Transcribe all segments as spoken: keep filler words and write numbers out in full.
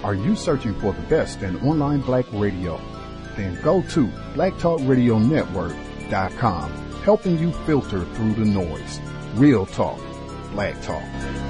Are you searching for the best in online black radio? Then go to black talk radio network dot com, helping you filter through the noise. Real talk, black talk.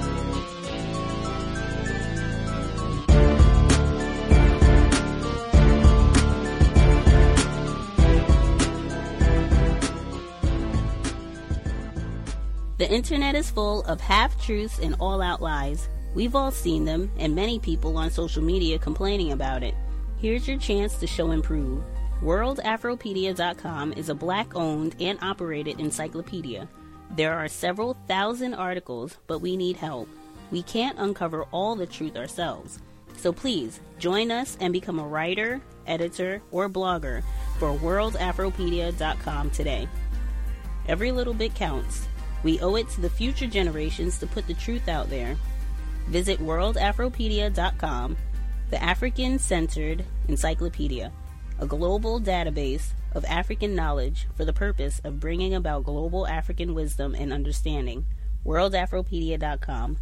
The internet is full of half-truths and all-out lies. We've all seen them, and many people on social media complaining about it. Here's your chance to show and prove. world afropedia dot com is a black-owned and operated encyclopedia. There are several thousand articles, but we need help. We can't uncover all the truth ourselves. So please, join us and become a writer, editor, or blogger for world afropedia dot com today. Every little bit counts. We owe it to the future generations to put the truth out there. Visit world afropedia dot com, the African-centered encyclopedia, a global database of African knowledge for the purpose of bringing about global African wisdom and understanding. world afropedia dot com.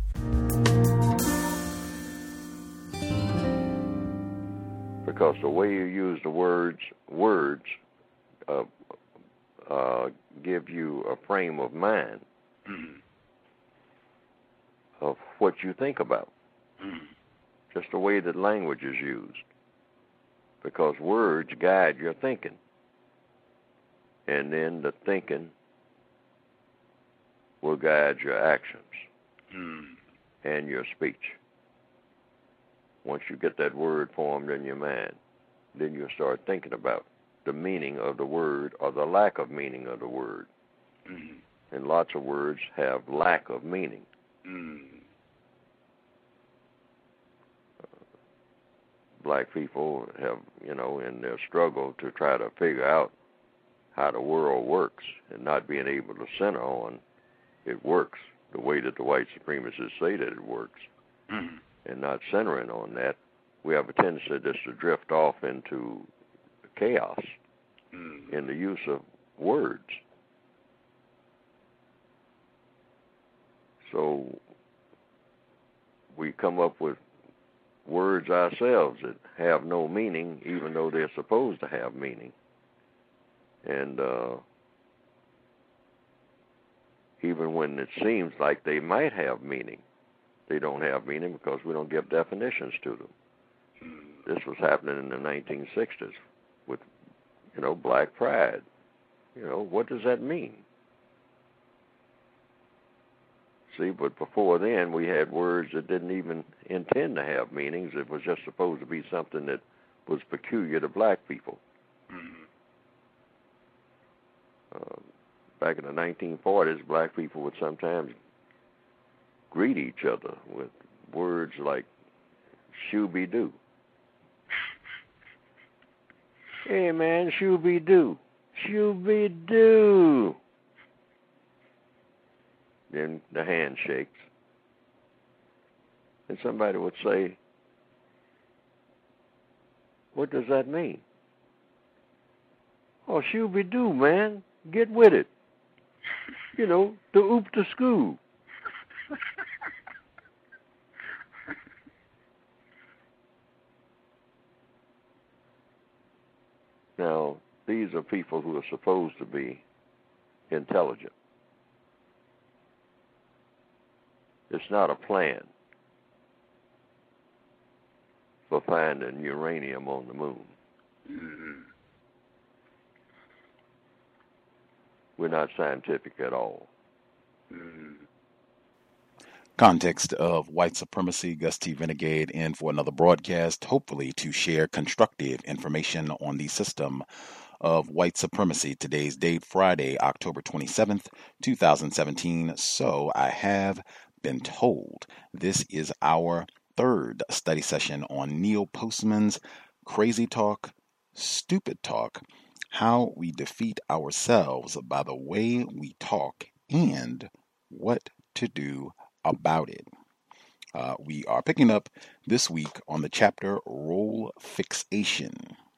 Because the way you use the words, words uh, uh, give you a frame of mind mm-hmm. of what you think about. Mm-hmm. Just the way that language is used. Because words guide your thinking. And then the thinking will guide your actions mm-hmm. and your speech. Once you get that word formed in your mind, then you'll start thinking about the meaning of the word or the lack of meaning of the word. Mm-hmm. And lots of words have lack of meaning. Mm-hmm. Uh, black people have, you know, in their struggle to try to figure out how the world works and not being able to center on it works the way that the white supremacists say that it works. Mm-hmm. And not centering on that, we have a tendency just to drift off into chaos mm. in the use of words. So we come up with words ourselves that have no meaning, even though they're supposed to have meaning. And uh, even when it seems like they might have meaning, they don't have meaning because we don't give definitions to them. Mm. This was happening in the nineteen sixties with, you know, black pride. You know, what does that mean? See, but before then we had words that didn't even intend to have meanings. It was just supposed to be something that was peculiar to black people. Mm. Uh, back in the nineteen forties, black people would sometimes greet each other with words like shoo-be-doo. Hey, man, shoo-be-doo. Shoo-be-doo. Then the hand shakes. And somebody would say, what does that mean? Oh, shoo-be-doo, man. Get with it. You know, the oop to school. Now, these are people who are supposed to be intelligent. It's not a plan for finding uranium on the moon. Mm-hmm. We're not scientific at all. Mm-hmm. Context of white supremacy, Gus T. Renegade, in for another broadcast, hopefully to share constructive information on the system of white supremacy. Today's date, Friday, October twenty-seventh, twenty seventeen. So I have been told. This is our third study session on Neil Postman's Crazy Talk, Stupid Talk, How We Defeat Ourselves by the Way We Talk and What to Do About It. Uh, we are picking up this week on the chapter Role Fixation.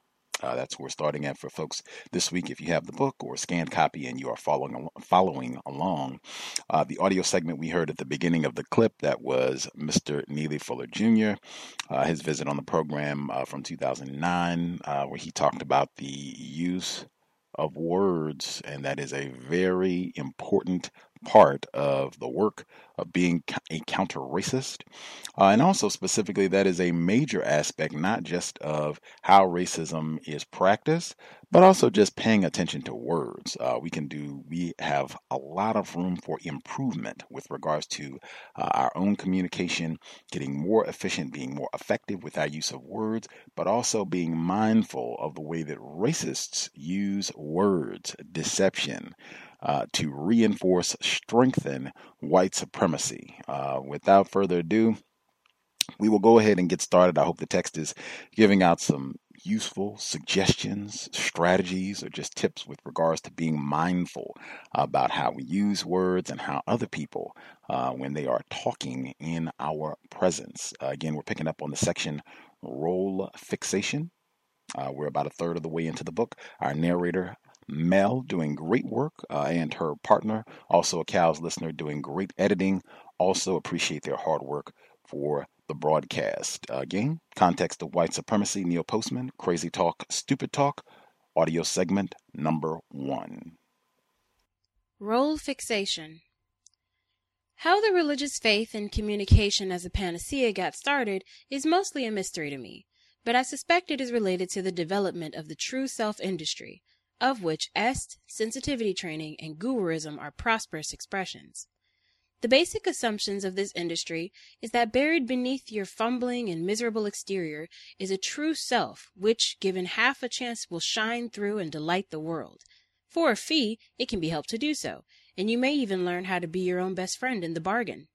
Uh, that's where we're starting at for folks this week. If you have the book or scanned copy and you are following following along, uh, the audio segment we heard at the beginning of the clip, that was Mister Neely Fuller Junior, uh, his visit on the program uh, from two thousand nine, uh, where he talked about the use of words, and that is a very important part of the work of being a counter-racist. Uh, and also specifically, that is a major aspect, not just of how racism is practiced, but also just paying attention to words. Uh, we can do, we have a lot of room for improvement with regards to uh, our own communication, getting more efficient, being more effective with our use of words, but also being mindful of the way that racists use words, deception, Uh, to reinforce, strengthen white supremacy. Uh, without further ado, we will go ahead and get started. I hope the text is giving out some useful suggestions, strategies, or just tips with regards to being mindful about how we use words and how other people, uh, when they are talking in our presence. Uh, again, we're picking up on the section role fixation. Uh, we're about a third of the way into the book. Our narrator, Mel, doing great work, uh, and her partner, also a Cows listener, doing great editing. Also appreciate their hard work for the broadcast. Uh, again, context of white supremacy, Neil Postman, Crazy Talk, Stupid Talk, audio segment number one. Role fixation. How the religious faith and communication as a panacea got started is mostly a mystery to me, but I suspect it is related to the development of the true self industry, of which est, sensitivity training, and guruism are prosperous expressions. The basic assumptions of this industry is that buried beneath your fumbling and miserable exterior is a true self, which, given half a chance, will shine through and delight the world. For a fee, it can be helped to do so, and you may even learn how to be your own best friend in the bargain.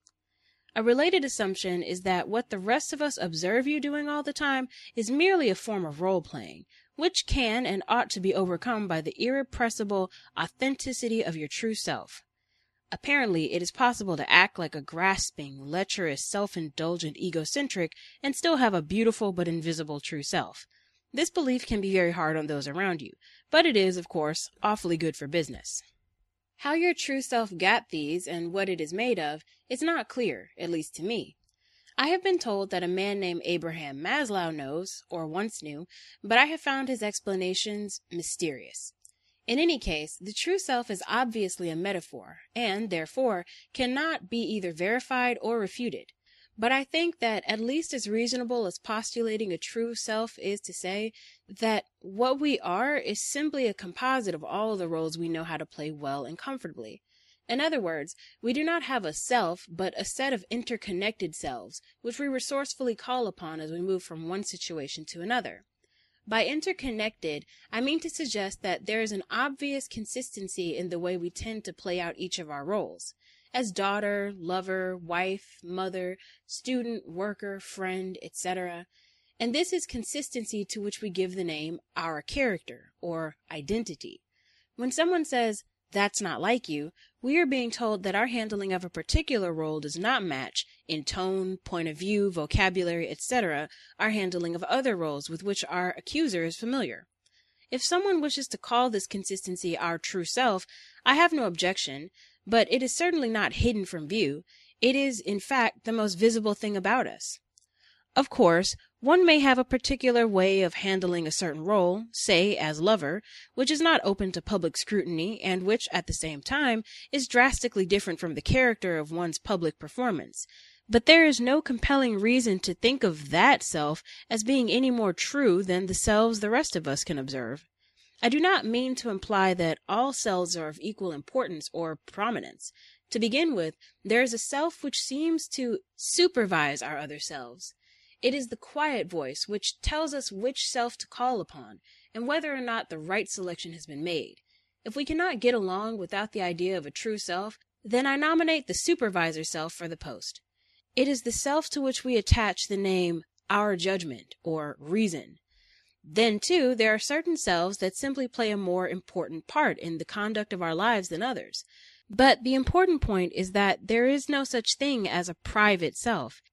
A related assumption is that what the rest of us observe you doing all the time is merely a form of role-playing, which can and ought to be overcome by the irrepressible authenticity of your true self. Apparently, it is possible to act like a grasping, lecherous, self-indulgent egocentric and still have a beautiful but invisible true self. This belief can be very hard on those around you, but it is, of course, awfully good for business. How your true self got these and what it is made of is not clear, at least to me. I have been told that a man named Abraham Maslow knows, or once knew, but I have found his explanations mysterious. In any case, the true self is obviously a metaphor, and, therefore, cannot be either verified or refuted. But I think that at least as reasonable as postulating a true self is to say that what we are is simply a composite of all the roles we know how to play well and comfortably. In other words, we do not have a self, but a set of interconnected selves, which we resourcefully call upon as we move from one situation to another. By interconnected, I mean to suggest that there is an obvious consistency in the way we tend to play out each of our roles, as daughter, lover, wife, mother, student, worker, friend, et cetera. And this is consistency to which we give the name our character, or identity. When someone says, "That's not like you," we are being told that our handling of a particular role does not match, in tone, point of view, vocabulary, et cetera, our handling of other roles with which our accuser is familiar. If someone wishes to call this consistency our true self, I have no objection, but it is certainly not hidden from view. It is, in fact, the most visible thing about us. Of course, one may have a particular way of handling a certain role, say as lover, which is not open to public scrutiny and which, at the same time, is drastically different from the character of one's public performance. But there is no compelling reason to think of that self as being any more true than the selves the rest of us can observe. I do not mean to imply that all selves are of equal importance or prominence. To begin with, there is a self which seems to supervise our other selves. It is the quiet voice which tells us which self to call upon, and whether or not the right selection has been made. If we cannot get along without the idea of a true self, then I nominate the supervisor self for the post. It is the self to which we attach the name our judgment, or reason. Then, too, there are certain selves that simply play a more important part in the conduct of our lives than others. But the important point is that there is no such thing as a private self.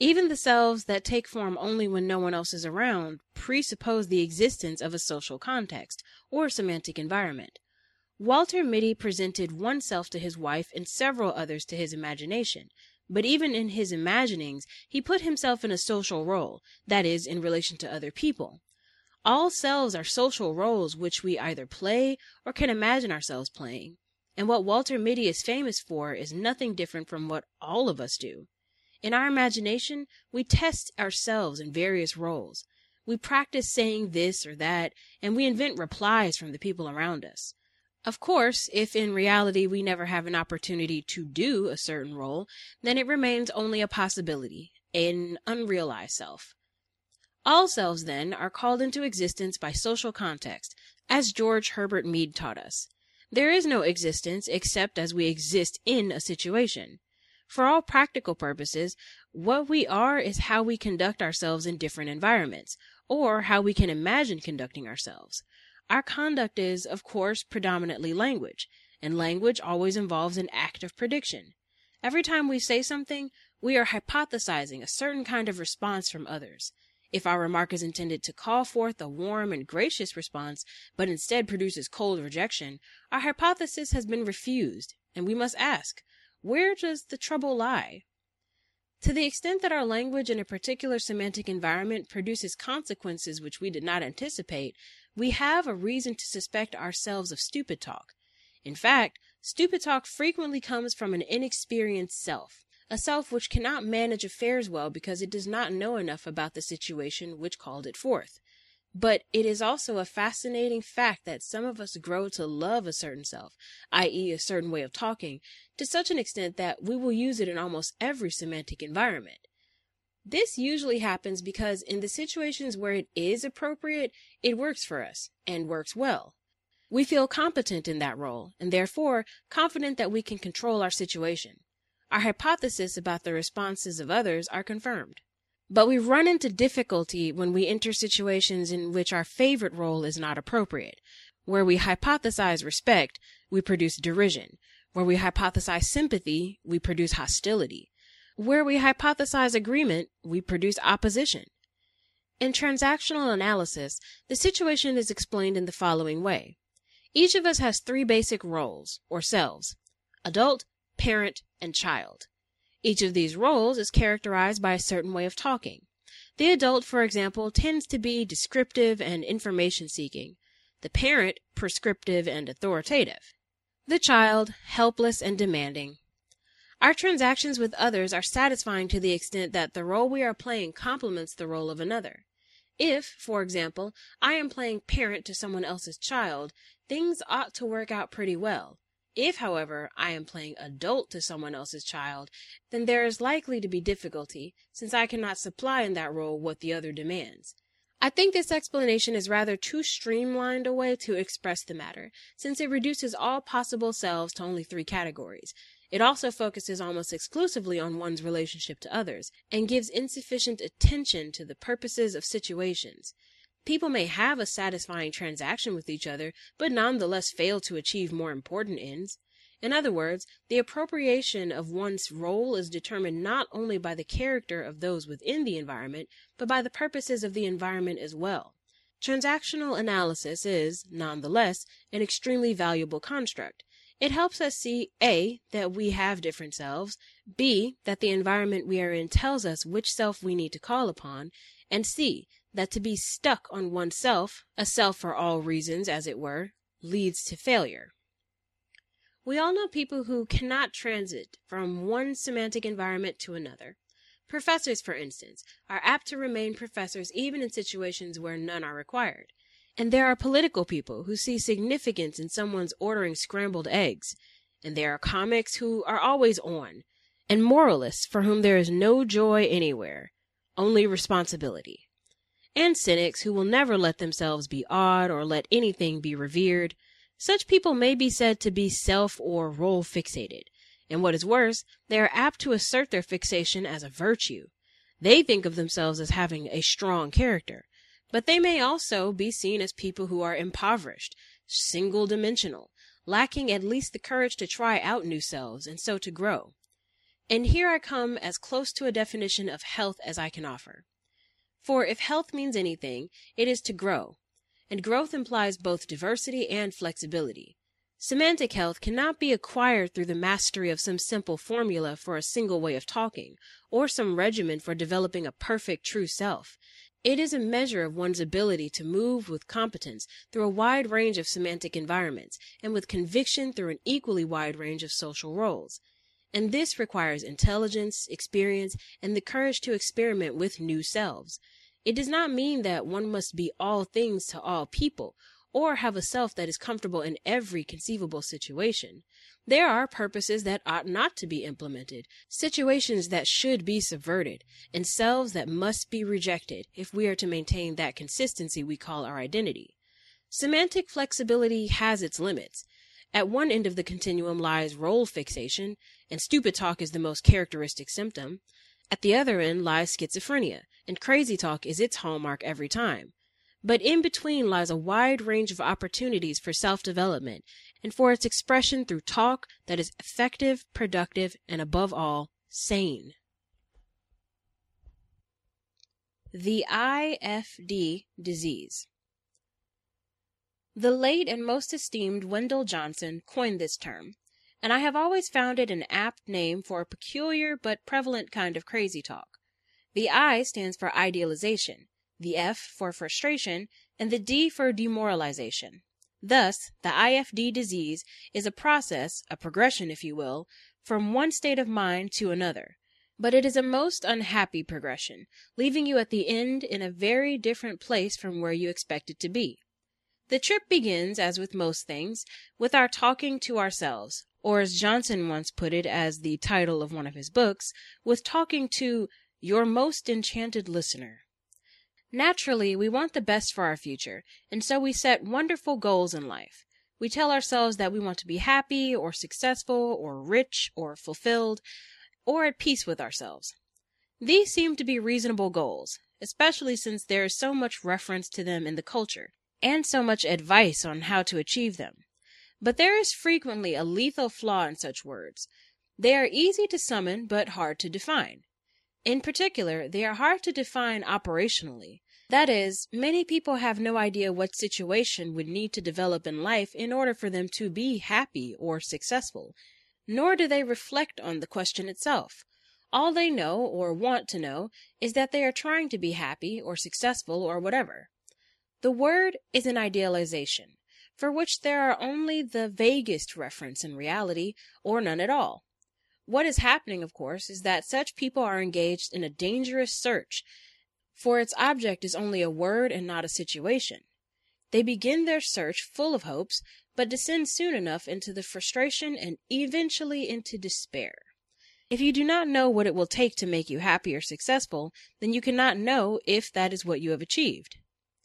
Even the selves that take form only when no one else is around presuppose the existence of a social context or semantic environment. Walter Mitty presented one self to his wife and several others to his imagination, but even in his imaginings, he put himself in a social role, that is, in relation to other people. All selves are social roles which we either play or can imagine ourselves playing, and what Walter Mitty is famous for is nothing different from what all of us do. In our imagination, we test ourselves in various roles. We practice saying this or that, and we invent replies from the people around us. Of course, if in reality we never have an opportunity to do a certain role, then it remains only a possibility, an unrealized self. All selves, then, are called into existence by social context, as George Herbert Mead taught us. There is no existence except as we exist in a situation. For all practical purposes, what we are is how we conduct ourselves in different environments, or how we can imagine conducting ourselves. Our conduct is, of course, predominantly language, and language always involves an act of prediction. Every time we say something, we are hypothesizing a certain kind of response from others. If our remark is intended to call forth a warm and gracious response, but instead produces cold rejection, our hypothesis has been refused, and we must ask, where does the trouble lie? To the extent that our language in a particular semantic environment produces consequences which we did not anticipate, we have a reason to suspect ourselves of stupid talk. In fact, stupid talk frequently comes from an inexperienced self, a self which cannot manage affairs well because it does not know enough about the situation which called it forth. But it is also a fascinating fact that some of us grow to love a certain self, that is a certain way of talking, to such an extent that we will use it in almost every semantic environment. This usually happens because in the situations where it is appropriate, it works for us, and works well. We feel competent in that role, and therefore confident that we can control our situation. Our hypotheses about the responses of others are confirmed. But we run into difficulty when we enter situations in which our favorite role is not appropriate. Where we hypothesize respect, we produce derision. Where we hypothesize sympathy, we produce hostility. Where we hypothesize agreement, we produce opposition. In transactional analysis, the situation is explained in the following way. Each of us has three basic roles, or selves: adult, parent, and child. Each of these roles is characterized by a certain way of talking. The adult, for example, tends to be descriptive and information-seeking. The parent, prescriptive and authoritative. The child, helpless and demanding. Our transactions with others are satisfying to the extent that the role we are playing complements the role of another. If, for example, I am playing parent to someone else's child, things ought to work out pretty well. If, however, I am playing adult to someone else's child, then there is likely to be difficulty, since I cannot supply in that role what the other demands. I think this explanation is rather too streamlined a way to express the matter, since it reduces all possible selves to only three categories. It also focuses almost exclusively on one's relationship to others, and gives insufficient attention to the purposes of situations. People may have a satisfying transaction with each other, but nonetheless fail to achieve more important ends. In other words, the appropriation of one's role is determined not only by the character of those within the environment, but by the purposes of the environment as well. Transactional analysis is, nonetheless, an extremely valuable construct. It helps us see A, that we have different selves, B, that the environment we are in tells us which self we need to call upon, and C, that to be stuck on oneself, a self for all reasons, as it were, leads to failure. We all know people who cannot transit from one semantic environment to another. Professors, for instance, are apt to remain professors even in situations where none are required. And there are political people who see significance in someone's ordering scrambled eggs. And there are comics who are always on. And moralists for whom there is no joy anywhere, only responsibility. And cynics who will never let themselves be awed or let anything be revered. Such people may be said to be self or role fixated. And what is worse, they are apt to assert their fixation as a virtue. They think of themselves as having a strong character. But they may also be seen as people who are impoverished, single-dimensional, lacking at least the courage to try out new selves and so to grow. And here I come as close to a definition of health as I can offer. For if health means anything, it is to grow, and growth implies both diversity and flexibility. Semantic health cannot be acquired through the mastery of some simple formula for a single way of talking, or some regimen for developing a perfect true self. It is a measure of one's ability to move with competence through a wide range of semantic environments, and with conviction through an equally wide range of social roles. And this requires intelligence, experience, and the courage to experiment with new selves. It does not mean that one must be all things to all people, or have a self that is comfortable in every conceivable situation. There are purposes that ought not to be implemented, situations that should be subverted, and selves that must be rejected if we are to maintain that consistency we call our identity. Semantic flexibility has its limits. At one end of the continuum lies role fixation, and stupid talk is the most characteristic symptom. At the other end lies schizophrenia, and crazy talk is its hallmark every time. But in between lies a wide range of opportunities for self-development and for its expression through talk that is effective, productive, and above all, sane. The I F D disease. The late and most esteemed Wendell Johnson coined this term, and I have always found it an apt name for a peculiar but prevalent kind of crazy talk. The I stands for idealization, the F for frustration, and the D for demoralization. Thus, the I F D disease is a process, a progression if you will, from one state of mind to another. But it is a most unhappy progression, leaving you at the end in a very different place from where you expected to be. The trip begins, as with most things, with our talking to ourselves, or as Johnson once put it as the title of one of his books, with talking to your most enchanted listener. Naturally, we want the best for our future, and so we set wonderful goals in life. We tell ourselves that we want to be happy, or successful, or rich, or fulfilled, or at peace with ourselves. These seem to be reasonable goals, especially since there is so much reference to them in the culture, and so much advice on how to achieve them. But there is frequently a lethal flaw in such words. They are easy to summon, but hard to define. In particular, they are hard to define operationally. That is, many people have no idea what situation would need to develop in life in order for them to be happy or successful, nor do they reflect on the question itself. All they know or want to know is that they are trying to be happy or successful or whatever. The word is an idealization, for which there are only the vaguest reference in reality, or none at all. What is happening, of course, is that such people are engaged in a dangerous search, for its object is only a word and not a situation. They begin their search full of hopes, but descend soon enough into the frustration and eventually into despair. If you do not know what it will take to make you happy or successful, then you cannot know if that is what you have achieved.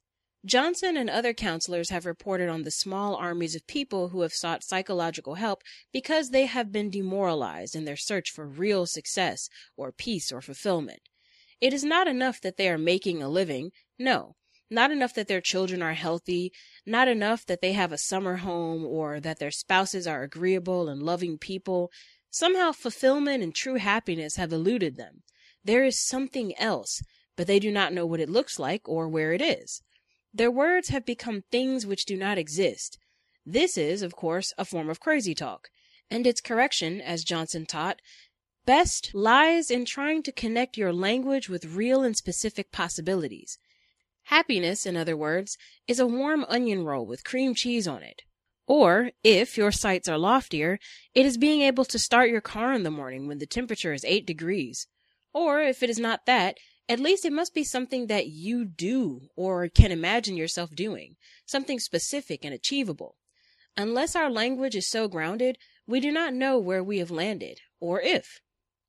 Johnson and other counselors have reported on the small armies of people who have sought psychological help because they have been demoralized in their search for real success or peace or fulfillment. It is not enough that they are making a living. No, not enough that their children are healthy, not enough that they have a summer home or that their spouses are agreeable and loving people. Somehow fulfillment and true happiness have eluded them. There is something else, but they do not know what it looks like or where it is. Their words have become things which do not exist. This is, of course, a form of crazy talk, and its correction, as Johnson taught, best lies in trying to connect your language with real and specific possibilities. Happiness, in other words, is a warm onion roll with cream cheese on it. Or, if your sights are loftier, it is being able to start your car in the morning when the temperature is eight degrees. Or, if it is not that, at least it must be something that you do or can imagine yourself doing, something specific and achievable. Unless our language is so grounded, we do not know where we have landed, or if.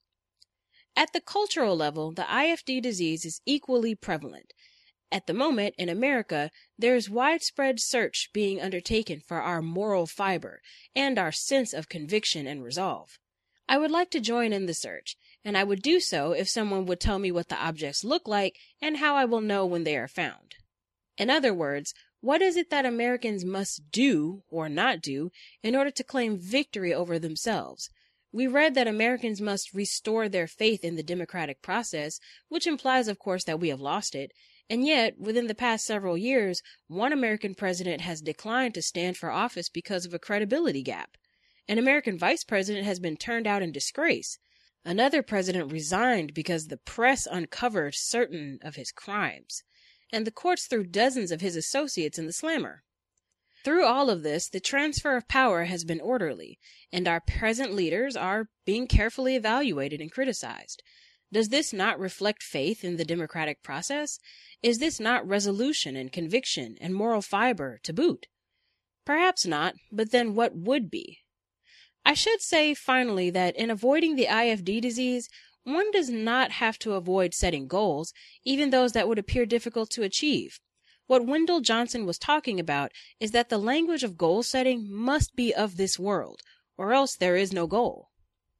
At the cultural level, the I F D disease is equally prevalent. At the moment, in America, there is widespread search being undertaken for our moral fiber and our sense of conviction and resolve. I would like to join in the search, and I would do so if someone would tell me what the objects look like and how I will know when they are found. In other words, what is it that Americans must do or not do in order to claim victory over themselves? We read that Americans must restore their faith in the democratic process, which implies, of course, that we have lost it. And yet, within the past several years, one American president has declined to stand for office because of a credibility gap. An American vice president has been turned out in disgrace. Another president resigned because the press uncovered certain of his crimes, and the courts threw dozens of his associates in the slammer. Through all of this, the transfer of power has been orderly, and our present leaders are being carefully evaluated and criticized. Does this not reflect faith in the democratic process? Is this not resolution and conviction and moral fiber to boot? Perhaps not, but then what would be? I should say, finally, that in avoiding the I F D disease, one does not have to avoid setting goals, even those that would appear difficult to achieve. What Wendell Johnson was talking about is that the language of goal setting must be of this world, or else there is no goal.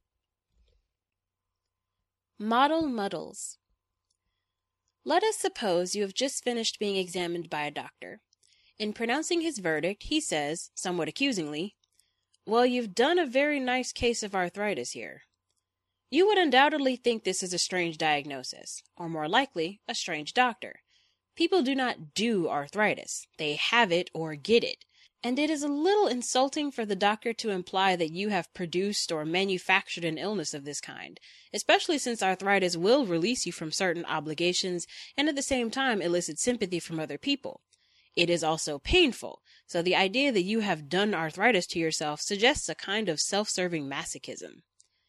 Model muddles. Let us suppose you have just finished being examined by a doctor. In pronouncing his verdict, he says, somewhat accusingly, "Well, you've done a very nice case of arthritis here." You would undoubtedly think this is a strange diagnosis, or more likely, a strange doctor. People do not do arthritis. They have it or get it. And it is a little insulting for the doctor to imply that you have produced or manufactured an illness of this kind, especially since arthritis will release you from certain obligations and at the same time elicit sympathy from other people. It is also painful, so the idea that you have done arthritis to yourself suggests a kind of self-serving masochism.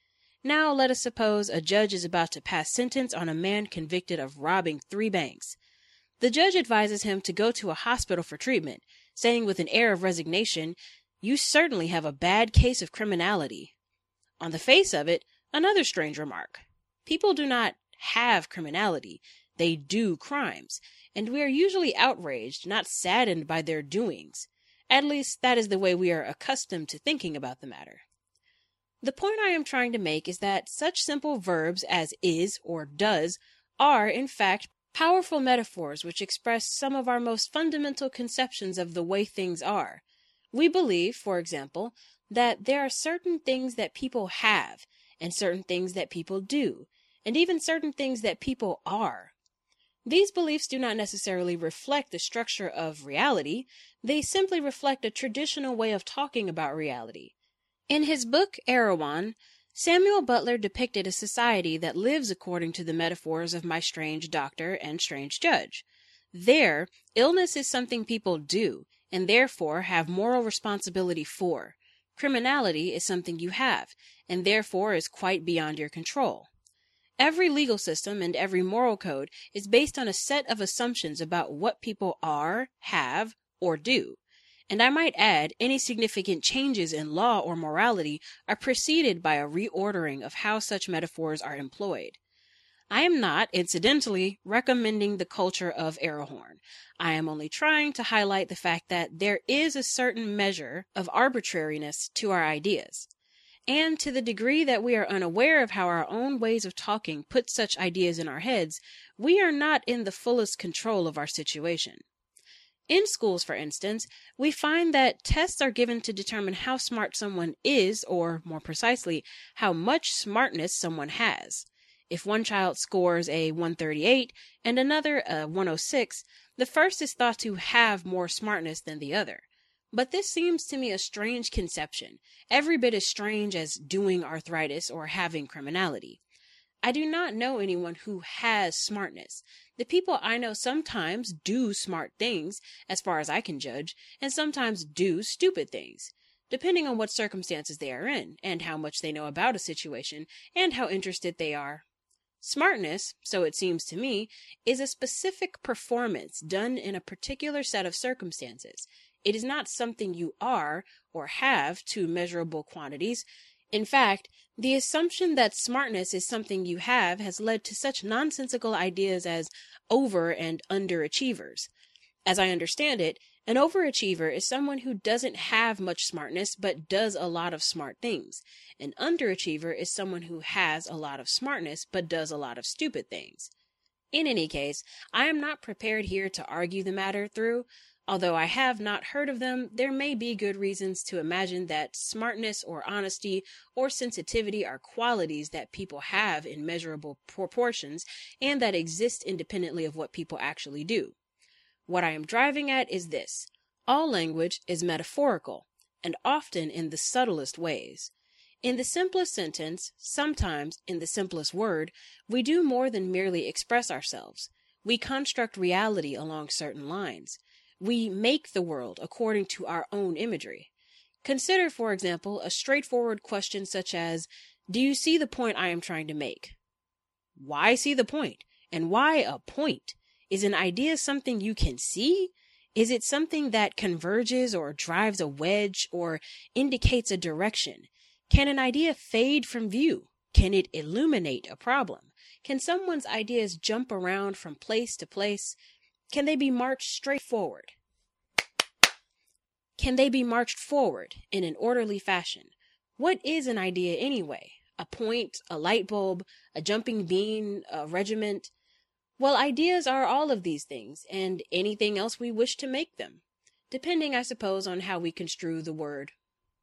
Now let us suppose a judge is about to pass sentence on a man convicted of robbing three banks. The judge advises him to go to a hospital for treatment, saying with an air of resignation, "You certainly have a bad case of criminality." On the face of it, another strange remark. People do not have criminality, they do crimes, and we are usually outraged, not saddened by their doings. At least, that is the way we are accustomed to thinking about the matter. The point I am trying to make is that such simple verbs as is or does are, in fact, powerful metaphors which express some of our most fundamental conceptions of the way things are. We believe, for example, that there are certain things that people have, and certain things that people do, and even certain things that people are. These beliefs do not necessarily reflect the structure of reality, they simply reflect a traditional way of talking about reality. In his book, Erewhon, Samuel Butler depicted a society that lives according to the metaphors of My Strange Doctor and Strange Judge. There, illness is something people do, and therefore have moral responsibility for. Criminality is something you have, and therefore is quite beyond your control. Every legal system and every moral code is based on a set of assumptions about what people are, have, or do. And I might add, any significant changes in law or morality are preceded by a reordering of how such metaphors are employed. I am not, incidentally, recommending the culture of Erewhon. I am only trying to highlight the fact that there is a certain measure of arbitrariness to our ideas. And to the degree that we are unaware of how our own ways of talking put such ideas in our heads, we are not in the fullest control of our situation. In schools, for instance, we find that tests are given to determine how smart someone is, or more precisely, how much smartness someone has. If one child scores a one thirty-eight and another a one oh six, the first is thought to have more smartness than the other. But this seems to me a strange conception, every bit as strange as doing arthritis or having criminality. I do not know anyone who has smartness. The people I know sometimes do smart things, as far as I can judge, and sometimes do stupid things, depending on what circumstances they are in, and how much they know about a situation, and how interested they are. Smartness, so it seems to me, is a specific performance done in a particular set of circumstances. It is not something you are, or have, to measurable quantities. In fact, the assumption that smartness is something you have has led to such nonsensical ideas as over- and underachievers. As I understand it, an overachiever is someone who doesn't have much smartness but does a lot of smart things. An underachiever is someone who has a lot of smartness but does a lot of stupid things. In any case, I am not prepared here to argue the matter through, Although I have not heard of them, there may be good reasons to imagine that smartness or honesty or sensitivity are qualities that people have in measurable proportions and that exist independently of what people actually do. What I am driving at is this: all language is metaphorical, and often in the subtlest ways. In the simplest sentence, sometimes in the simplest word, we do more than merely express ourselves. We construct reality along certain lines. We make the world according to our own imagery. Consider, for example, a straightforward question such as, "Do you see the point I am trying to make?" Why see the point? And why a point? Is an idea something you can see? Is it something that converges or drives a wedge or indicates a direction? Can an idea fade from view? Can it illuminate a problem? Can someone's ideas jump around from place to place? Can they be marched straight forward? Can they be marched forward in an orderly fashion? What is an idea anyway? A point, a light bulb, a jumping bean, a regiment? Well, ideas are all of these things, and anything else we wish to make them, depending, I suppose, on how we construe the word.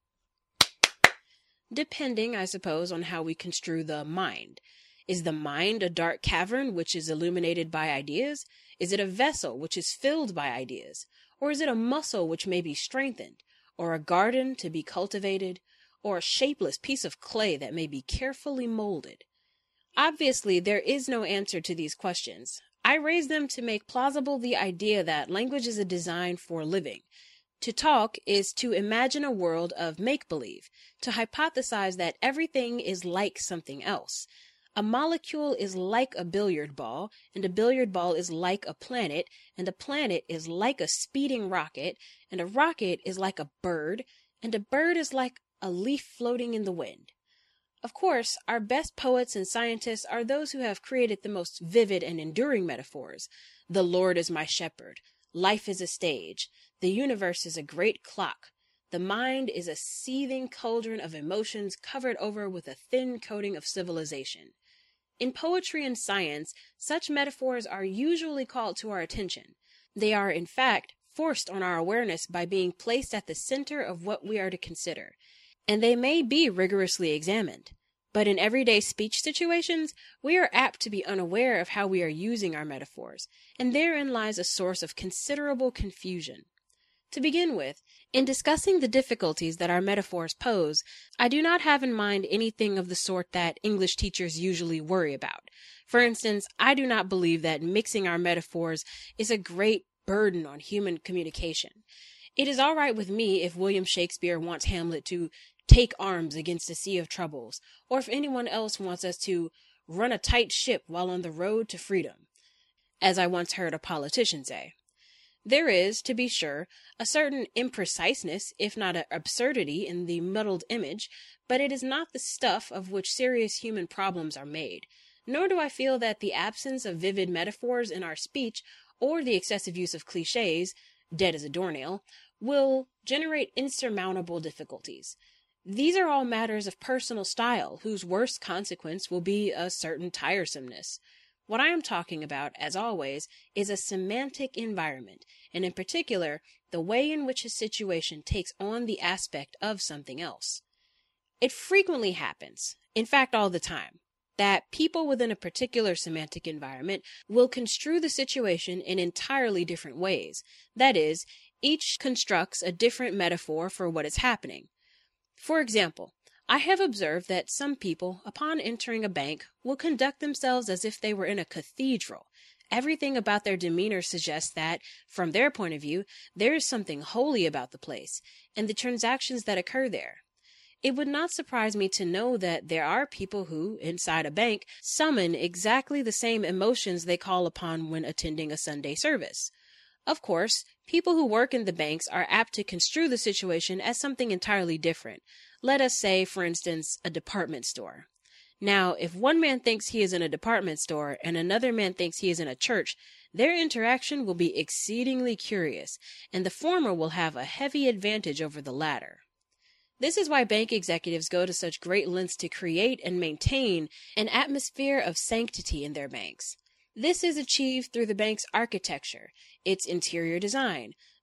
Depending, I suppose, on how we construe the mind. Is the mind a dark cavern which is illuminated by ideas? Is it a vessel which is filled by ideas? Or is it a muscle which may be strengthened? Or a garden to be cultivated? Or a shapeless piece of clay that may be carefully molded? Obviously, there is no answer to these questions. I raise them to make plausible the idea that language is a design for living. To talk is to imagine a world of make-believe, to hypothesize that everything is like something else. A molecule is like a billiard ball, and a billiard ball is like a planet, and a planet is like a speeding rocket, and a rocket is like a bird, and a bird is like a leaf floating in the wind. Of course, our best poets and scientists are those who have created the most vivid and enduring metaphors. The Lord is my shepherd. Life is a stage. The universe is a great clock. The mind is a seething cauldron of emotions covered over with a thin coating of civilization. In poetry and science, such metaphors are usually called to our attention. They are, in fact, forced on our awareness by being placed at the center of what we are to consider, and they may be rigorously examined. But in everyday speech situations, we are apt to be unaware of how we are using our metaphors, and therein lies a source of considerable confusion. To begin with, in discussing the difficulties that our metaphors pose, I do not have in mind anything of the sort that English teachers usually worry about. For instance, I do not believe that mixing our metaphors is a great burden on human communication. It is all right with me if William Shakespeare wants Hamlet to take arms against a sea of troubles, or if anyone else wants us to run a tight ship while on the road to freedom, as I once heard a politician say. There is, to be sure, a certain impreciseness, if not an absurdity, in the muddled image, but it is not the stuff of which serious human problems are made. Nor do I feel that the absence of vivid metaphors in our speech, or the excessive use of cliches, dead as a doornail, will generate insurmountable difficulties. These are all matters of personal style, whose worst consequence will be a certain tiresomeness. What I am talking about, as always, is a semantic environment, and in particular, the way in which a situation takes on the aspect of something else. It frequently happens, in fact all the time, that people within a particular semantic environment will construe the situation in entirely different ways. That is, each constructs a different metaphor for what is happening. For example, I have observed that some people, upon entering a bank, will conduct themselves as if they were in a cathedral. Everything about their demeanor suggests that, from their point of view, there is something holy about the place, and the transactions that occur there. It would not surprise me to know that there are people who, inside a bank, summon exactly the same emotions they call upon when attending a Sunday service. Of course, people who work in the banks are apt to construe the situation as something entirely different. Let us say, for instance, a department store. Now, if one man thinks he is in a department store and another man thinks he is in a church, their interaction will be exceedingly curious, and the former will have a heavy advantage over the latter. This is why bank executives go to such great lengths to create and maintain an atmosphere of sanctity in their banks. This is achieved through the bank's architecture, its interior design,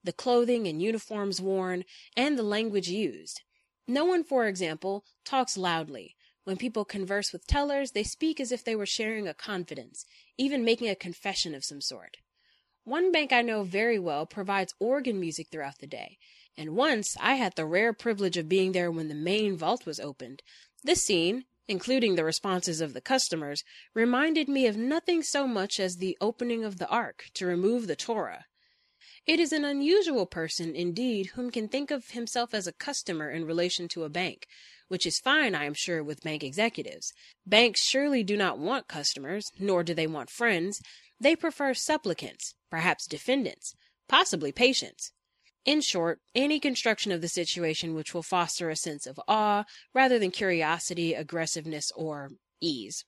the clothing and uniforms worn, and the language used. No one, for example, talks loudly. When people converse with tellers, they speak as if they were sharing a confidence, even making a confession of some sort. One bank I know very well provides organ music throughout the day, and once I had the rare privilege of being there when the main vault was opened. This scene, including the responses of the customers, reminded me of nothing so much as the opening of the Ark to remove the Torah. It is an unusual person, indeed, whom can think of himself as a customer in relation to a bank, which is fine, I am sure, with bank executives. Banks surely do not want customers, nor do they want friends. They prefer supplicants, perhaps defendants, possibly patients. In short, any construction of the situation which will foster a sense of awe rather than curiosity, aggressiveness, or ease.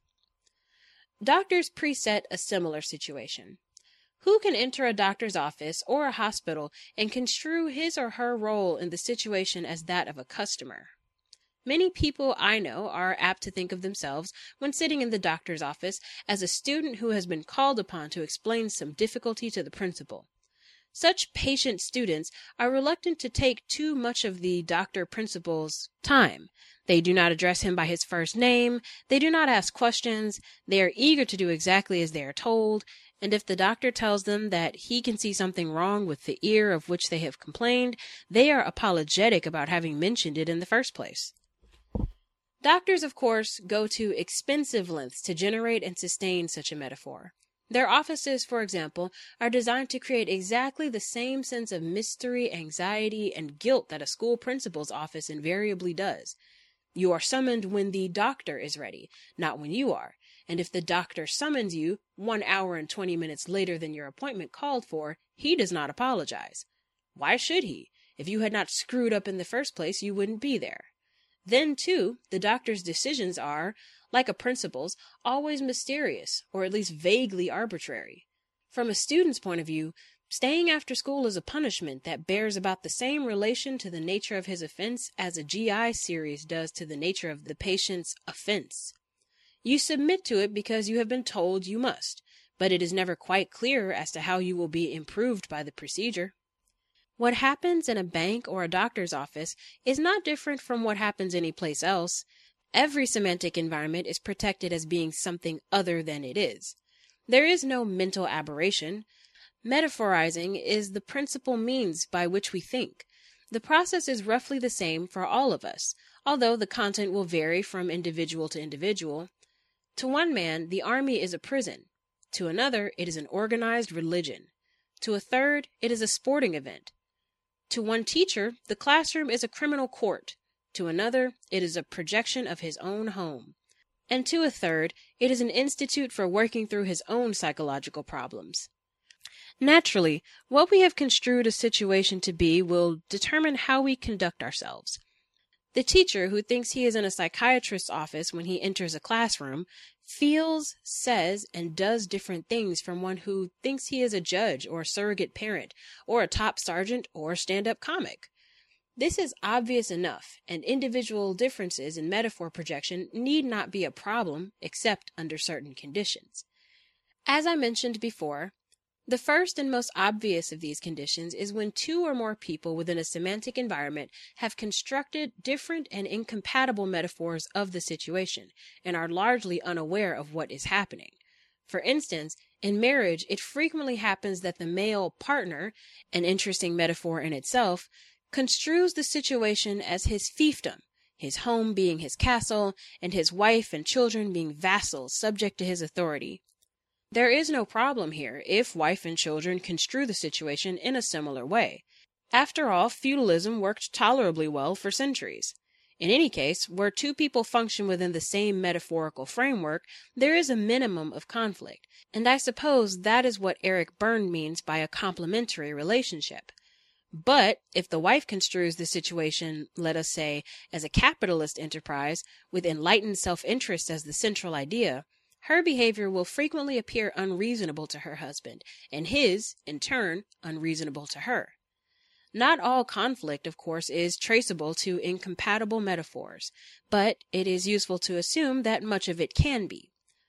Doctors preset a similar situation. Who can enter a doctor's office or a hospital and construe his or her role in the situation as that of a customer? Many people I know are apt to think of themselves, when sitting in the doctor's office, as a student who has been called upon to explain some difficulty to the principal. Such patient students are reluctant to take too much of the doctor-principal's time. They do not address him by his first name, they do not ask questions, they are eager to do exactly as they are told, and if the doctor tells them that he can see something wrong with the ear of which they have complained, they are apologetic about having mentioned it in the first place. Doctors, of course, go to expensive lengths to generate and sustain such a metaphor. Their offices, for example, are designed to create exactly the same sense of mystery, anxiety, and guilt that a school principal's office invariably does. You are summoned when the doctor is ready, not when you are. And if the doctor summons you one hour and twenty minutes later than your appointment called for, he does not apologize. Why should he? If you had not screwed up in the first place, you wouldn't be there. Then, too, the doctor's decisions are, like a principal's, always mysterious, or at least vaguely arbitrary. From a student's point of view, staying after school is a punishment that bears about the same relation to the nature of his offense as a G I series does to the nature of the patient's offense. You submit to it because you have been told you must, but it is never quite clear as to how you will be improved by the procedure. What happens in a bank or a doctor's office is not different from what happens any place else. Every semantic environment is protected as being something other than it is. There is no mental aberration. Metaphorizing is the principal means by which we think. The process is roughly the same for all of us, although the content will vary from individual to individual. To one man, the army is a prison. To another, it is an organized religion. To a third, it is a sporting event. To one teacher, the classroom is a criminal court. To another, it is a projection of his own home. And to a third, it is an institute for working through his own psychological problems. Naturally, what we have construed a situation to be will determine how we conduct ourselves. The teacher who thinks he is in a psychiatrist's office when he enters a classroom feels, says, and does different things from one who thinks he is a judge or a surrogate parent or a top sergeant or a stand-up comic. This is obvious enough, and individual differences in metaphor projection need not be a problem except under certain conditions. As I mentioned before, the first and most obvious of these conditions is when two or more people within a semantic environment have constructed different and incompatible metaphors of the situation and are largely unaware of what is happening. For instance, in marriage, it frequently happens that the male partner, an interesting metaphor in itself, construes the situation as his fiefdom, his home being his castle, and his wife and children being vassals subject to his authority. There is no problem here if wife and children construe the situation in a similar way. After all, feudalism worked tolerably well for centuries. In any case, where two people function within the same metaphorical framework, there is a minimum of conflict, and I suppose that is what Eric Berne means by a complementary relationship. But if the wife construes the situation, let us say, as a capitalist enterprise, with enlightened self-interest as the central idea, her behavior will frequently appear unreasonable to her husband, and his, in turn, unreasonable to her. Not all conflict, of course, is traceable to incompatible metaphors, but it is useful to assume that much of it can be.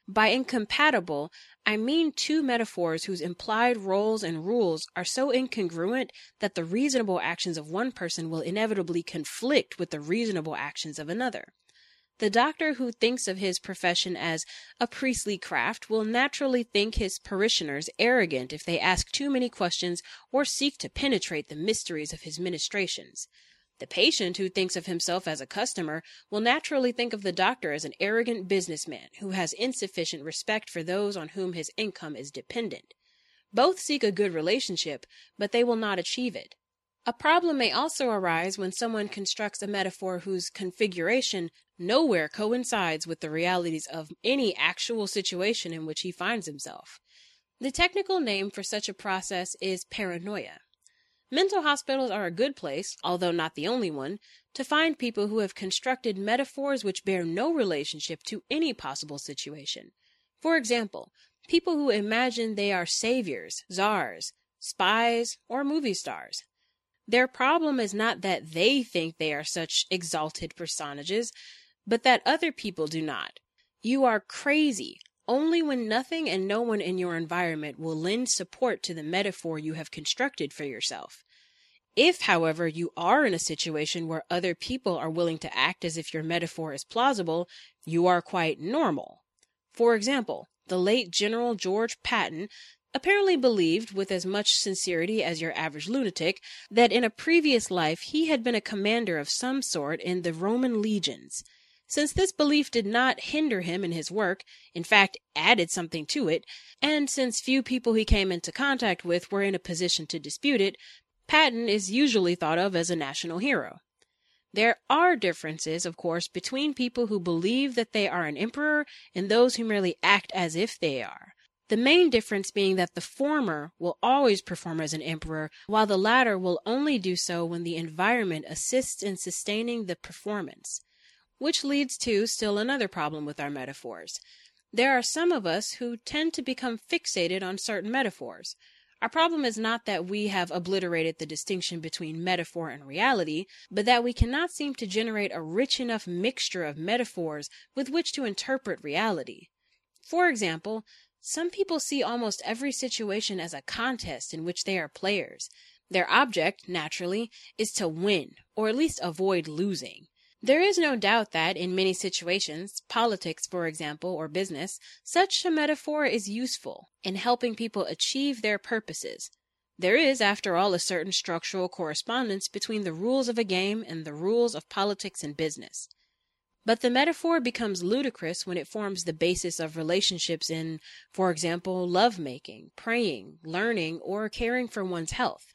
By incompatible, I mean two metaphors whose implied roles and rules are so incongruent that the reasonable actions of one person will inevitably conflict with the reasonable actions of another. The doctor who thinks of his profession as a priestly craft will naturally think his parishioners arrogant if they ask too many questions or seek to penetrate the mysteries of his ministrations. The patient who thinks of himself as a customer will naturally think of the doctor as an arrogant businessman who has insufficient respect for those on whom his income is dependent. Both seek a good relationship, but they will not achieve it. A problem may also arise when someone constructs a metaphor whose configuration nowhere coincides with the realities of any actual situation in which he finds himself. The technical name for such a process is paranoia. Mental hospitals are a good place, although not the only one, to find people who have constructed metaphors which bear no relationship to any possible situation. For example, people who imagine they are saviors, czars, spies, or movie stars. Their problem is not that they think they are such exalted personages, but that other people do not. You are crazy only when nothing and no one in your environment will lend support to the metaphor you have constructed for yourself. If, however, you are in a situation where other people are willing to act as if your metaphor is plausible, you are quite normal. For example, the late General George Patton apparently believed, with as much sincerity as your average lunatic, that in a previous life he had been a commander of some sort in the Roman legions. Since this belief did not hinder him in his work, in fact added something to it, and since few people he came into contact with were in a position to dispute it, Patton is usually thought of as a national hero. There are differences, of course, between people who believe that they are an emperor and those who merely act as if they are. The main difference being that the former will always perform as an emperor, while the latter will only do so when the environment assists in sustaining the performance. Which leads to still another problem with our metaphors. There are some of us who tend to become fixated on certain metaphors. Our problem is not that we have obliterated the distinction between metaphor and reality, but that we cannot seem to generate a rich enough mixture of metaphors with which to interpret reality. For example, some people see almost every situation as a contest in which they are players. Their object, naturally, is to win, or at least avoid losing. There is no doubt that, in many situations, politics, for example, or business, such a metaphor is useful in helping people achieve their purposes. There is, after all, a certain structural correspondence between the rules of a game and the rules of politics and business. But the metaphor becomes ludicrous when it forms the basis of relationships in, for example, love-making, praying, learning, or caring for one's health.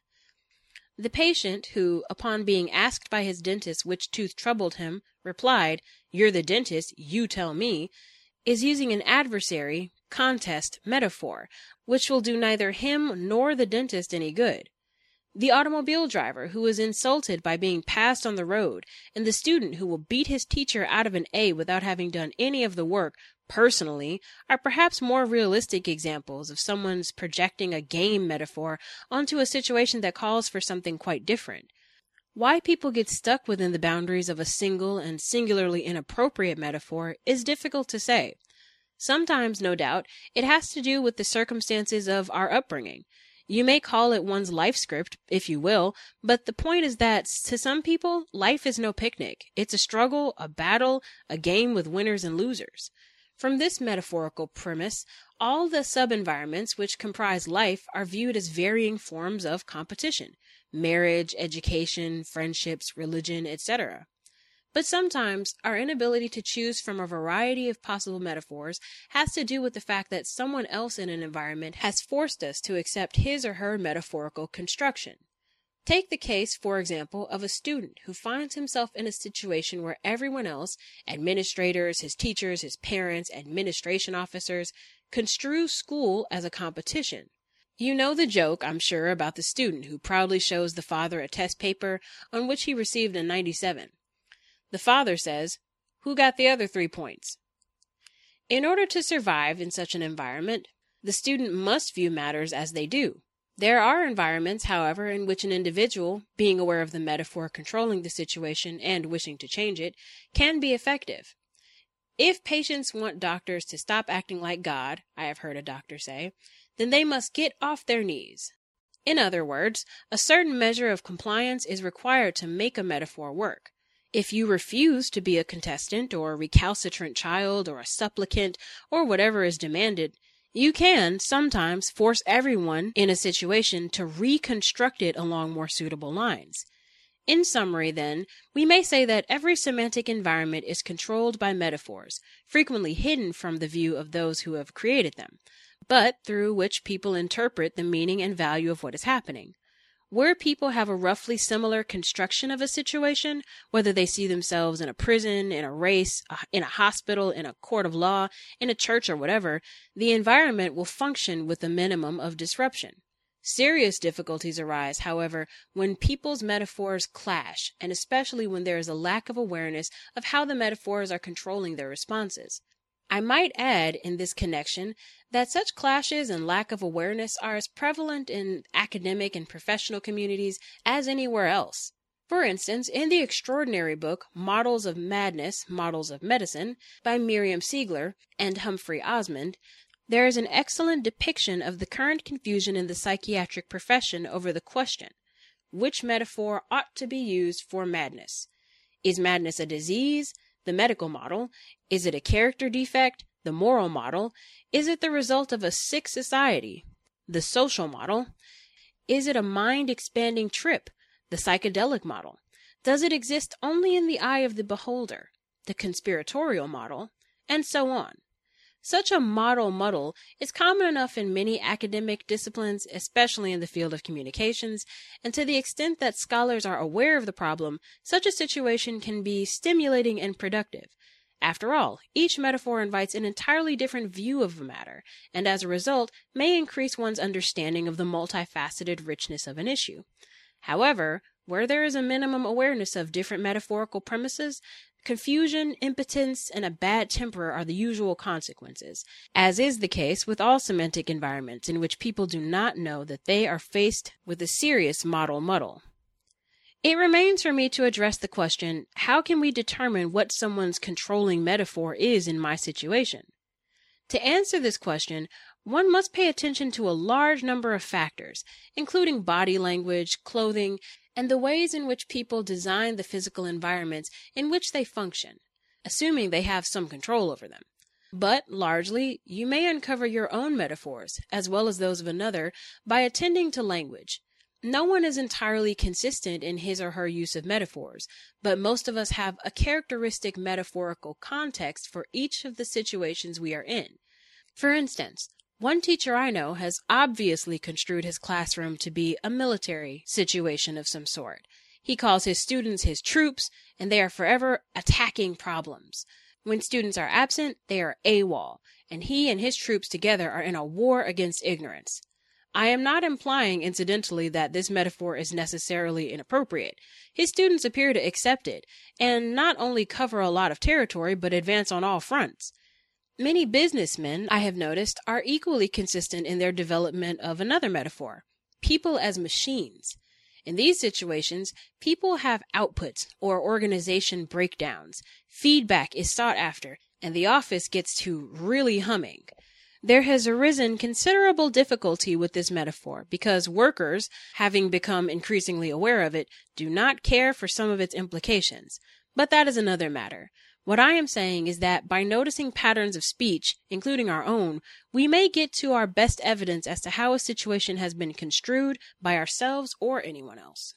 The patient who, upon being asked by his dentist which tooth troubled him, replied, "You're the dentist, you tell me," is using an adversary, contest metaphor, which will do neither him nor the dentist any good. The automobile driver who is insulted by being passed on the road, and the student who will beat his teacher out of an A without having done any of the work personally, are perhaps more realistic examples of someone's projecting a game metaphor onto a situation that calls for something quite different. Why people get stuck within the boundaries of a single and singularly inappropriate metaphor is difficult to say. Sometimes, no doubt, it has to do with the circumstances of our upbringing. You may call it one's life script, if you will, but the point is that, to some people, life is no picnic. It's a struggle, a battle, a game with winners and losers. From this metaphorical premise, all the sub-environments which comprise life are viewed as varying forms of competition: marriage, education, friendships, religion, et cetera. But sometimes our inability to choose from a variety of possible metaphors has to do with the fact that someone else in an environment has forced us to accept his or her metaphorical construction. Take the case, for example, of a student who finds himself in a situation where everyone else, administrators, his teachers, his parents, administration officers, construe school as a competition. You know the joke, I'm sure, about the student who proudly shows the father a test paper on which he received a ninety-seven. The father says, "Who got the other three points?" In order to survive in such an environment, the student must view matters as they do. There are environments, however, in which an individual, being aware of the metaphor controlling the situation and wishing to change it, can be effective. If patients want doctors to stop acting like God, I have heard a doctor say, then they must get off their knees. In other words, a certain measure of compliance is required to make a metaphor work. If you refuse to be a contestant or a recalcitrant child or a supplicant or whatever is demanded, you can sometimes force everyone in a situation to reconstruct it along more suitable lines. In summary, then, we may say that every semantic environment is controlled by metaphors, frequently hidden from the view of those who have created them, but through which people interpret the meaning and value of what is happening. Where people have a roughly similar construction of a situation, whether they see themselves in a prison, in a race, in a hospital, in a court of law, in a church, or whatever, the environment will function with a minimum of disruption. Serious difficulties arise, however, when people's metaphors clash, and especially when there is a lack of awareness of how the metaphors are controlling their responses. I might add in this connection that such clashes and lack of awareness are as prevalent in academic and professional communities as anywhere else. For instance, in the extraordinary book Models of Madness, Models of Medicine by Miriam Siegler and Humphrey Osmond, there is an excellent depiction of the current confusion in the psychiatric profession over the question, which metaphor ought to be used for madness? Is madness a disease, the medical model? Is it a character defect, the moral model? Is it the result of a sick society, the social model? Is it a mind-expanding trip, the psychedelic model? Does it exist only in the eye of the beholder, the conspiratorial model? And so on. Such a model muddle is common enough in many academic disciplines, especially in the field of communications, and to the extent that scholars are aware of the problem, such a situation can be stimulating and productive. After all, each metaphor invites an entirely different view of a matter, and as a result may increase one's understanding of the multifaceted richness of an issue. However, where there is a minimum awareness of different metaphorical premises, confusion, impotence, and a bad temper are the usual consequences, as is the case with all semantic environments in which people do not know that they are faced with a serious model muddle. It remains for me to address the question, how can we determine what someone's controlling metaphor is in my situation? To answer this question, one must pay attention to a large number of factors, including body language, clothing, and the ways in which people design the physical environments in which they function, assuming they have some control over them. But, largely, you may uncover your own metaphors, as well as those of another, by attending to language. No one is entirely consistent in his or her use of metaphors, but most of us have a characteristic metaphorical context for each of the situations we are in. For instance, one teacher I know has obviously construed his classroom to be a military situation of some sort. He calls his students his troops, and they are forever attacking problems. When students are absent, they are AWOL, and he and his troops together are in a war against ignorance. I am not implying, incidentally, that this metaphor is necessarily inappropriate. His students appear to accept it, and not only cover a lot of territory, but advance on all fronts. Many businessmen, I have noticed, are equally consistent in their development of another metaphor, people as machines. In these situations, people have outputs or organization breakdowns. Feedback is sought after, and the office gets to really humming. There has arisen considerable difficulty with this metaphor because workers, having become increasingly aware of it, do not care for some of its implications. But that is another matter. What I am saying is that by noticing patterns of speech, including our own, we may get to our best evidence as to how a situation has been construed by ourselves or anyone else.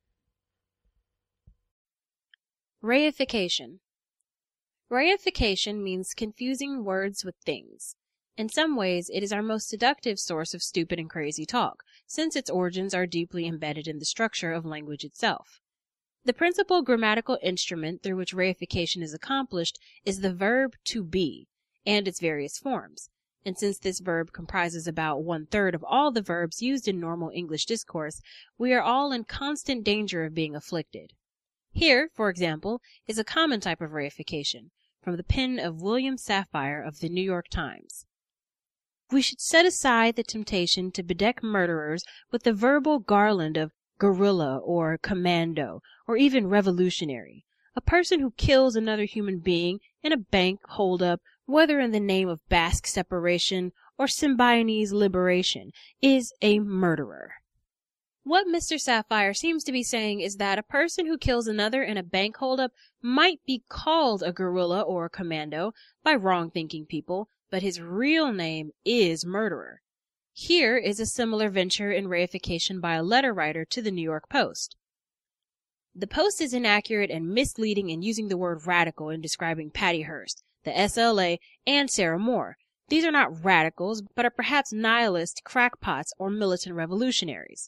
Reification. Reification means confusing words with things. In some ways, it is our most seductive source of stupid and crazy talk, since its origins are deeply embedded in the structure of language itself. The principal grammatical instrument through which reification is accomplished is the verb to be, and its various forms. And since this verb comprises about one-third of all the verbs used in normal English discourse, we are all in constant danger of being afflicted. Here, for example, is a common type of reification, from the pen of William Safire of the New York Times. We should set aside the temptation to bedeck murderers with the verbal garland of guerrilla or commando, or even revolutionary. A person who kills another human being in a bank holdup, whether in the name of Basque separation or Symbionese liberation, is a murderer. What Mister Sapphire seems to be saying is that a person who kills another in a bank holdup might be called a guerrilla or a commando by wrong-thinking people, but his real name is murderer. Here is a similar venture in reification by a letter writer to the New York Post. The Post is inaccurate and misleading in using the word radical in describing Patty Hearst, the S L A, and Sarah Moore. These are not radicals, but are perhaps nihilist crackpots or militant revolutionaries.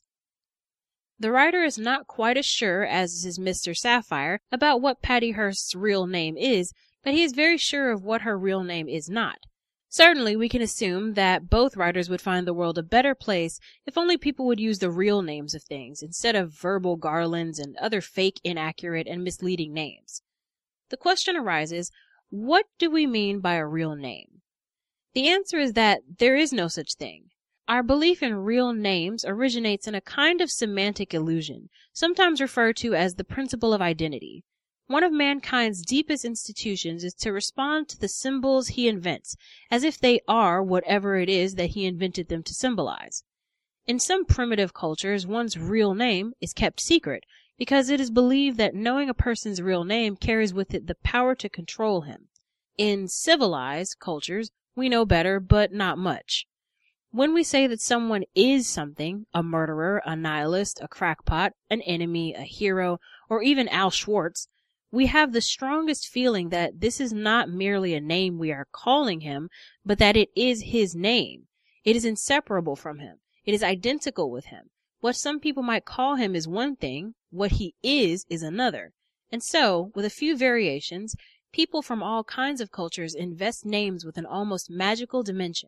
The writer is not quite as sure as is Mister Sapphire about what Patty Hearst's real name is, but he is very sure of what her real name is not. Certainly, we can assume that both writers would find the world a better place if only people would use the real names of things instead of verbal garlands and other fake, inaccurate, and misleading names. The question arises, what do we mean by a real name? The answer is that there is no such thing. Our belief in real names originates in a kind of semantic illusion, sometimes referred to as the principle of identity. One of mankind's deepest institutions is to respond to the symbols he invents, as if they are whatever it is that he invented them to symbolize. In some primitive cultures, one's real name is kept secret, because it is believed that knowing a person's real name carries with it the power to control him. In civilized cultures, we know better, but not much. When we say that someone is something, a murderer, a nihilist, a crackpot, an enemy, a hero, or even Al Schwartz, we have the strongest feeling that this is not merely a name we are calling him, but that it is his name. It is inseparable from him. It is identical with him. What some people might call him is one thing, what he is is another. And so, with a few variations, people from all kinds of cultures invest names with an almost magical dimension.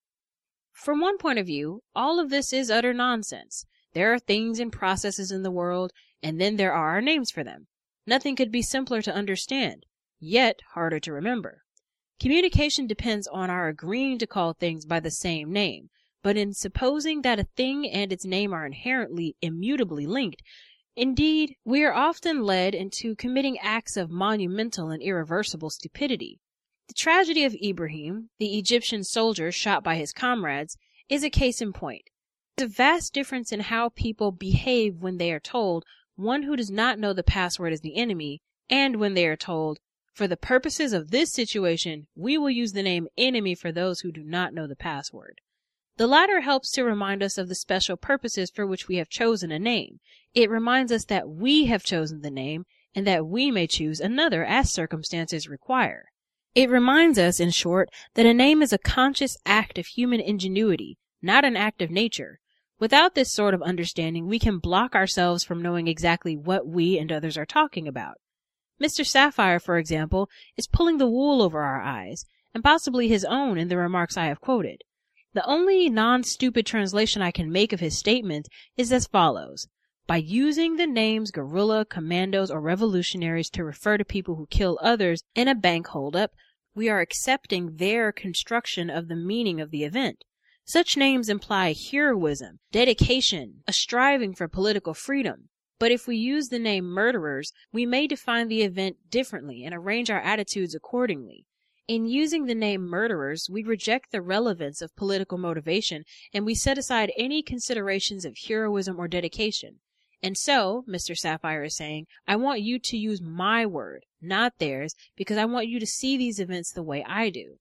From one point of view, all of this is utter nonsense. There are things and processes in the world, and then there are our names for them. Nothing could be simpler to understand, yet harder to remember. Communication depends on our agreeing to call things by the same name, but in supposing that a thing and its name are inherently, immutably linked, indeed, we are often led into committing acts of monumental and irreversible stupidity. The tragedy of Ibrahim, the Egyptian soldier shot by his comrades, is a case in point. There's a vast difference in how people behave when they are told one who does not know the password is the enemy, and when they are told, for the purposes of this situation, we will use the name enemy for those who do not know the password. The latter helps to remind us of the special purposes for which we have chosen a name. It reminds us that we have chosen the name, and that we may choose another as circumstances require. It reminds us, in short, that a name is a conscious act of human ingenuity, not an act of nature. Without this sort of understanding, we can block ourselves from knowing exactly what we and others are talking about. Mister Sapphire, for example, is pulling the wool over our eyes, and possibly his own in the remarks I have quoted. The only non-stupid translation I can make of his statement is as follows. By using the names guerrilla, commandos, or revolutionaries to refer to people who kill others in a bank holdup, we are accepting their construction of the meaning of the event. Such names imply heroism, dedication, a striving for political freedom. But if we use the name murderers, we may define the event differently and arrange our attitudes accordingly. In using the name murderers, we reject the relevance of political motivation, and we set aside any considerations of heroism or dedication. And so, Mister Sapphire is saying, I want you to use my word, not theirs, because I want you to see these events the way I do.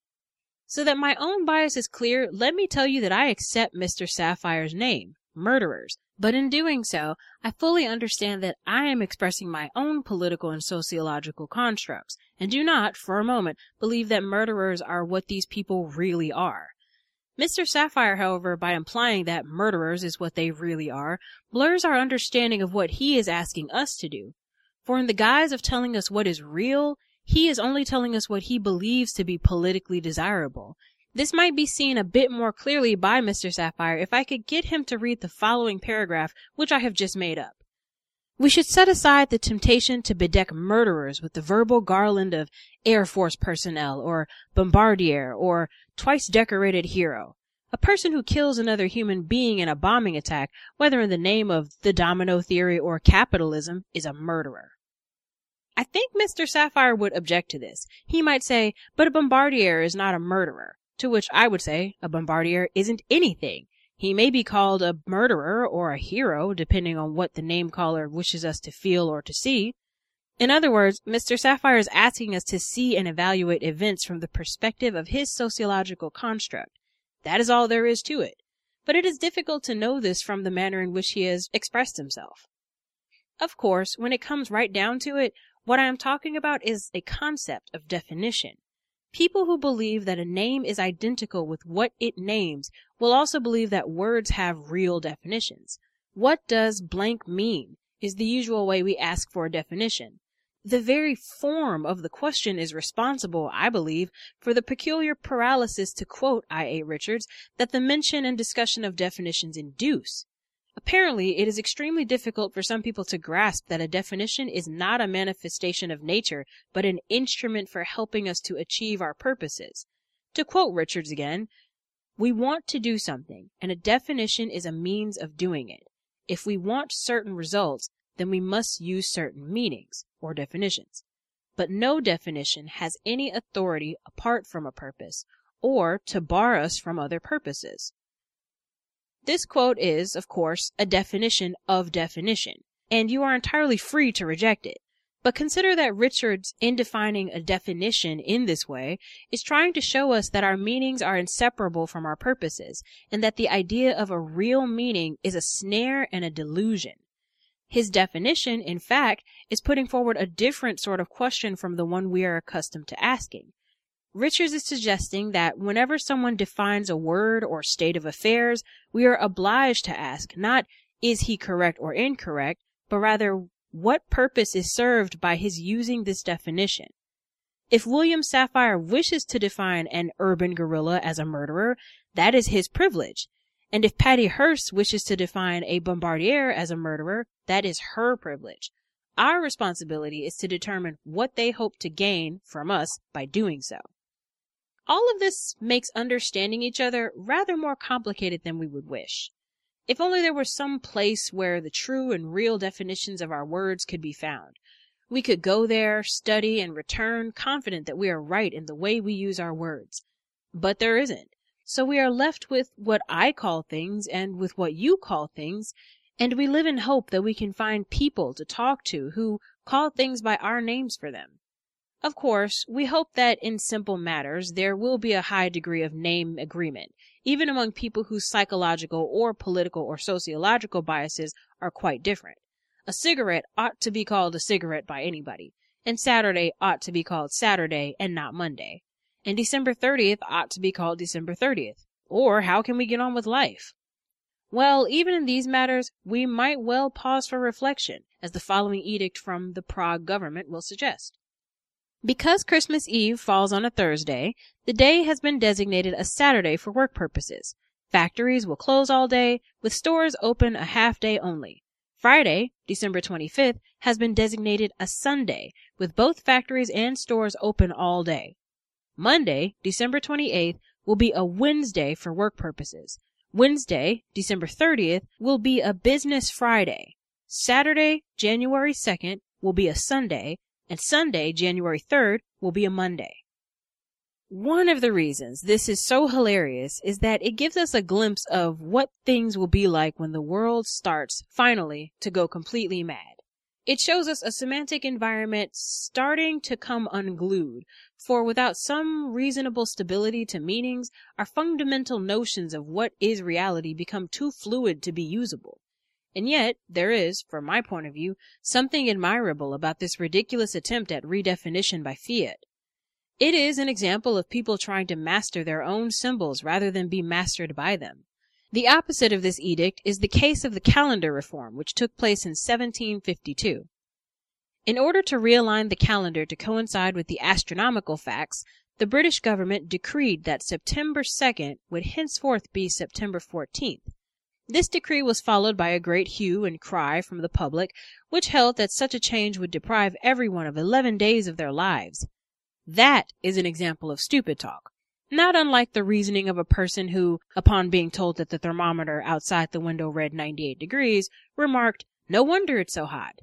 So that my own bias is clear, let me tell you that I accept Mister Sapphire's name, murderers. But in doing so, I fully understand that I am expressing my own political and sociological constructs, and do not, for a moment, believe that murderers are what these people really are. Mister Sapphire, however, by implying that murderers is what they really are, blurs our understanding of what he is asking us to do. For in the guise of telling us what is real, he is only telling us what he believes to be politically desirable. This might be seen a bit more clearly by Mister Sapphire if I could get him to read the following paragraph, which I have just made up. We should set aside the temptation to bedeck murderers with the verbal garland of Air Force personnel, or bombardier, or twice-decorated hero. A person who kills another human being in a bombing attack, whether in the name of the domino theory or capitalism, is a murderer. I think Mister Sapphire would object to this. He might say, but a bombardier is not a murderer. To which I would say, a bombardier isn't anything. He may be called a murderer or a hero, depending on what the name caller wishes us to feel or to see. In other words, Mister Sapphire is asking us to see and evaluate events from the perspective of his sociological construct. That is all there is to it. But it is difficult to know this from the manner in which he has expressed himself. Of course, when it comes right down to it, what I am talking about is a concept of definition. People who believe that a name is identical with what it names will also believe that words have real definitions. What does blank mean is the usual way we ask for a definition. The very form of the question is responsible, I believe, for the peculiar paralysis, to quote I A Richards, that the mention and discussion of definitions induce. Apparently, it is extremely difficult for some people to grasp that a definition is not a manifestation of nature, but an instrument for helping us to achieve our purposes. To quote Richards again, we want to do something, and a definition is a means of doing it. If we want certain results, then we must use certain meanings, or definitions. But no definition has any authority apart from a purpose, or to bar us from other purposes. This quote is, of course, a definition of definition, and you are entirely free to reject it. But consider that Richards, in defining a definition in this way, is trying to show us that our meanings are inseparable from our purposes, and that the idea of a real meaning is a snare and a delusion. His definition, in fact, is putting forward a different sort of question from the one we are accustomed to asking. Richards is suggesting that whenever someone defines a word or state of affairs, we are obliged to ask not, is he correct or incorrect, but rather, what purpose is served by his using this definition? If William Sapphire wishes to define an urban guerrilla as a murderer, that is his privilege. And if Patty Hearst wishes to define a bombardier as a murderer, that is her privilege. Our responsibility is to determine what they hope to gain from us by doing so. All of this makes understanding each other rather more complicated than we would wish. If only there were some place where the true and real definitions of our words could be found. We could go there, study, and return confident that we are right in the way we use our words. But there isn't. So we are left with what I call things and with what you call things, and we live in hope that we can find people to talk to who call things by our names for them. Of course, we hope that in simple matters there will be a high degree of name agreement, even among people whose psychological or political or sociological biases are quite different. A cigarette ought to be called a cigarette by anybody, and Saturday ought to be called Saturday and not Monday, and December thirtieth ought to be called December thirtieth. Or how can we get on with life? Well, even in these matters, we might well pause for reflection, as the following edict from the Prague government will suggest. Because Christmas Eve falls on a Thursday, the day has been designated a Saturday for work purposes. Factories will close all day, with stores open a half day only. Friday, December twenty-fifth, has been designated a Sunday, with both factories and stores open all day. Monday, December twenty-eighth, will be a Wednesday for work purposes. Wednesday, December thirtieth, will be a business Friday. Saturday, January second, will be a Sunday, and Sunday, January third, will be a Monday. One of the reasons this is so hilarious is that it gives us a glimpse of what things will be like when the world starts, finally, to go completely mad. It shows us a semantic environment starting to come unglued, for without some reasonable stability to meanings, our fundamental notions of what is reality become too fluid to be usable. And yet, there is, from my point of view, something admirable about this ridiculous attempt at redefinition by fiat. It is an example of people trying to master their own symbols rather than be mastered by them. The opposite of this edict is the case of the calendar reform, which took place in seventeen fifty-two. In order to realign the calendar to coincide with the astronomical facts, the British government decreed that September second would henceforth be September fourteenth. This decree was followed by a great hue and cry from the public, which held that such a change would deprive everyone of eleven days of their lives. That is an example of stupid talk, not unlike the reasoning of a person who, upon being told that the thermometer outside the window read ninety-eight degrees, remarked, "No wonder it's so hot."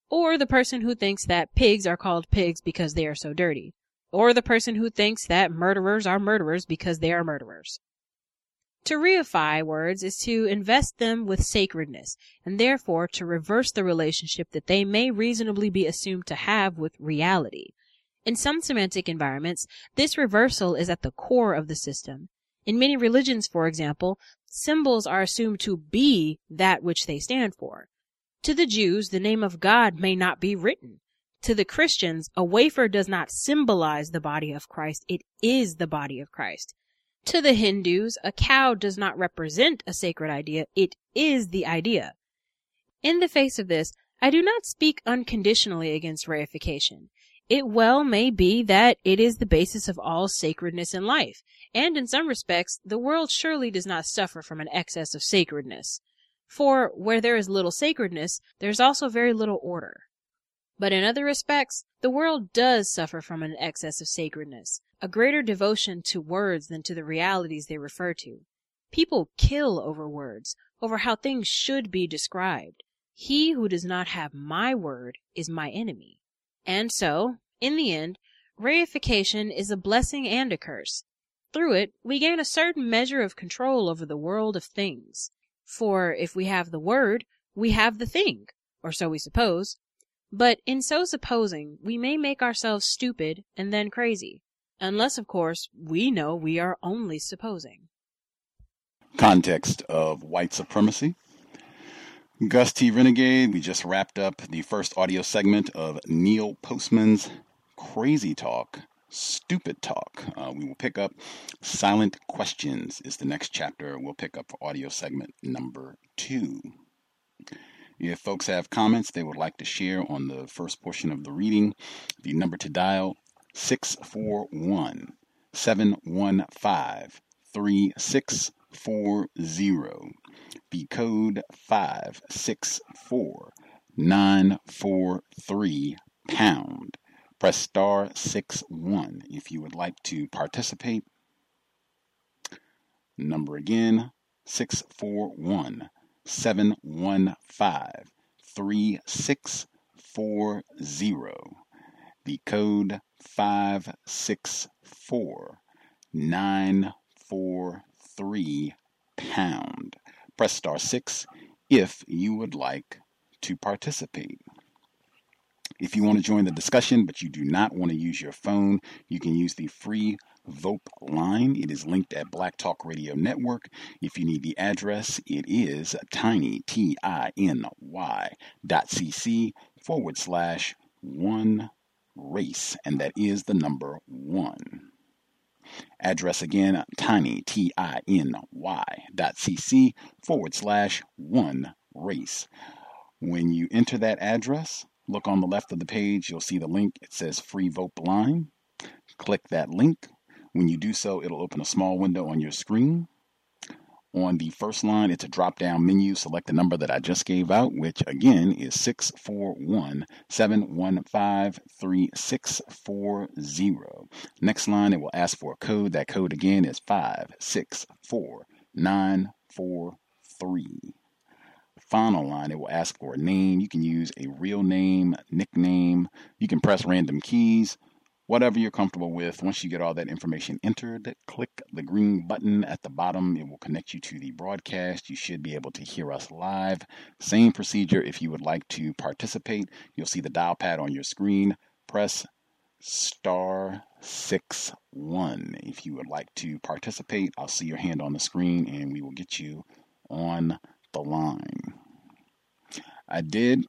or the person who thinks that pigs are called pigs because they are so dirty, or the person who thinks that murderers are murderers because they are murderers. To reify words is to invest them with sacredness, and therefore to reverse the relationship that they may reasonably be assumed to have with reality. In some semantic environments, this reversal is at the core of the system. In many religions, for example, symbols are assumed to be that which they stand for. To the Jews, the name of God may not be written. To the Christians, a wafer does not symbolize the body of Christ, it is the body of Christ. To the Hindus, a cow does not represent a sacred idea, it is the idea. In the face of this, I do not speak unconditionally against reification. It well may be that it is the basis of all sacredness in life, and in some respects, the world surely does not suffer from an excess of sacredness. For where there is little sacredness, there is also very little order. But in other respects, the world does suffer from an excess of sacredness, a greater devotion to words than to the realities they refer to. People kill over words, over how things should be described. He who does not have my word is my enemy. And so, in the end, reification is a blessing and a curse. Through it, we gain a certain measure of control over the world of things. For if we have the word, we have the thing, or so we suppose. But in so supposing, we may make ourselves stupid and then crazy. Unless, of course, we know we are only supposing. Context of white supremacy. Gus T. Renegade, we just wrapped up the first audio segment of Neil Postman's Crazy Talk, Stupid Talk. Uh, we will pick up Silent Questions is the next chapter we'll pick up for audio segment number two. If folks have comments they would like to share on the first portion of the reading, the number to dial six four one, seven one five, three six four zero. The code five six four nine four three pound. Press star six one if you would like to participate. Number again, six four one, seven one five, three six four zero. The code five six four nine four three pound. Press star six if you would like to participate. If you want to join the discussion but you do not want to use your phone, you can use the free V O P line. It is linked at Black Talk Radio Network. If you need the address, it is tiny, T I N Y dot cc forward slash one race, and that is the number one. Address again, tiny, T I N Y dot cc forward slash one race. When you enter that address, look on the left of the page, you'll see the link. It says free V O P line. Click that link. When you do so, it'll open a small window on your screen. On the first line, it's a drop-down menu. Select the number that I just gave out, which again is six four one, seven one five, three six four zero. Next line, it will ask for a code. That code again is five six four nine four three. Final line, it will ask for a name. You can use a real name, nickname. You can press random keys. Whatever you're comfortable with. Once you get all that information entered, click the green button at the bottom. It will connect you to the broadcast. You should be able to hear us live. Same procedure if you would like to participate. You'll see the dial pad on your screen. Press star six one if you would like to participate. I'll see your hand on the screen and we will get you on the line. I did,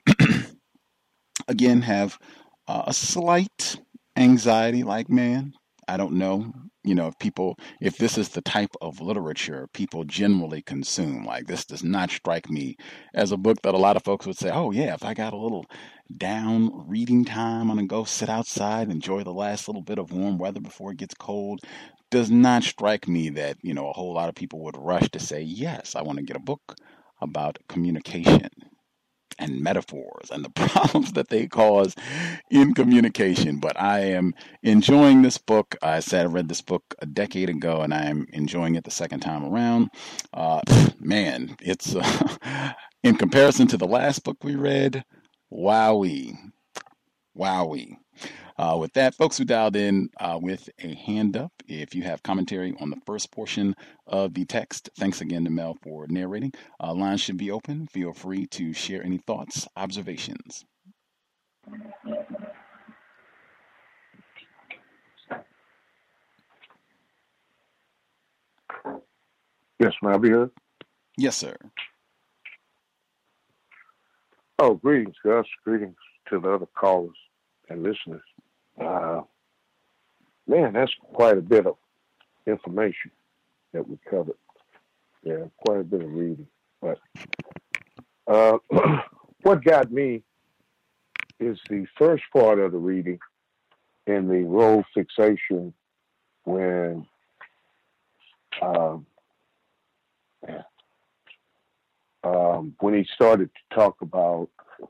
again, have uh, a slight anxiety, like, man, I don't know, you know, if people, if this is the type of literature people generally consume. Like, this does not strike me as a book that a lot of folks would say, oh yeah, if I got a little down reading time, I'm gonna go sit outside, enjoy the last little bit of warm weather before it gets cold. Does not strike me that, you know, a whole lot of people would rush to say, yes, I want to get a book about communication and metaphors and the problems that they cause in communication. But I am enjoying this book. I said I read this book a decade ago, and I am enjoying it the second time around. Uh, man, it's uh, in comparison to the last book we read, Wowee. Wowee. Uh, with that, folks who dialed in uh, with a hand up, if you have commentary on the first portion of the text, thanks again to Mel for narrating. Uh, lines should be open. Feel free to share any thoughts, observations. Yes, may I be heard? Yes, sir. Oh, greetings, Gus. Greetings to the other callers and listeners. Uh, man, that's quite a bit of information that we covered. Yeah, quite a bit of reading. But uh, what got me is the first part of the reading in the role fixation when um, um, when he started to talk about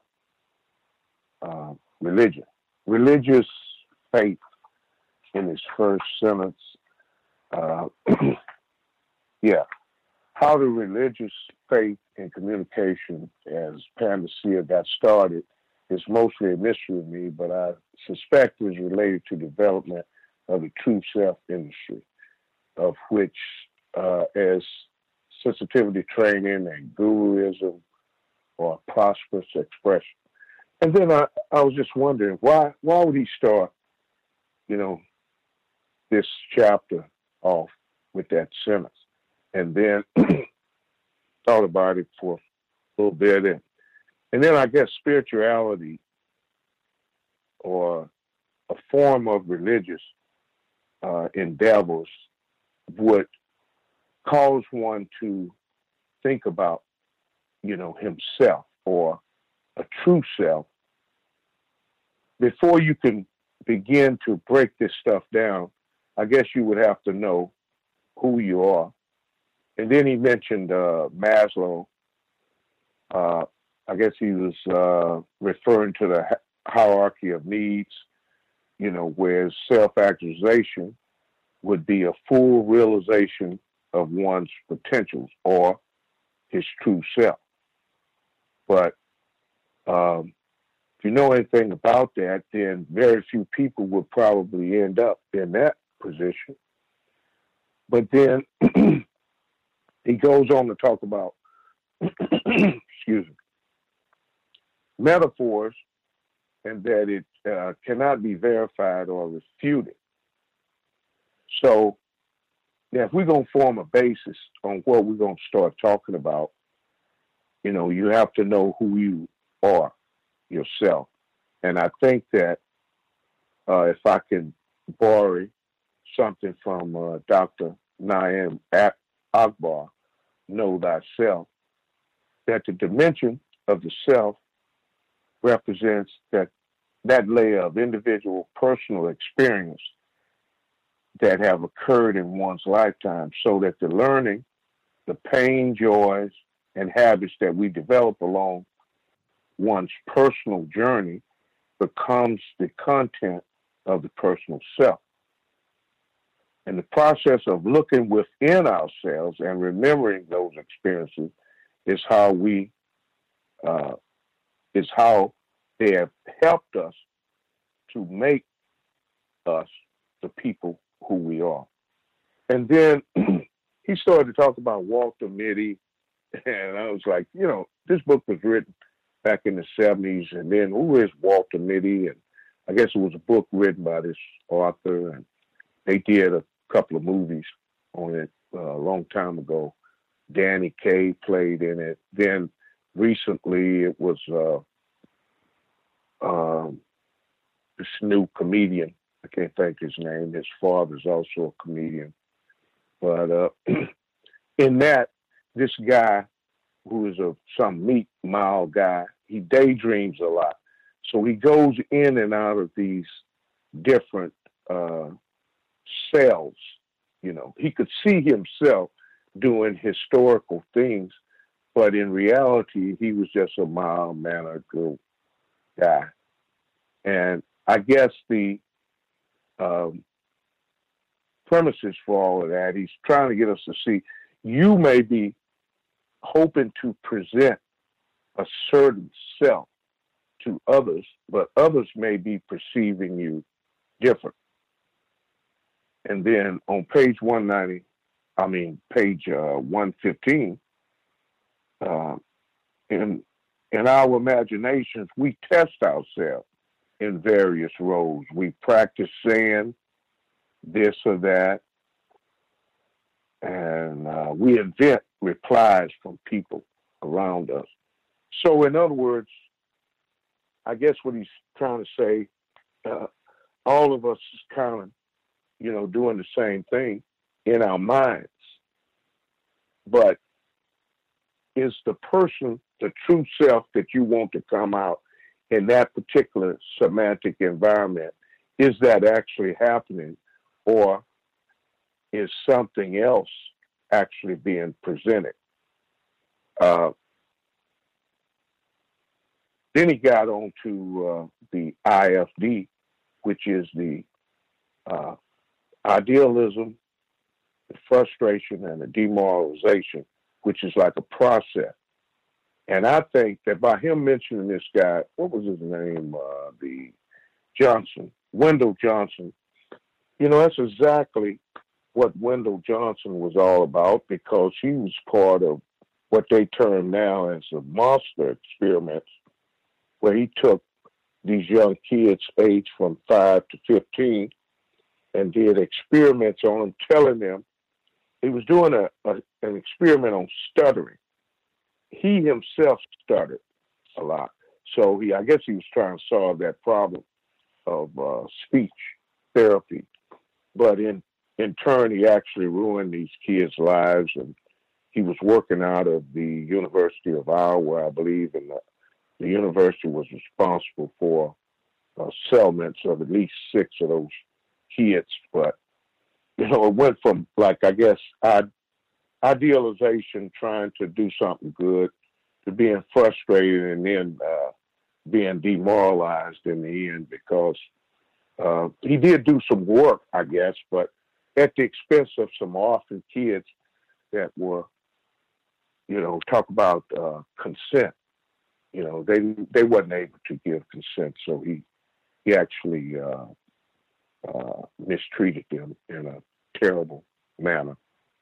uh, religion, religious faith in his first sentence. Uh, yeah, how the religious faith and communication as Panacea got started is mostly a mystery to me, but I suspect is related to development of the true self industry, of which uh, as sensitivity training and guruism or prosperous expression. And then I, I was just wondering, why why would he start, you know, this chapter off with that sentence? And then thought about it for a little bit. And, and then I guess spirituality or a form of religious uh, endeavors would cause one to think about, you know, himself or a true self. Before you can begin to break this stuff down, I guess you would have to know who you are. And then he mentioned uh, Maslow. Uh, I guess he was uh, referring to the hierarchy of needs, you know, where self-actualization would be a full realization of one's potentials or his true self. But um, if you know anything about that, then very few people would probably end up in that position. But then he goes on to talk about, excuse me, metaphors, and that it uh, cannot be verified or refuted. So, yeah, if we're going to form a basis on what we're going to start talking about, you know, you have to know who you are yourself. And I think that uh, if I can borrow something from uh, Doctor Naim Akbar, know thyself, that the dimension of the self represents that that layer of individual personal experience that have occurred in one's lifetime, so that the learning, the pain, joys, and habits that we develop along one's personal journey becomes the content of the personal self. And the process of looking within ourselves and remembering those experiences is how we, uh, is how they have helped us to make us the people who we are. And then he started to talk about Walter Mitty, and I was like, you know, this book was written back in the seventies, and then who is Walter Mitty? And I guess it was a book written by this author, and they did a couple of movies on it uh, a long time ago. Danny Kaye played in it. Then recently it was uh, um, this new comedian. I can't think his name. His father's also a comedian. But uh, in that, this guy, who is a some meek, mild guy, he daydreams a lot. So he goes in and out of these different uh, cells. You know, he could see himself doing historical things, but in reality, he was just a mild-mannered good guy. And I guess the um, premises for all of that, he's trying to get us to see, you may be hoping to present a certain self to others, but others may be perceiving you different. And then on page one ninety, I mean, page uh, one fifteen, uh, in, in our imaginations, we test ourselves in various roles. We practice saying this or that, and uh, we invent replies from people around us. So, in other words, I guess what he's trying to say, uh, all of us is kind of, you know, doing the same thing in our minds. But is the person, the true self that you want to come out in that particular semantic environment, is that actually happening, or is something else actually being presented? Uh, then he got on to uh, the I F D, which is the uh, idealism, the frustration, and the demoralization, which is like a process. And I think that by him mentioning this guy, what was his name? Uh, the Johnson, Wendell Johnson. You know, that's exactly what Wendell Johnson was all about, because he was part of what they term now as the monster experiments, where he took these young kids aged from five to fifteen and did experiments on them, telling them he was doing a, a an experiment on stuttering. He himself stuttered a lot. So he, I guess he was trying to solve that problem of uh, speech therapy. But in, in turn, he actually ruined these kids' lives. And he was working out of the University of Iowa, I believe, and the, the university was responsible for uh, settlements of at least six of those kids. But, you know, it went from, like, I guess, I idealization, trying to do something good, to being frustrated and then uh, being demoralized in the end, because uh, he did do some work, I guess, but at the expense of some orphan kids that were, you know, talk about uh, consent. You know, they they wasn't able to give consent, so he he actually uh, uh, mistreated them in a terrible manner.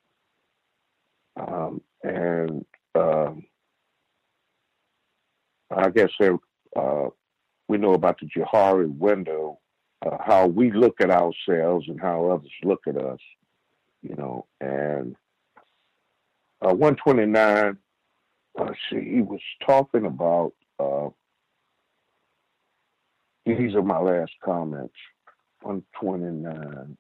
Um, and um, I guess there, uh, we know about the Johari window, uh, how we look at ourselves and how others look at us, you know. And uh, one twenty-nine, uh, see, he was talking about, uh, these are my last comments, one twenty-nine,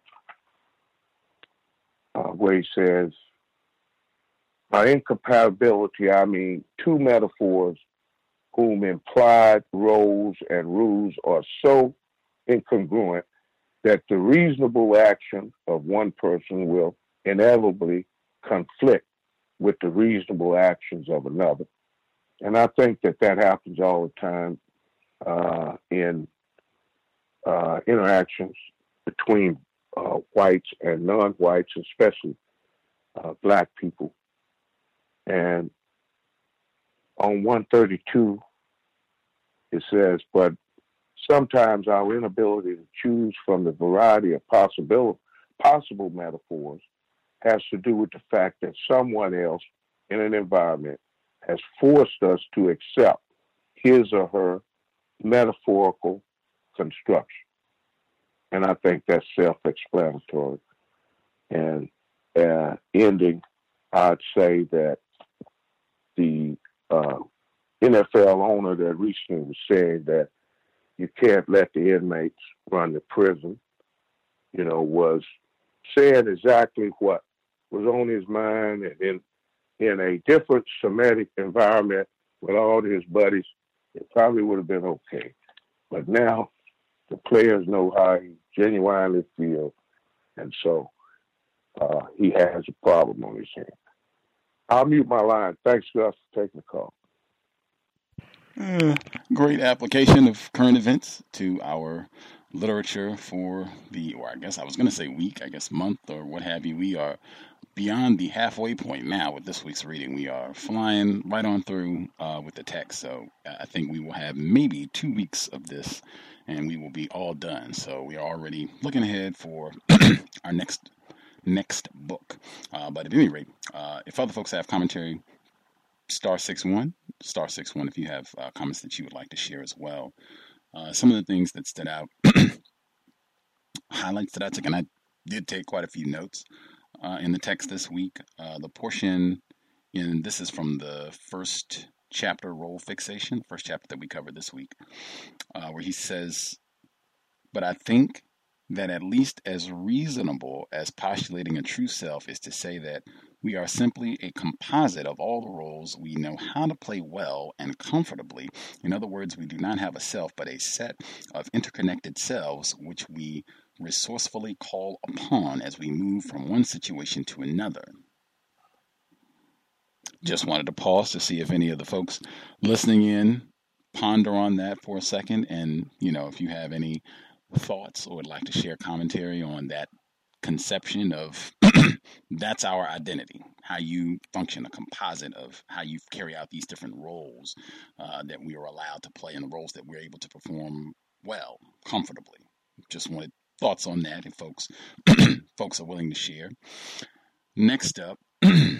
uh, where he says, by incompatibility, I mean two metaphors whom implied roles and rules are so incongruent that the reasonable action of one person will inevitably conflict with the reasonable actions of another. And I think that that happens all the time uh, in uh, interactions between uh, whites and non-whites, especially uh, black people. And on one thirty-two, it says, but sometimes our inability to choose from the variety of possible, possible metaphors has to do with the fact that someone else in an environment has forced us to accept his or her metaphorical construction. And I think that's self-explanatory. And uh, ending, I'd say that the uh, N F L owner that recently was saying that you can't let the inmates run the prison, you know, was saying exactly what was on his mind. And in, in a different Semitic environment with all his buddies, it probably would have been okay. But now the players know how he genuinely feels. And so uh, he has a problem on his hands. I'll mute my line. Thanks, Gus, for taking the call. Uh, great application of current events to our literature for the, or I guess I was going to say week, I guess month, or what have you. We are beyond the halfway point now with this week's reading. We are flying right on through uh, with the text. So I think we will have maybe two weeks of this and we will be all done. So we are already looking ahead for our next next book. Uh, but at any rate, uh, if other folks have commentary, star six one, star six one if you have uh, comments that you would like to share as well. Uh, some of the things that stood out, highlights that I took, and I did take quite a few notes uh, in the text this week. Uh, the portion in, this is from the first chapter, Role Fixation, the first chapter that we covered this week, uh, where he says, but I think that at least as reasonable as postulating a true self is to say that we are simply a composite of all the roles we know how to play well and comfortably. In other words, we do not have a self, but a set of interconnected selves which we resourcefully call upon as we move from one situation to another. Just wanted to pause to see if any of the folks listening in ponder on that for a second. And, you know, if you have any thoughts or would like to share commentary on that conception of that's our identity, how you function, a composite of how you carry out these different roles uh, that we are allowed to play and the roles that we're able to perform well, comfortably. Just wanted thoughts on that if folks folks are willing to share. Next up, uh,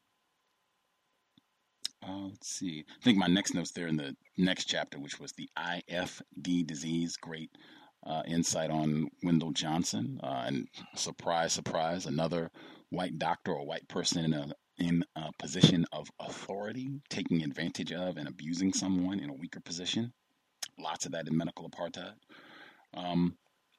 let's see. I think my next note's there in the next chapter, which was the I F D disease. Great Uh, insight on Wendell Johnson, uh, and surprise, surprise, another white doctor or white person in a in a position of authority, taking advantage of and abusing someone in a weaker position. Lots of that in medical apartheid. Um,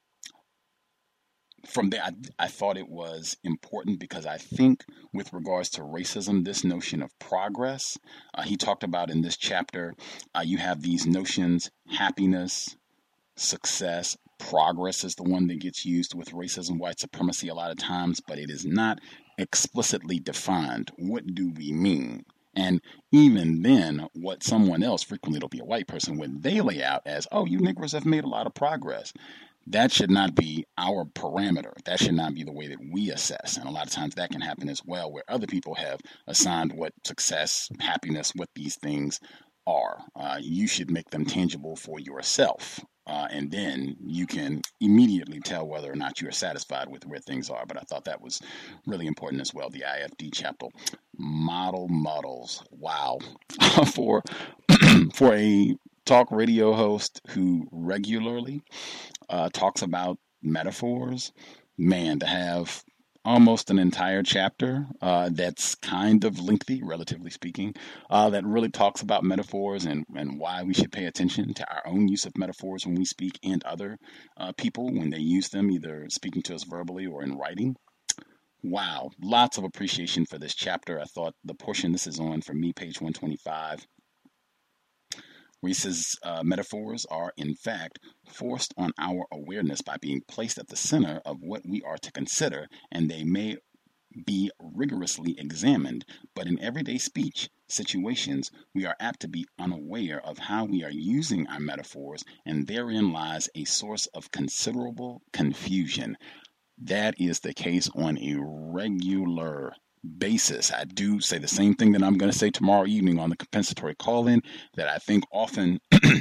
from there, I, I thought it was important because I think with regards to racism, this notion of progress, uh, he talked about in this chapter, uh, you have these notions, happiness, success, progress is the one that gets used with racism, white supremacy a lot of times, but it is not explicitly defined. What do we mean? And even then, what someone else, frequently it'll be a white person, when they lay out as, oh, you Negroes have made a lot of progress, that should not be our parameter. That should not be the way that we assess. And a lot of times that can happen as well, where other people have assigned what success, happiness, what these things are. Uh, you should make them tangible for yourself. Uh, and then you can immediately tell whether or not you are satisfied with where things are. But I thought that was really important as well. The I F D chapter, model models. Wow. for for a talk radio host who regularly uh, talks about metaphors, man, to have almost an entire chapter uh, that's kind of lengthy, relatively speaking, uh, that really talks about metaphors and, and why we should pay attention to our own use of metaphors when we speak and other uh, people when they use them, either speaking to us verbally or in writing. Wow, lots of appreciation for this chapter. I thought the portion this is on, for me, page one twenty-five, where he says uh, metaphors are, in fact, forced on our awareness by being placed at the center of what we are to consider, and they may be rigorously examined. But in everyday speech situations, we are apt to be unaware of how we are using our metaphors, and therein lies a source of considerable confusion. That is the case on a regular basis. I do say the same thing that I'm going to say tomorrow evening on the compensatory call-in, that I think often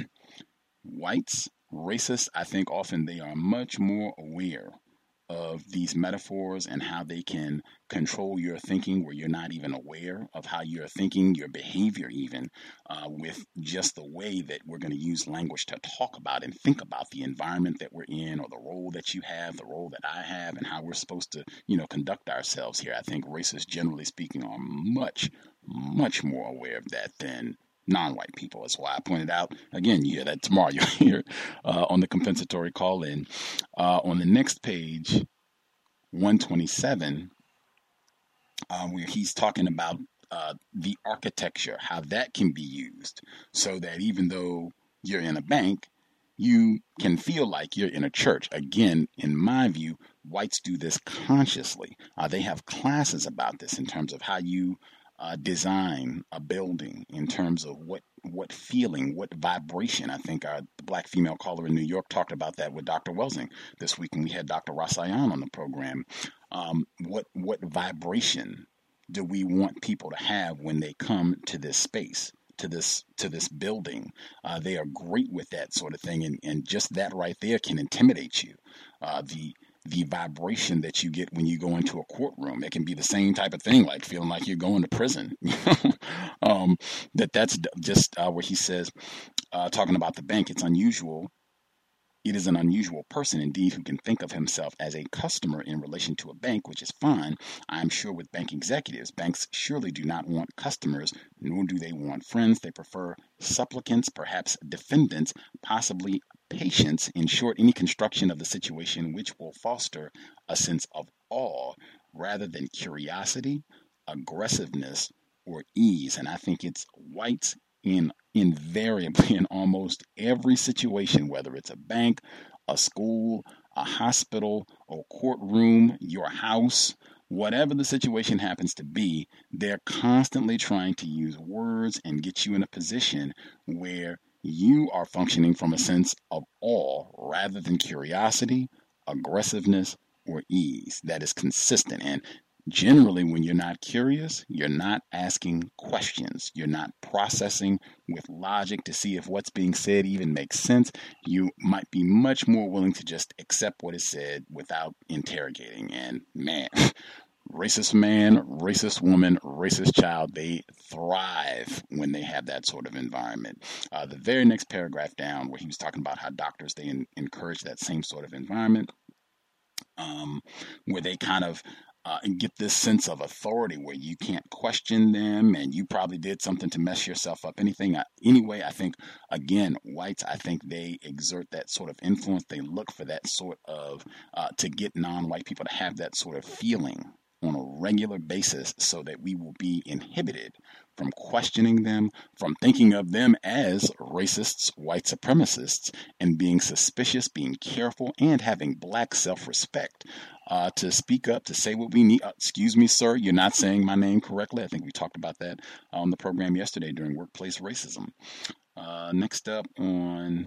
whites, racists, I think often they are much more aware of these metaphors and how they can control your thinking where you're not even aware of how you're thinking, your behavior even, uh, with just the way that we're going to use language to talk about and think about the environment that we're in, or the role that you have, the role that I have, and how we're supposed to, you know, conduct ourselves here. I think racists, generally speaking, are much, much more aware of that than non-white people. That's why I pointed out, again, you hear that tomorrow, you'll hear uh, on the compensatory call-in. Uh, on the next page, one twenty-seven, uh, where he's talking about uh, the architecture, how that can be used so that even though you're in a bank, you can feel like you're in a church. Again, in my view, whites do this consciously. Uh, they have classes about this in terms of how you Uh, design a building, in terms of what what feeling, what vibration. I think our the black female caller in New York talked about that with Doctor Welsing this week, and we had Doctor Rasayan on the program. Um, what what vibration do we want people to have when they come to this space, to this to this building? Uh, they are great with that sort of thing, and, and just that right there can intimidate you. Uh, the the vibration that you get when you go into a courtroom, it can be the same type of thing, like feeling like you're going to prison. um, that that's just uh, where he says, uh, talking about the bank, it's unusual. It is an unusual person indeed who can think of himself as a customer in relation to a bank, which is fine. I am sure with bank executives, banks surely do not want customers, nor do they want friends. They prefer supplicants, perhaps defendants, possibly patients. In short, any construction of the situation which will foster a sense of awe rather than curiosity, aggressiveness, or ease. And I think it's whites in invariably in almost every situation, whether it's a bank, a school, a hospital, a courtroom, your house, whatever the situation happens to be, they're constantly trying to use words and get you in a position where you are functioning from a sense of awe rather than curiosity, aggressiveness, or ease that is consistent. And generally, when you're not curious, you're not asking questions. You're not processing with logic to see if what's being said even makes sense. You might be much more willing to just accept what is said without interrogating. And man, racist man, racist woman, racist child, they thrive when they have that sort of environment. Uh, the very next paragraph down, where he was talking about how doctors, they en- encourage that same sort of environment, um, where they kind of uh, get this sense of authority where you can't question them, and you probably did something to mess yourself up. Anything, I, anyway, I think, again, whites, I think they exert that sort of influence. They look for that sort of, uh, to get non-white people to have that sort of feeling on a regular basis, so that we will be inhibited from questioning them, from thinking of them as racists, white supremacists, and being suspicious, being careful, and having black self-respect uh, to speak up, to say what we need. Uh, excuse me, sir, you're not saying my name correctly. I think we talked about that on the program yesterday during workplace racism. Uh, next up on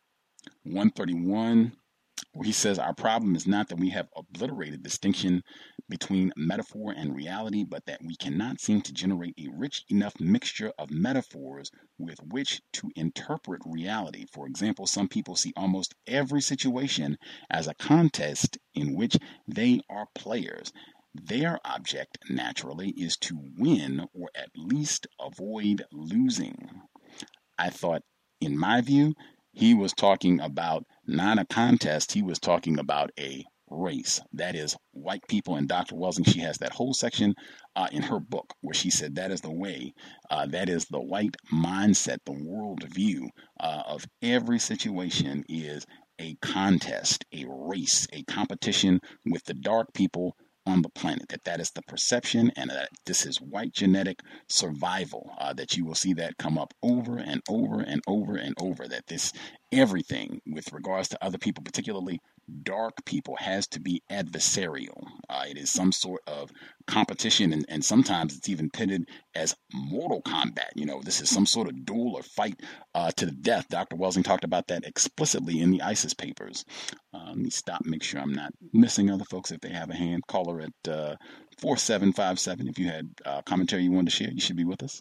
one thirty-one, where he says, our problem is not that we have obliterated distinction between metaphor and reality, but that we cannot seem to generate a rich enough mixture of metaphors with which to interpret reality. For example, some people see almost every situation as a contest in which they are players. Their object, naturally, is to win or at least avoid losing. I thought, in my view, he was talking about not a contest, he was talking about a race. That is white people. And Doctor Welsing, she has that whole section uh, in her book where she said that is the way, uh, that is the white mindset, the worldview uh, of every situation is a contest, a race, a competition with the dark people on the planet. That that is the perception, and that this is white genetic survival. Uh, that you will see that come up over and over and over and over. That this everything with regards to other people, particularly dark people, has to be adversarial. Uh, it is some sort of competition, and, and sometimes it's even pitted as mortal combat. You know, this is some sort of duel or fight uh, to the death. Doctor Welsing talked about that explicitly in the ISIS papers. Uh, let me stop, make sure I'm not missing other folks. If they have a hand, caller at uh, four seven five seven. If you had uh, commentary you wanted to share, you should be with us.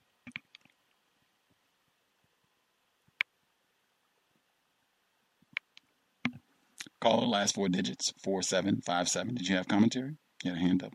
Caller, last four digits, four seven five seven. Did you have commentary? You had a hand up.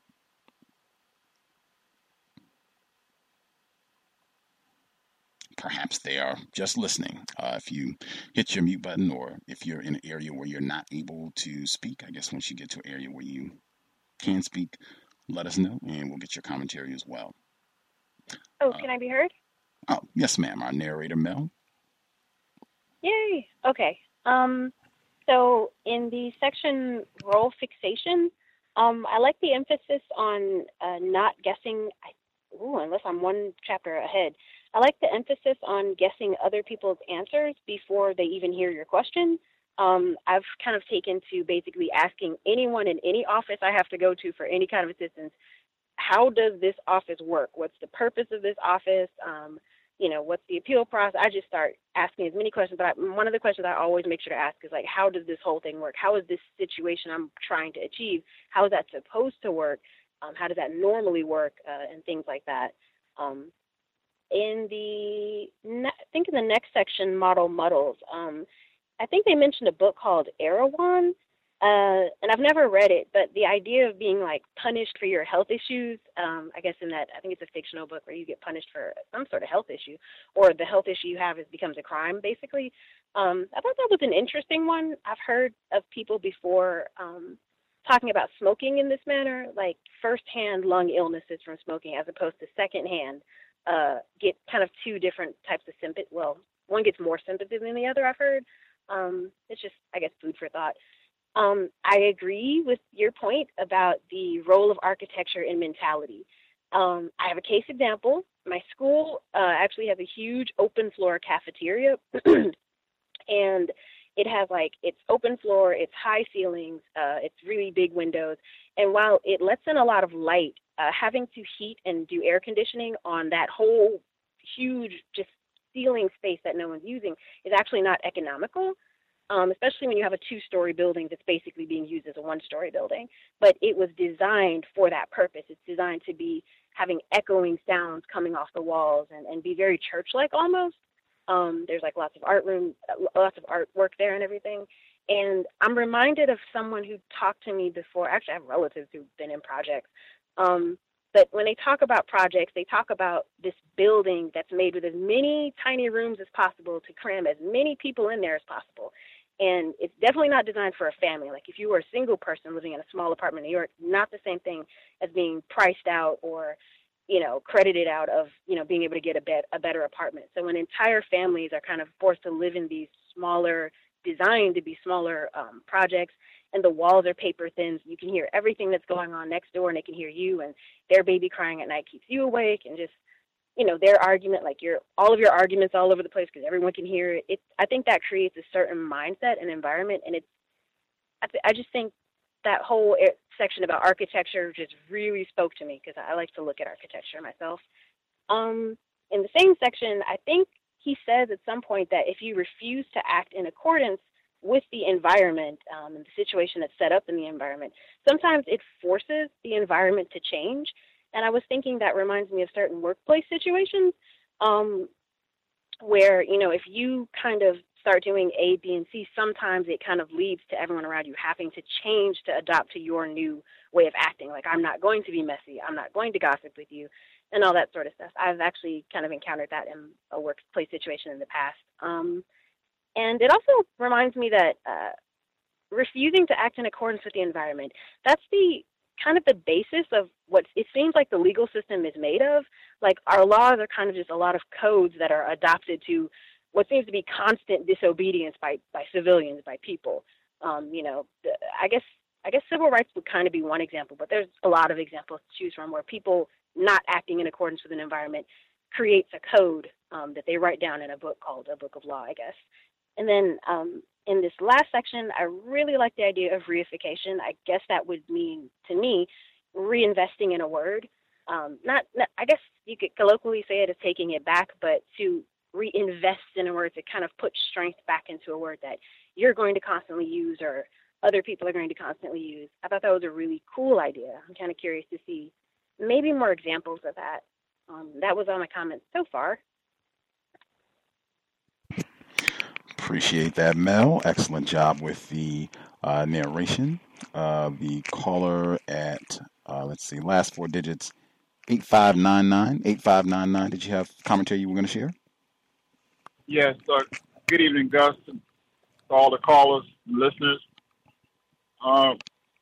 Perhaps they are just listening. Uh, if you hit your mute button, or if you're in an area where you're not able to speak, I guess once you get to an area where you can speak, let us know, and we'll get your commentary as well. Oh, Uh, can I be heard? oh, yes, ma'am. Our narrator, Mel. Yay. Okay. Um, so in the section role fixation, um, I like the emphasis on uh, not guessing, I, ooh, unless I'm one chapter ahead. I like the emphasis on guessing other people's answers before they even hear your question. Um, I've kind of taken to basically asking anyone in any office I have to go to for any kind of assistance, how does this office work? What's the purpose of this office? Um, you know, what's the appeal process? I just start asking as many questions. But I, one of the questions I always make sure to ask is like, how does this whole thing work? How is this situation I'm trying to achieve? How is that supposed to work? Um, how does that normally work? Uh, and things like that. Um, in the, ne- I think in the next section, model muddles, um, I think they mentioned a book called Erewhon. Uh, and I've never read it, but the idea of being like punished for your health issues, um, I guess in that, I think it's a fictional book where you get punished for some sort of health issue, or the health issue you have is, becomes a crime, basically. Um, I thought that was an interesting one. I've heard of people before um, talking about smoking in this manner, like firsthand lung illnesses from smoking, as opposed to secondhand, uh, get kind of two different types of sympathy. Well, one gets more sympathy than the other, I've heard. Um, it's just, I guess, food for thought. Um, I agree with your point about the role of architecture in mentality. Um, I have a case example. My school uh, actually has a huge open floor cafeteria, and it has like, it's open floor, it's high ceilings, uh, it's really big windows. And while it lets in a lot of light, uh, having to heat and do air conditioning on that whole huge just ceiling space that no one's using is actually not economical. Um, especially when you have a two-story building that's basically being used as a one-story building. But it was designed for that purpose. It's designed to be having echoing sounds coming off the walls and, and be very church-like almost. Um, there's like lots of art room, lots of artwork there and everything. And I'm reminded of someone who talked to me before. Actually, I have relatives who've been in projects. Um, but when they talk about projects, they talk about this building that's made with as many tiny rooms as possible to cram as many people in there as possible. And it's definitely not designed for a family. Like if you were a single person living in a small apartment in New York, not the same thing as being priced out or, you know, credited out of, you know, being able to get a, bed, a better apartment. So when entire families are kind of forced to live in these smaller, designed to be smaller um, projects, and the walls are paper thin, so you can hear everything that's going on next door, and they can hear you, and their baby crying at night keeps you awake, and just, you know, their argument, like your all of your arguments all over the place because everyone can hear it. It's, I think that creates a certain mindset and environment, and it's, I, th- I just think that whole section about architecture just really spoke to me because I like to look at architecture myself. Um, in the same section, I think he says at some point that if you refuse to act in accordance with the environment um, and the situation that's set up in the environment, sometimes it forces the environment to change. And I was thinking that reminds me of certain workplace situations um, where, you know, if you kind of start doing A, B, and C, sometimes it kind of leads to everyone around you having to change to adopt to your new way of acting. Like, I'm not going to be messy. I'm not going to gossip with you and all that sort of stuff. I've actually kind of encountered that in a workplace situation in the past. Um, and it also reminds me that uh, refusing to act in accordance with the environment, that's the kind of the basis of what it seems like the legal system is made of. Like, our laws are kind of just a lot of codes that are adopted to what seems to be constant disobedience by, by civilians, by people. Um, you know, the, I guess I guess civil rights would kind of be one example, but there's a lot of examples to choose from where people not acting in accordance with an environment creates a code um, that they write down in a book called a book of law, I guess. And then um, in this last section, I really like the idea of reification. I guess that would mean, to me, reinvesting in a word. Um, not, not, I guess you could colloquially say it as taking it back, but to reinvest in a word, to kind of put strength back into a word that you're going to constantly use or other people are going to constantly use. I thought that was a really cool idea. I'm kind of curious to see maybe more examples of that. Um, that was all my comments so far. Appreciate that, Mel. Excellent job with the uh, narration. Uh, the caller at, uh, let's see, last four digits, eight five nine nine. eight five nine nine. Did you have commentary you were going to share? Yes. Uh, good evening, Gus, and all the callers and listeners. Uh,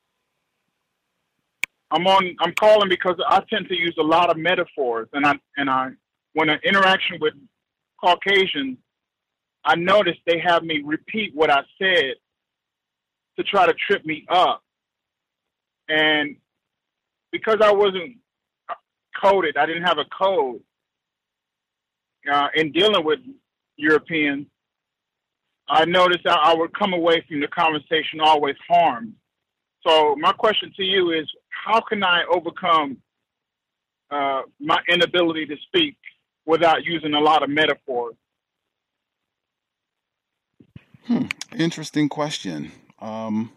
I'm on. I'm calling because I tend to use a lot of metaphors, and I and I when an interaction with Caucasians, I noticed they have me repeat what I said to try to trip me up. And because I wasn't coded, I didn't have a code uh, in dealing with Europeans, I noticed that I would come away from the conversation always harmed. So my question to you is, how can I overcome uh, my inability to speak without using a lot of metaphors? Hmm. Interesting question. Um,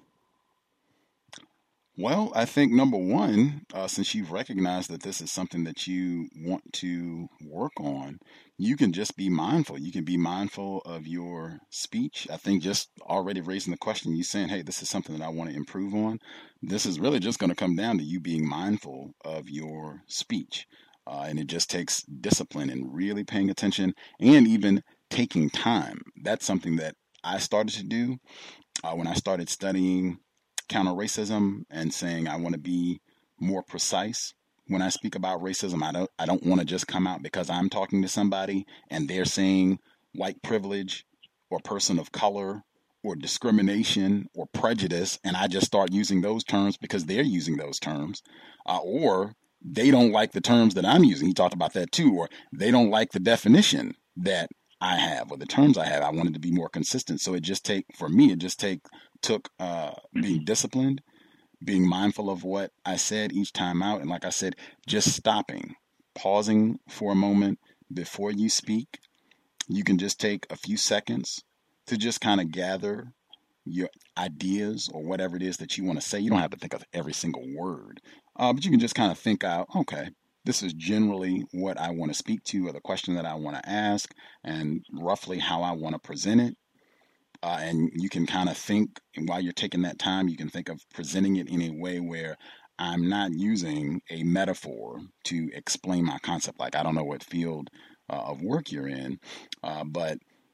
well, I think number one, uh, since you've recognized that this is something that you want to work on, you can just be mindful. You can be mindful of your speech. I think just already raising the question, you saying, hey, this is something that I want to improve on. This is really just going to come down to you being mindful of your speech. Uh, and it just takes discipline and really paying attention and even taking time. That's something that I started to do uh, when I started studying counter racism and saying I want to be more precise when I speak about racism. I don't I don't want to just come out because I'm talking to somebody and they're saying white privilege or person of color or discrimination or prejudice, and I just start using those terms because they're using those terms, uh, or they don't like the terms that I'm using. He talked about that too, or they don't like the definition that I have or the terms I have. I wanted to be more consistent. So it just take, for me, it just take, took uh, being disciplined, being mindful of what I said each time out. And like I said, just stopping, pausing for a moment before you speak. You can just take a few seconds to just kind of gather your ideas or whatever it is that you want to say. You don't have to think of every single word, uh, but you can just kind of think out, okay, this is generally what I want to speak to or the question that I want to ask and roughly how I want to present it. Uh, and you can kind of think, and while you're taking that time, you can think of presenting it in a way where I'm not using a metaphor to explain my concept. Like, I don't know what field uh, of work you're in, uh, but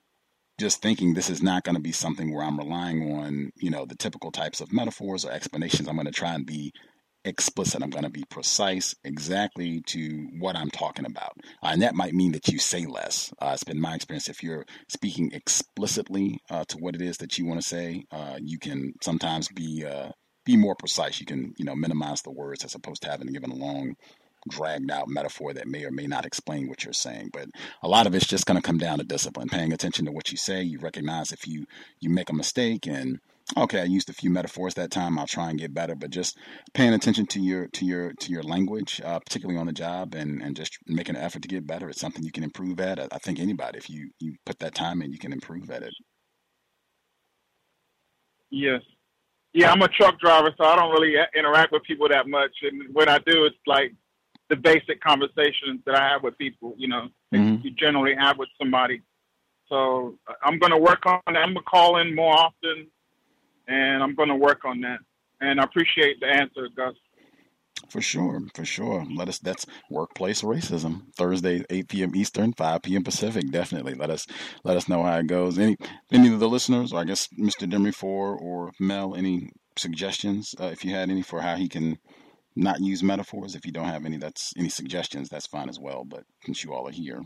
just thinking this is not going to be something where I'm relying on, you know, the typical types of metaphors or explanations. I'm going to try and be explicit. I'm going to be precise exactly to what I'm talking about. Uh, and that might mean that you say less. Uh, it's been my experience. If you're speaking explicitly uh, to what it is that you want to say, uh, you can sometimes be uh, be more precise. You can, you know, minimize the words as opposed to having to give a long, dragged out metaphor that may or may not explain what you're saying. But a lot of it's just going to come down to discipline, paying attention to what you say. You recognize if you, you make a mistake and, okay, I used a few metaphors that time, I'll try and get better, but just paying attention to your, to your, to your language, uh, particularly on the job, and, and just making an effort to get better. It's something you can improve at. I, I think anybody, if you, you put that time in, you can improve at it. Yes. Yeah, I'm a truck driver, so I don't really interact with people that much. And when I do, it's like the basic conversations that I have with people, you know, mm-hmm. you generally have with somebody. So I'm going to work on that. I'm going to call in more often, and I'm going to work on that. And I appreciate the answer, Gus. For sure, for sure. Let us. That's Workplace Racism, Thursday, eight p.m. Eastern, five p.m. Pacific. Definitely let us let us know how it goes. Any any of the listeners, or I guess Mister Demery or Mel, any suggestions, uh, if you had any, for how he can not use metaphors? If you don't have any, that's any suggestions, that's fine as well. But since you all are here.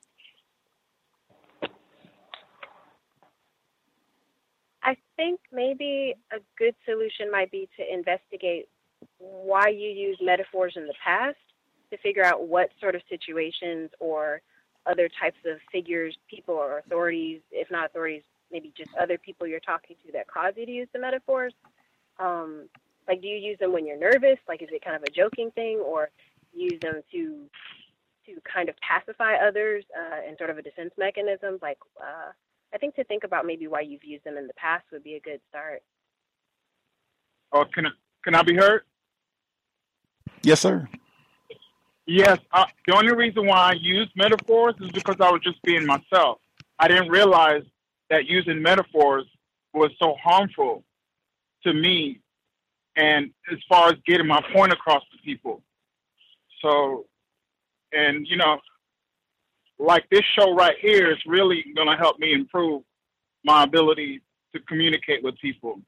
I think maybe a good solution might be to investigate why you use metaphors in the past to figure out what sort of situations or other types of figures, people or authorities, if not authorities, maybe just other people you're talking to that cause you to use the metaphors. Um, like, do you use them when you're nervous? Like, is it kind of a joking thing, or use them to to kind of pacify others uh, and sort of a defense mechanism? Like, uh, I think to think about maybe why you've used them in the past would be a good start. Oh, can I, can I be heard? Yes, sir. Yes. Uh, the only reason why I use metaphors is because I was just being myself. I didn't realize that using metaphors was so harmful to me, and as far as getting my point across to people. So, and, you know, like this show right here is really going to help me improve my ability to communicate with people.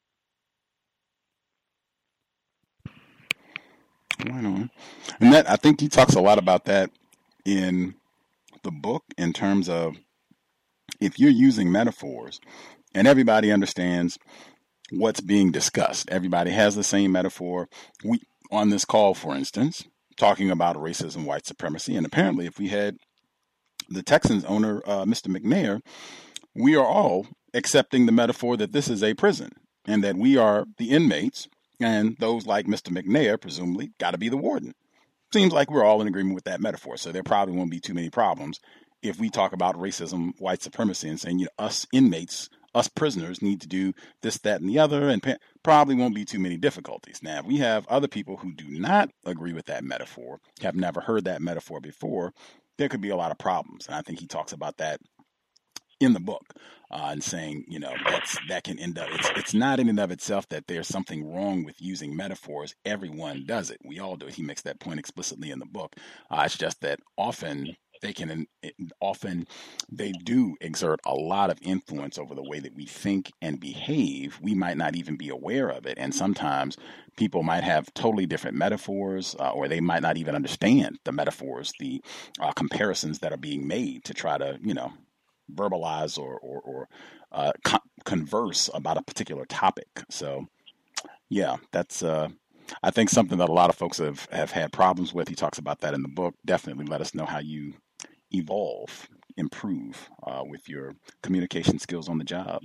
Right on. And that, I think he talks a lot about that in the book, in terms of if you're using metaphors and everybody understands what's being discussed, everybody has the same metaphor. We, on this call, for instance, talking about racism, white supremacy, and apparently if we had the Texans owner, uh, Mister McNair, we are all accepting the metaphor that this is a prison and that we are the inmates, and those like Mister McNair, presumably, got to be the warden. seems like we're all in agreement with that metaphor. So there probably won't be too many problems if we talk about racism, white supremacy, and saying, you know, us inmates, us prisoners need to do this, that, and the other, and pa- probably won't be too many difficulties. Now, if we have other people who do not agree with that metaphor, have never heard that metaphor before, there could be a lot of problems. And I think he talks about that in the book, uh, and saying, you know, that's that can end up, it's it's not in and of itself that there's something wrong with using metaphors. Everyone does it. We all do it. He makes that point explicitly in the book. Uh, it's just that often they can, often they do exert a lot of influence over the way that we think and behave. We might not even be aware of it. And sometimes people might have totally different metaphors, uh, or they might not even understand the metaphors, the uh, comparisons that are being made to try to, you know, verbalize or, or, or uh, con- converse about a particular topic. So, yeah, that's, uh, I think, something that a lot of folks have, have had problems with. He talks about that in the book. Definitely let us know how you evolve, improve uh, with your communication skills on the job.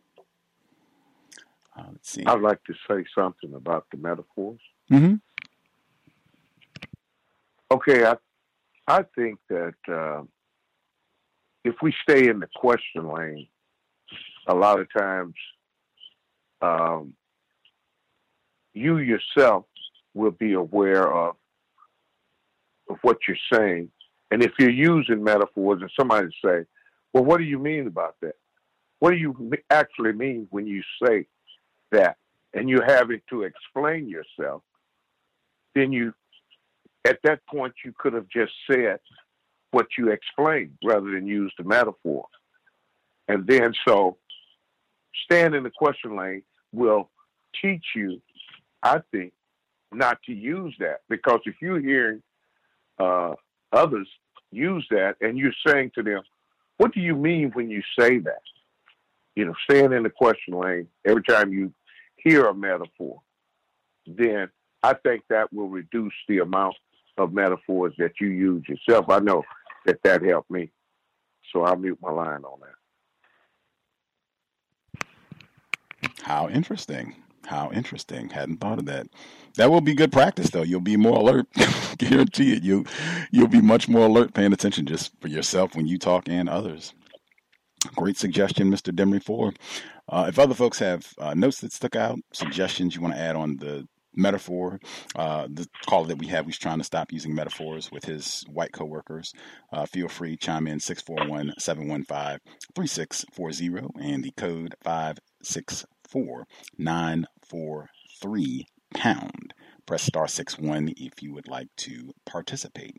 Uh, let's see. I'd like to say something about the metaphors. Mm-hmm. Okay, I, I think that uh, if we stay in the question lane, a lot of times um, you yourself will be aware of, of what you're saying. And if you're using metaphors and somebody say, well, what do you mean about that? What do you actually mean when you say that? And you're having to explain yourself, then you, at that point, you could have just said what you explained rather than use the metaphor. And then so stand in the question lane will teach you, I think, not to use that. Because if you're hearing uh, others use that and you're saying to them, what do you mean when you say that? You know, stand in the question lane every time you hear a metaphor, then I think that will reduce the amount of metaphors that you use yourself. I know that that helped me. So I'll mute my line on that. How interesting. How interesting. Hadn't thought of that. That will be good practice, though. You'll be more alert. Guarantee it. You, you'll be much more alert paying attention just for yourself when you talk and others. Great suggestion, Mister Demery four. Uh, if other folks have uh, notes that stuck out, suggestions you want to add on the metaphor, uh, the caller that we have who's trying to stop using metaphors with his white coworkers, uh, feel free, chime in six four one, seven one five, three six four zero and the code five six four nine four three pound. Press star six one if you would like to participate.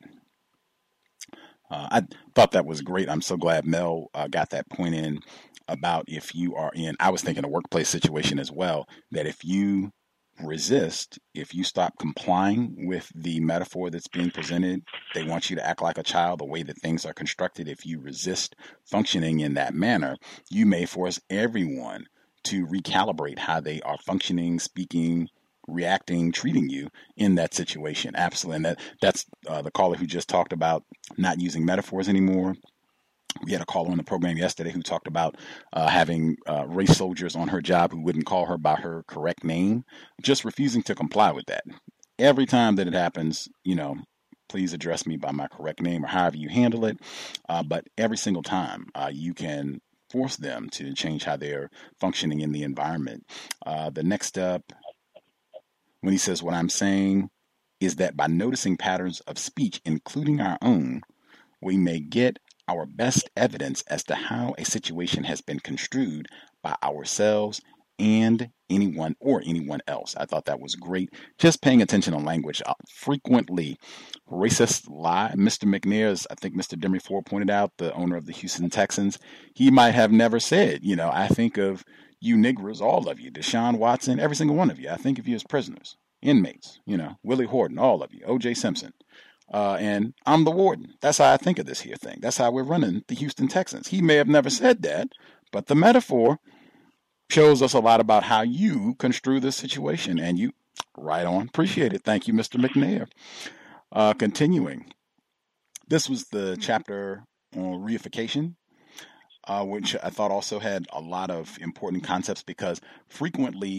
Uh, I thought that was great. I'm so glad Mel uh, got that point in about if you are in, I was thinking a workplace situation as well, that if you resist, if you stop complying with the metaphor that's being presented, they want you to act like a child, the way that things are constructed. If you resist functioning in that manner, you may force everyone to recalibrate how they are functioning, speaking, reacting, treating you in that situation. Absolutely. And that, that's uh, the caller who just talked about not using metaphors anymore. We had a caller on the program yesterday who talked about uh, having uh, race soldiers on her job who wouldn't call her by her correct name, just refusing to comply with that. Every time that it happens, you know, please address me by my correct name or however you handle it. Uh, but every single time uh, you can force them to change how they're functioning in the environment. Uh, the next step, when he says, what I'm saying is that by noticing patterns of speech, including our own, we may get our best evidence as to how a situation has been construed by ourselves and anyone or anyone else. I thought that was great. Just paying attention on language. Uh, frequently, racist lie. Mister McNair, I think Mister Demery four pointed out, the owner of the Houston Texans, he might have never said, you know, I think of you niggers, all of you, Deshaun Watson, every single one of you. I think of you as prisoners, inmates, you know, Willie Horton, all of you, O J Simpson. Uh, and I'm the warden. That's how I think of this here thing. That's how we're running the Houston Texans. He may have never said that, but the metaphor shows us a lot about how you construe this situation. And you, right on, appreciate it. Thank you, Mister McNair. Uh, continuing, this was the chapter on reification, uh, which I thought also had a lot of important concepts because frequently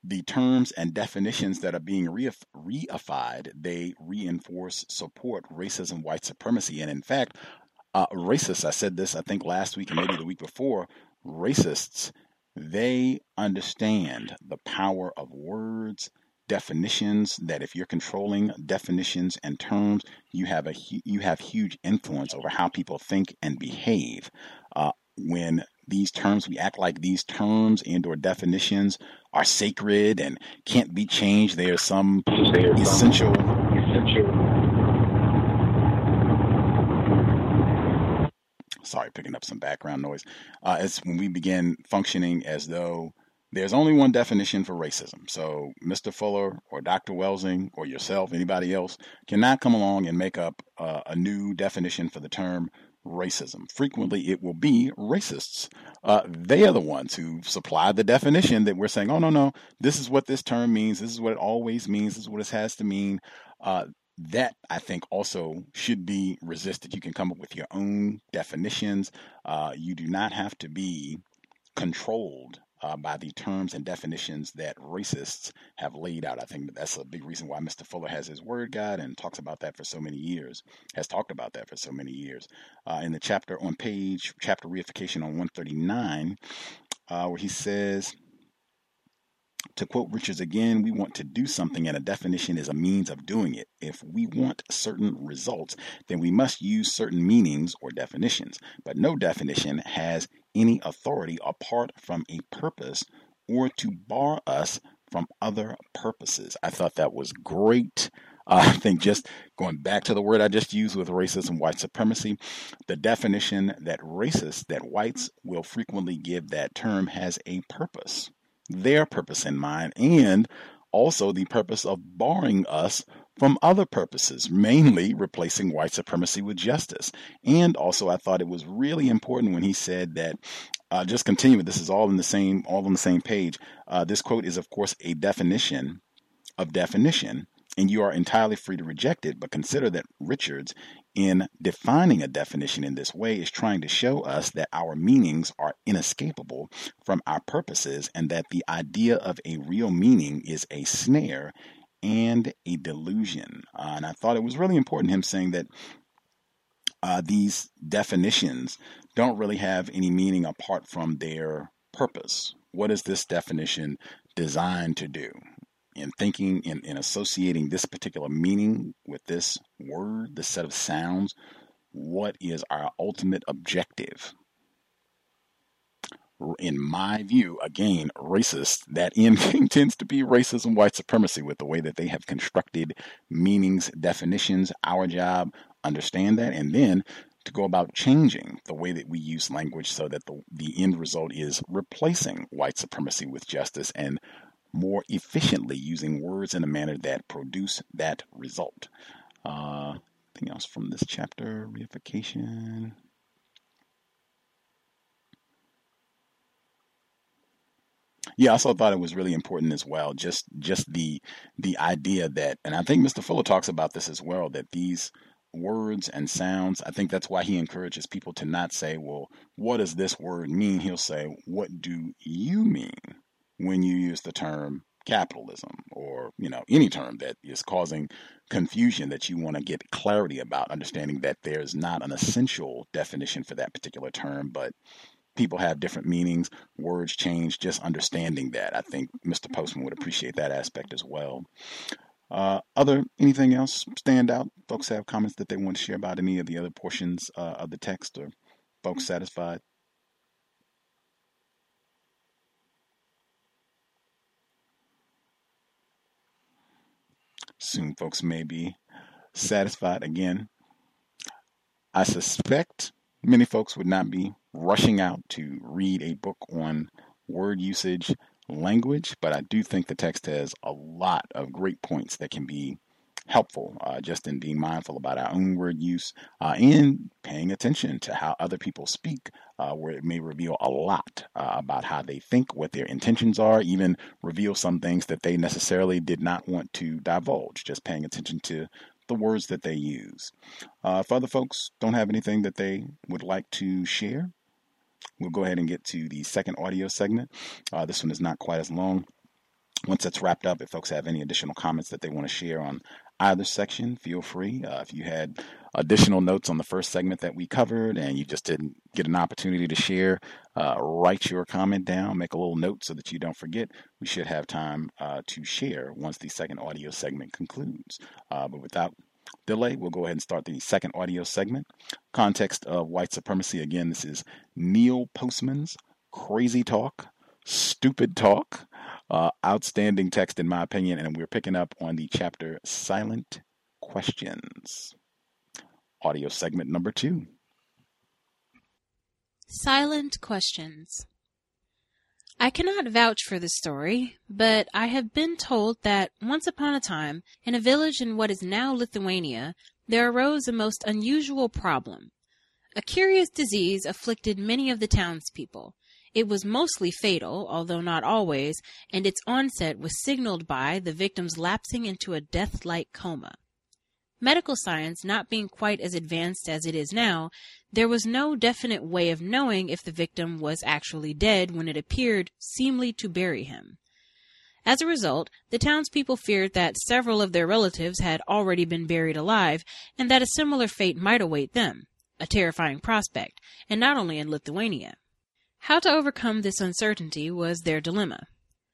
the terms and definitions that are being reif- reified, they reinforce, support racism, white supremacy. And in fact, uh, racists, I said this, I think last week and maybe the week before, racists, they understand the power of words, definitions, that if you're controlling definitions and terms, you have a hu- you have huge influence over how people think and behave. Uh, when these terms, we act like these terms and or definitions are sacred and can't be changed. There's some There's essential, some essential. Sorry, picking up some background noise. Uh, it's when we begin functioning as though there's only one definition for racism. So Mister Fuller or Doctor Welsing or yourself, anybody else, cannot come along and make up uh, a new definition for the term racism. Frequently, it will be racists. Uh, they are the ones who supply the definition that we're saying, oh, no, no, this is what this term means. This is what it always means. This is what it has to mean. Uh, that, I think, also should be resisted. You can come up with your own definitions. Uh, you do not have to be controlled uh, by the terms and definitions that racists have laid out. I think that's a big reason why Mister Fuller has his word guide and talks about that for so many years, has talked about that for so many years. Uh, in the chapter on page, chapter reification on one thirty-nine, uh, where he says, to quote Richards again, we want to do something and a definition is a means of doing it. If we want certain results, then we must use certain meanings or definitions. But no definition has any authority apart from a purpose or to bar us from other purposes. I thought that was great. Uh, I think just going back to the word I just used with racism, white supremacy, the definition that racists, that whites will frequently give that term has a purpose. Their purpose in mind, and also the purpose of barring us from other purposes, mainly replacing white supremacy with justice. And also, I thought it was really important when he said that, uh, just continue, this is all in the same, all on the same page. Uh, this quote is, of course, a definition of definition, and you are entirely free to reject it, but consider that Richards, in defining a definition in this way, is trying to show us that our meanings are inescapable from our purposes and that the idea of a real meaning is a snare and a delusion. Uh, and I thought it was really important, him saying that uh, these definitions don't really have any meaning apart from their purpose. What is this definition designed to do? In thinking, in, in associating this particular meaning with this word, this set of sounds, what is our ultimate objective? In my view, again, racist, that ending tends to be racism, white supremacy, with the way that they have constructed meanings, definitions. Our job, understand that, and then to go about changing the way that we use language so that the, the end result is replacing white supremacy with justice and more efficiently using words in a manner that produce that result. Uh, anything else from this chapter? Reification. Yeah, I also thought it was really important as well, just just the the idea that, and I think Mister Fuller talks about this as well, that these words and sounds, I think that's why he encourages people to not say, well, what does this word mean? He'll say, what do you mean when you use the term capitalism, or, you know, any term that is causing confusion that you want to get clarity about, understanding that there's not an essential definition for that particular term, but people have different meanings, words change, just understanding that. I think Mister Postman would appreciate that aspect as well. Uh, other, anything else stand out? Folks have comments that they want to share about any of the other portions uh, of the text, or folks satisfied? Soon folks may be satisfied again. I suspect many folks would not be rushing out to read a book on word usage language, but I do think the text has a lot of great points that can be helpful uh, just in being mindful about our own word use uh, and paying attention to how other people speak, uh, where it may reveal a lot uh, about how they think, what their intentions are, even reveal some things that they necessarily did not want to divulge, just paying attention to the words that they use. Uh, if other folks don't have anything that they would like to share, we'll go ahead and get to the second audio segment. Uh, this one is not quite as long. Once that's wrapped up, if folks have any additional comments that they want to share on either section, feel free. Uh, if you had additional notes on the first segment that we covered and you just didn't get an opportunity to share, uh, write your comment down, make a little note so that you don't forget. We should have time uh, to share once the second audio segment concludes. Uh, but without delay, we'll go ahead and start the second audio segment. Context of white supremacy. Again, this is Neil Postman's Crazy Talk, Stupid Talk. Uh, outstanding text, in my opinion, and we're picking up on the chapter Silent Questions. Audio segment number two. Silent Questions. I cannot vouch for this story, but I have been told that once upon a time, in a village in what is now Lithuania, there arose a most unusual problem. A curious disease afflicted many of the townspeople. It was mostly fatal, although not always, and its onset was signaled by the victims lapsing into a death-like coma. Medical science not being quite as advanced as it is now, there was no definite way of knowing if the victim was actually dead when it appeared seemly to bury him. As a result, the townspeople feared that several of their relatives had already been buried alive, and that a similar fate might await them, a terrifying prospect, and not only in Lithuania. How to overcome this uncertainty was their dilemma.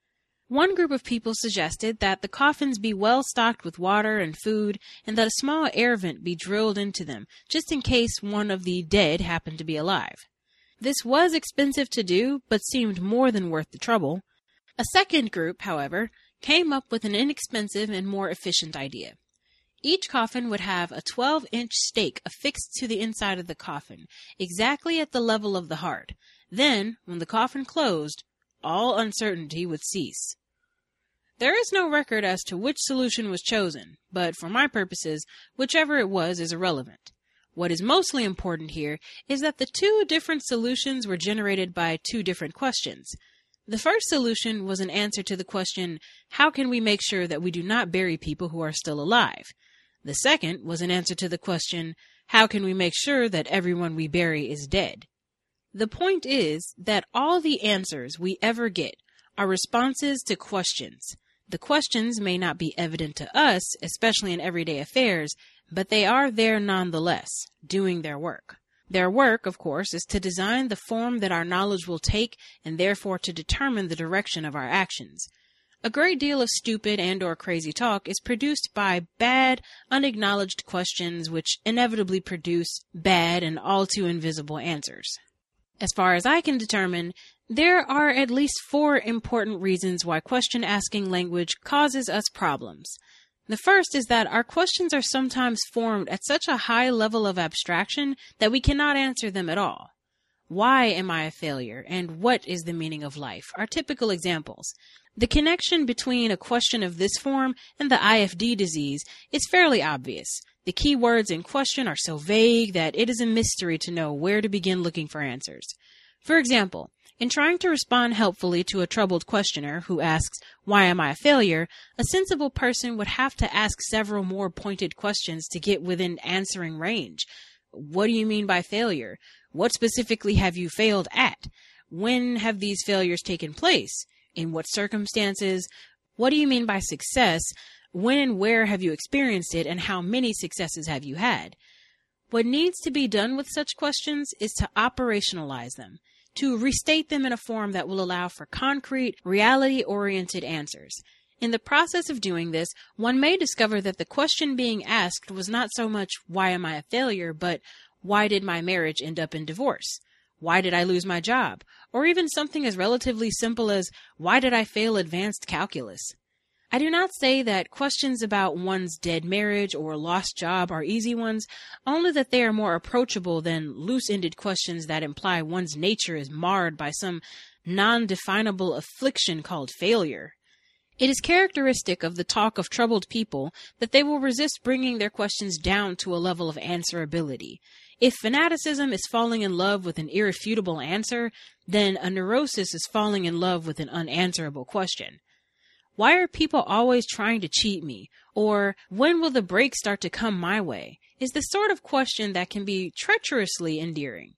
One group of people suggested that the coffins be well stocked with water and food, and that a small air vent be drilled into them, just in case one of the dead happened to be alive. This was expensive to do, but seemed more than worth the trouble. A second group, however, came up with an inexpensive and more efficient idea. Each coffin would have a twelve-inch stake affixed to the inside of the coffin, exactly at the level of the heart. Then, when the coffin closed, all uncertainty would cease. There is no record as to which solution was chosen, but for my purposes, whichever it was is irrelevant. What is mostly important here is that the two different solutions were generated by two different questions. The first solution was an answer to the question, how can we make sure that we do not bury people who are still alive? The second was an answer to the question, how can we make sure that everyone we bury is dead? The point is that all the answers we ever get are responses to questions. The questions may not be evident to us, especially in everyday affairs, but they are there nonetheless, doing their work. Their work, of course, is to design the form that our knowledge will take and therefore to determine the direction of our actions. A great deal of stupid and or crazy talk is produced by bad, unacknowledged questions which inevitably produce bad and all too invisible answers. As far as I can determine, there are at least four important reasons why question-asking language causes us problems. The first is that our questions are sometimes formed at such a high level of abstraction that we cannot answer them at all. Why am I a failure? And what is the meaning of life? Are typical examples. The connection between a question of this form and the I F D disease is fairly obvious. The key words in question are so vague that it is a mystery to know where to begin looking for answers. For example, in trying to respond helpfully to a troubled questioner who asks, why am I a failure? A sensible person would have to ask several more pointed questions to get within answering range. What do you mean by failure? What specifically have you failed at? When have these failures taken place? In what circumstances? What do you mean by success? When and where have you experienced it, and how many successes have you had? What needs to be done with such questions is to operationalize them, to restate them in a form that will allow for concrete, reality-oriented answers. In the process of doing this, one may discover that the question being asked was not so much, why am I a failure, but why did my marriage end up in divorce? Why did I lose my job? Or even something as relatively simple as, why did I fail advanced calculus? I do not say that questions about one's dead marriage or lost job are easy ones, only that they are more approachable than loose-ended questions that imply one's nature is marred by some non-definable affliction called failure. It is characteristic of the talk of troubled people that they will resist bringing their questions down to a level of answerability. If fanaticism is falling in love with an irrefutable answer, then a neurosis is falling in love with an unanswerable question. Why are people always trying to cheat me? Or when will the break start to come my way? Is the sort of question that can be treacherously endearing.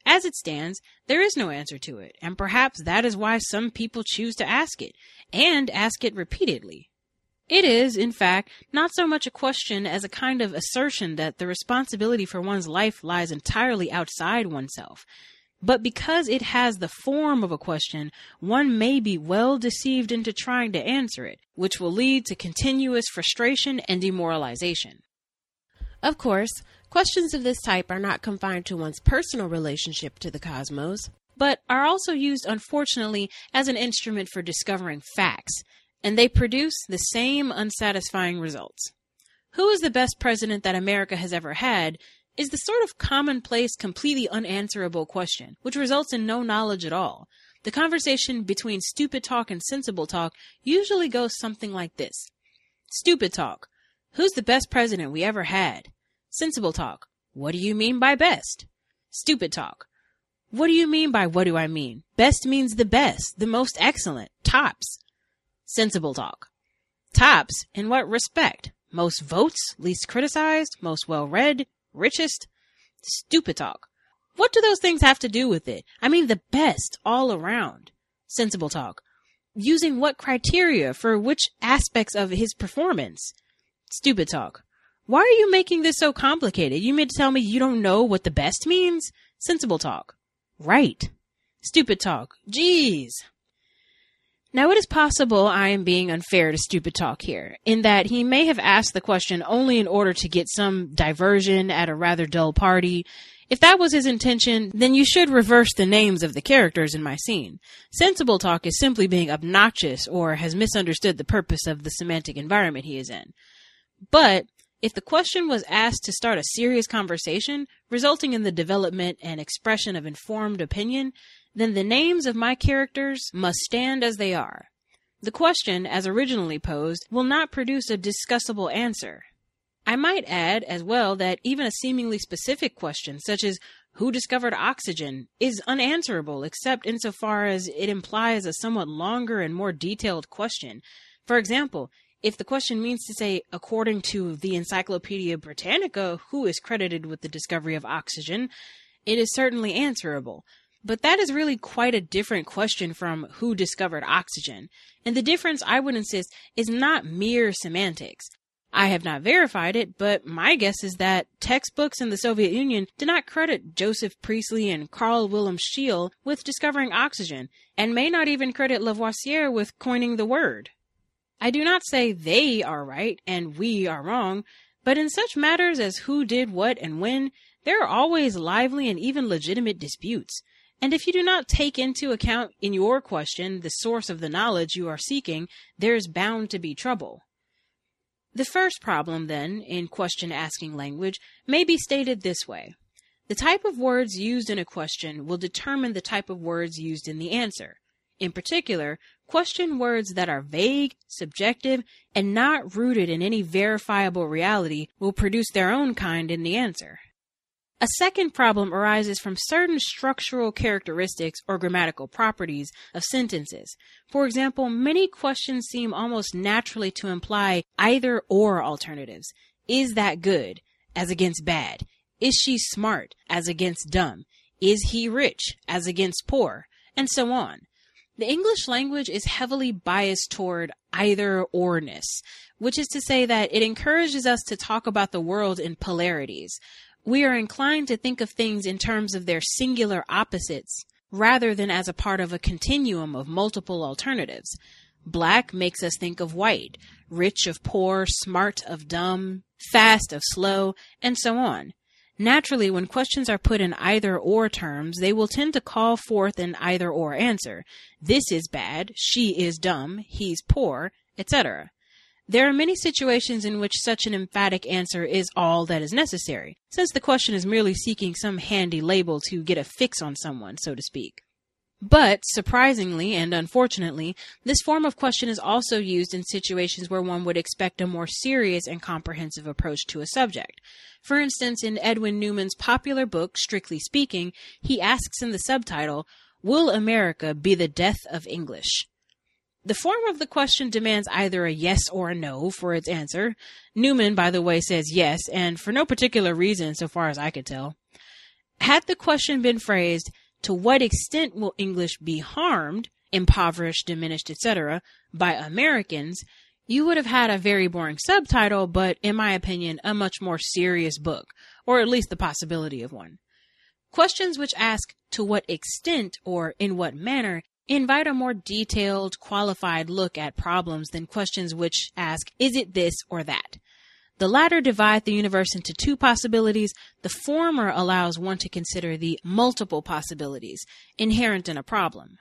As it stands, there is no answer to it, and perhaps that is why some people choose to ask it, and ask it repeatedly. It is, in fact, not so much a question as a kind of assertion that the responsibility for one's life lies entirely outside oneself. But because it has the form of a question, one may be well deceived into trying to answer it, which will lead to continuous frustration and demoralization. Of course, questions of this type are not confined to one's personal relationship to the cosmos, but are also used, unfortunately, as an instrument for discovering facts, and they produce the same unsatisfying results. Who is the best president that America has ever had is the sort of commonplace, completely unanswerable question, which results in no knowledge at all. The conversation between stupid talk and sensible talk usually goes something like this. Stupid talk. Who's the best president we ever had? Sensible talk. What do you mean by best? Stupid talk. What do you mean by what do I mean? Best means the best, the most excellent, tops. Sensible talk. Tops in what respect? Most votes, least criticized, most well-read, richest? Stupid talk. What do those things have to do with it? I mean the best all around. Sensible talk. Using what criteria for which aspects of his performance? Stupid talk. Why are you making this so complicated? You mean to tell me you don't know what the best means? Sensible talk. Right. Stupid talk. Geez. Now, it is possible I am being unfair to Stupid Talk here, in that he may have asked the question only in order to get some diversion at a rather dull party. If that was his intention, then you should reverse the names of the characters in my scene. Sensible Talk is simply being obnoxious or has misunderstood the purpose of the semantic environment he is in. But if the question was asked to start a serious conversation, resulting in the development and expression of informed opinion, then the names of my characters must stand as they are. The question, as originally posed, will not produce a discussable answer. I might add as well that even a seemingly specific question, such as who discovered oxygen, is unanswerable except insofar as it implies a somewhat longer and more detailed question. For example, if the question means to say, according to the Encyclopedia Britannica, who is credited with the discovery of oxygen, it is certainly answerable. But that is really quite a different question from who discovered oxygen. And the difference, I would insist, is not mere semantics. I have not verified it, but my guess is that textbooks in the Soviet Union did not credit Joseph Priestley and Carl Wilhelm Scheele with discovering oxygen, and may not even credit Lavoisier with coining the word. I do not say they are right and we are wrong, but in such matters as who did what and when, there are always lively and even legitimate disputes. And if you do not take into account in your question the source of the knowledge you are seeking, there is bound to be trouble. The first problem, then, in question-asking language may be stated this way. The type of words used in a question will determine the type of words used in the answer. In particular, question words that are vague, subjective, and not rooted in any verifiable reality will produce their own kind in the answer. A second problem arises from certain structural characteristics or grammatical properties of sentences. For example, many questions seem almost naturally to imply either or alternatives. Is that good, as against bad? Is she smart, as against dumb? Is he rich, as against poor? And so on. The English language is heavily biased toward either-orness, which is to say that it encourages us to talk about the world in polarities. We are inclined to think of things in terms of their singular opposites, rather than as a part of a continuum of multiple alternatives. Black makes us think of white, rich of poor, smart of dumb, fast of slow, and so on. Naturally, when questions are put in either-or terms, they will tend to call forth an either-or answer. This is bad, she is dumb, he's poor, et cetera. There are many situations in which such an emphatic answer is all that is necessary, since the question is merely seeking some handy label to get a fix on someone, so to speak. But, surprisingly and unfortunately, this form of question is also used in situations where one would expect a more serious and comprehensive approach to a subject. For instance, in Edwin Newman's popular book, Strictly Speaking, he asks in the subtitle, "Will America be the death of English?" The form of the question demands either a yes or a no for its answer. Newman, by the way, says yes, and for no particular reason so far as I could tell. Had the question been phrased, to what extent will English be harmed, impoverished, diminished, et cetera, by Americans, you would have had a very boring subtitle, but in my opinion, a much more serious book, or at least the possibility of one. Questions which ask to what extent or in what manner invite a more detailed, qualified look at problems than questions which ask, is it this or that? The latter divide the universe into two possibilities. The former allows one to consider the multiple possibilities inherent in a problem.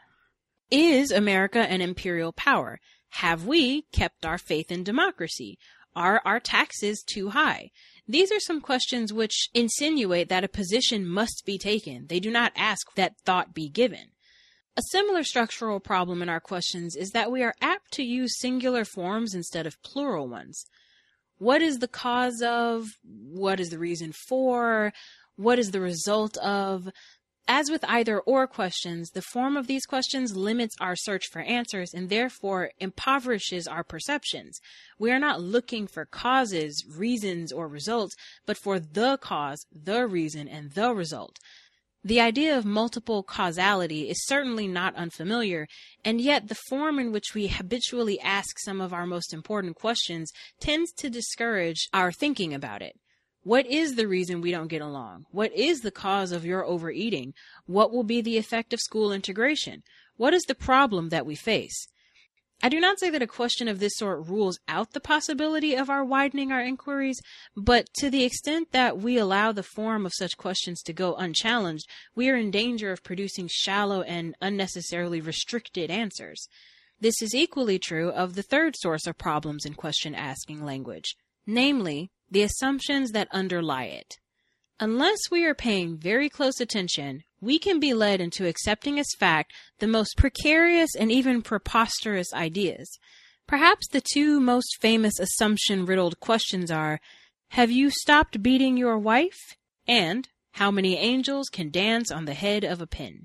Is America an imperial power? Have we kept our faith in democracy? Are our taxes too high? These are some questions which insinuate that a position must be taken. They do not ask that thought be given. A similar structural problem in our questions is that we are apt to use singular forms instead of plural ones. What is the cause of? What is the reason for? What is the result of? As with either or questions, the form of these questions limits our search for answers and therefore impoverishes our perceptions. We are not looking for causes, reasons, or results, but for the cause, the reason, and the result. The idea of multiple causality is certainly not unfamiliar, and yet the form in which we habitually ask some of our most important questions tends to discourage our thinking about it. What is the reason we don't get along? What is the cause of your overeating? What will be the effect of school integration? What is the problem that we face? I do not say that a question of this sort rules out the possibility of our widening our inquiries, but to the extent that we allow the form of such questions to go unchallenged, we are in danger of producing shallow and unnecessarily restricted answers. This is equally true of the third source of problems in question-asking language, namely, the assumptions that underlie it. Unless we are paying very close attention, we can be led into accepting as fact the most precarious and even preposterous ideas. Perhaps the two most famous assumption-riddled questions are, have you stopped beating your wife? And, how many angels can dance on the head of a pin?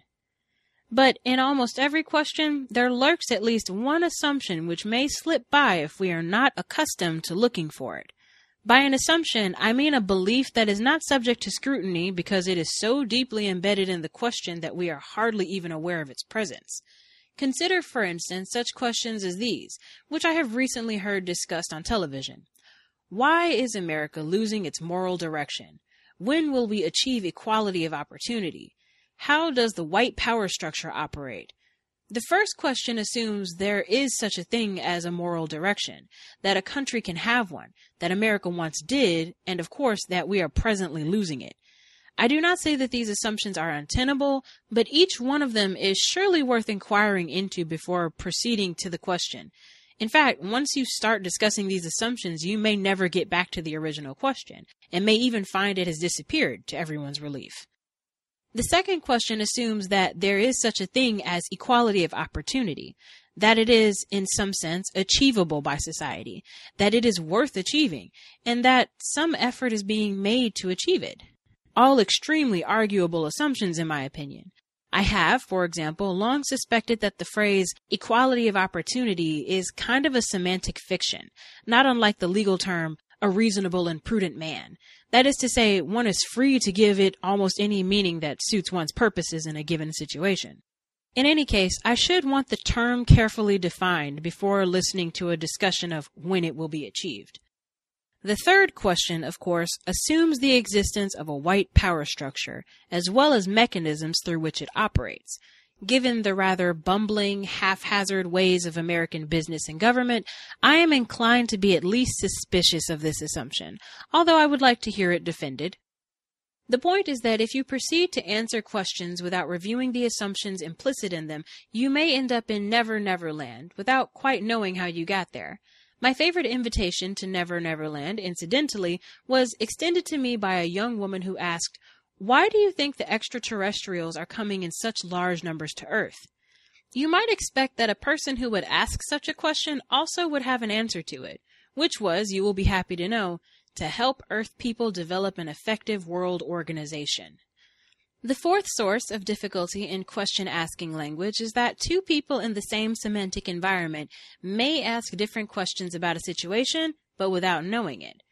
But in almost every question, there lurks at least one assumption which may slip by if we are not accustomed to looking for it. By an assumption, I mean a belief that is not subject to scrutiny because it is so deeply embedded in the question that we are hardly even aware of its presence. Consider, for instance, such questions as these, which I have recently heard discussed on television. Why is America losing its moral direction? When will we achieve equality of opportunity? How does the white power structure operate? The first question assumes there is such a thing as a moral direction, that a country can have one, that America once did, and of course that we are presently losing it. I do not say that these assumptions are untenable, but each one of them is surely worth inquiring into before proceeding to the question. In fact, once you start discussing these assumptions, you may never get back to the original question, and may even find it has disappeared to everyone's relief. The second question assumes that there is such a thing as equality of opportunity, that it is, in some sense, achievable by society, that it is worth achieving, and that some effort is being made to achieve it. All extremely arguable assumptions, in my opinion. I have, for example, long suspected that the phrase equality of opportunity is kind of a semantic fiction, not unlike the legal term a reasonable and prudent man. That is to say, one is free to give it almost any meaning that suits one's purposes in a given situation. In any case, I should want the term carefully defined before listening to a discussion of when it will be achieved. The third question, of course, assumes the existence of a white power structure, as well as mechanisms through which it operates. Given the rather bumbling, haphazard ways of American business and government, I am inclined to be at least suspicious of this assumption, although I would like to hear it defended. The point is that if you proceed to answer questions without reviewing the assumptions implicit in them, you may end up in Never Never Land without quite knowing how you got there. My favorite invitation to Never Never Land, incidentally, was extended to me by a young woman who asked, "Why do you think the extraterrestrials are coming in such large numbers to Earth?" You might expect that a person who would ask such a question also would have an answer to it, which was, you will be happy to know, to help Earth people develop an effective world organization. The fourth source of difficulty in question-asking language is that two people in the same semantic environment may ask different questions about a situation, but without knowing it.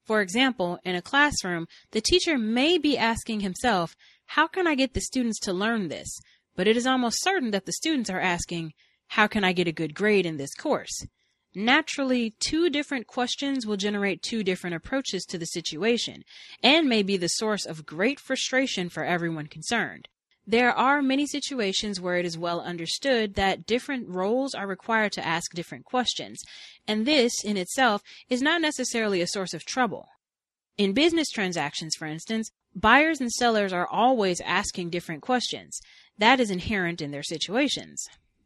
For example, in a classroom, the teacher may be asking himself, how can I get the students to learn this? But it is almost certain that the students are asking, how can I get a good grade in this course? Naturally, two different questions will generate two different approaches to the situation and may be the source of great frustration for everyone concerned. There are many situations where it is well understood that different roles are required to ask different questions, and this in itself is not necessarily a source of trouble. In business transactions, for instance, buyers and sellers are always asking different questions. That is inherent in their situations.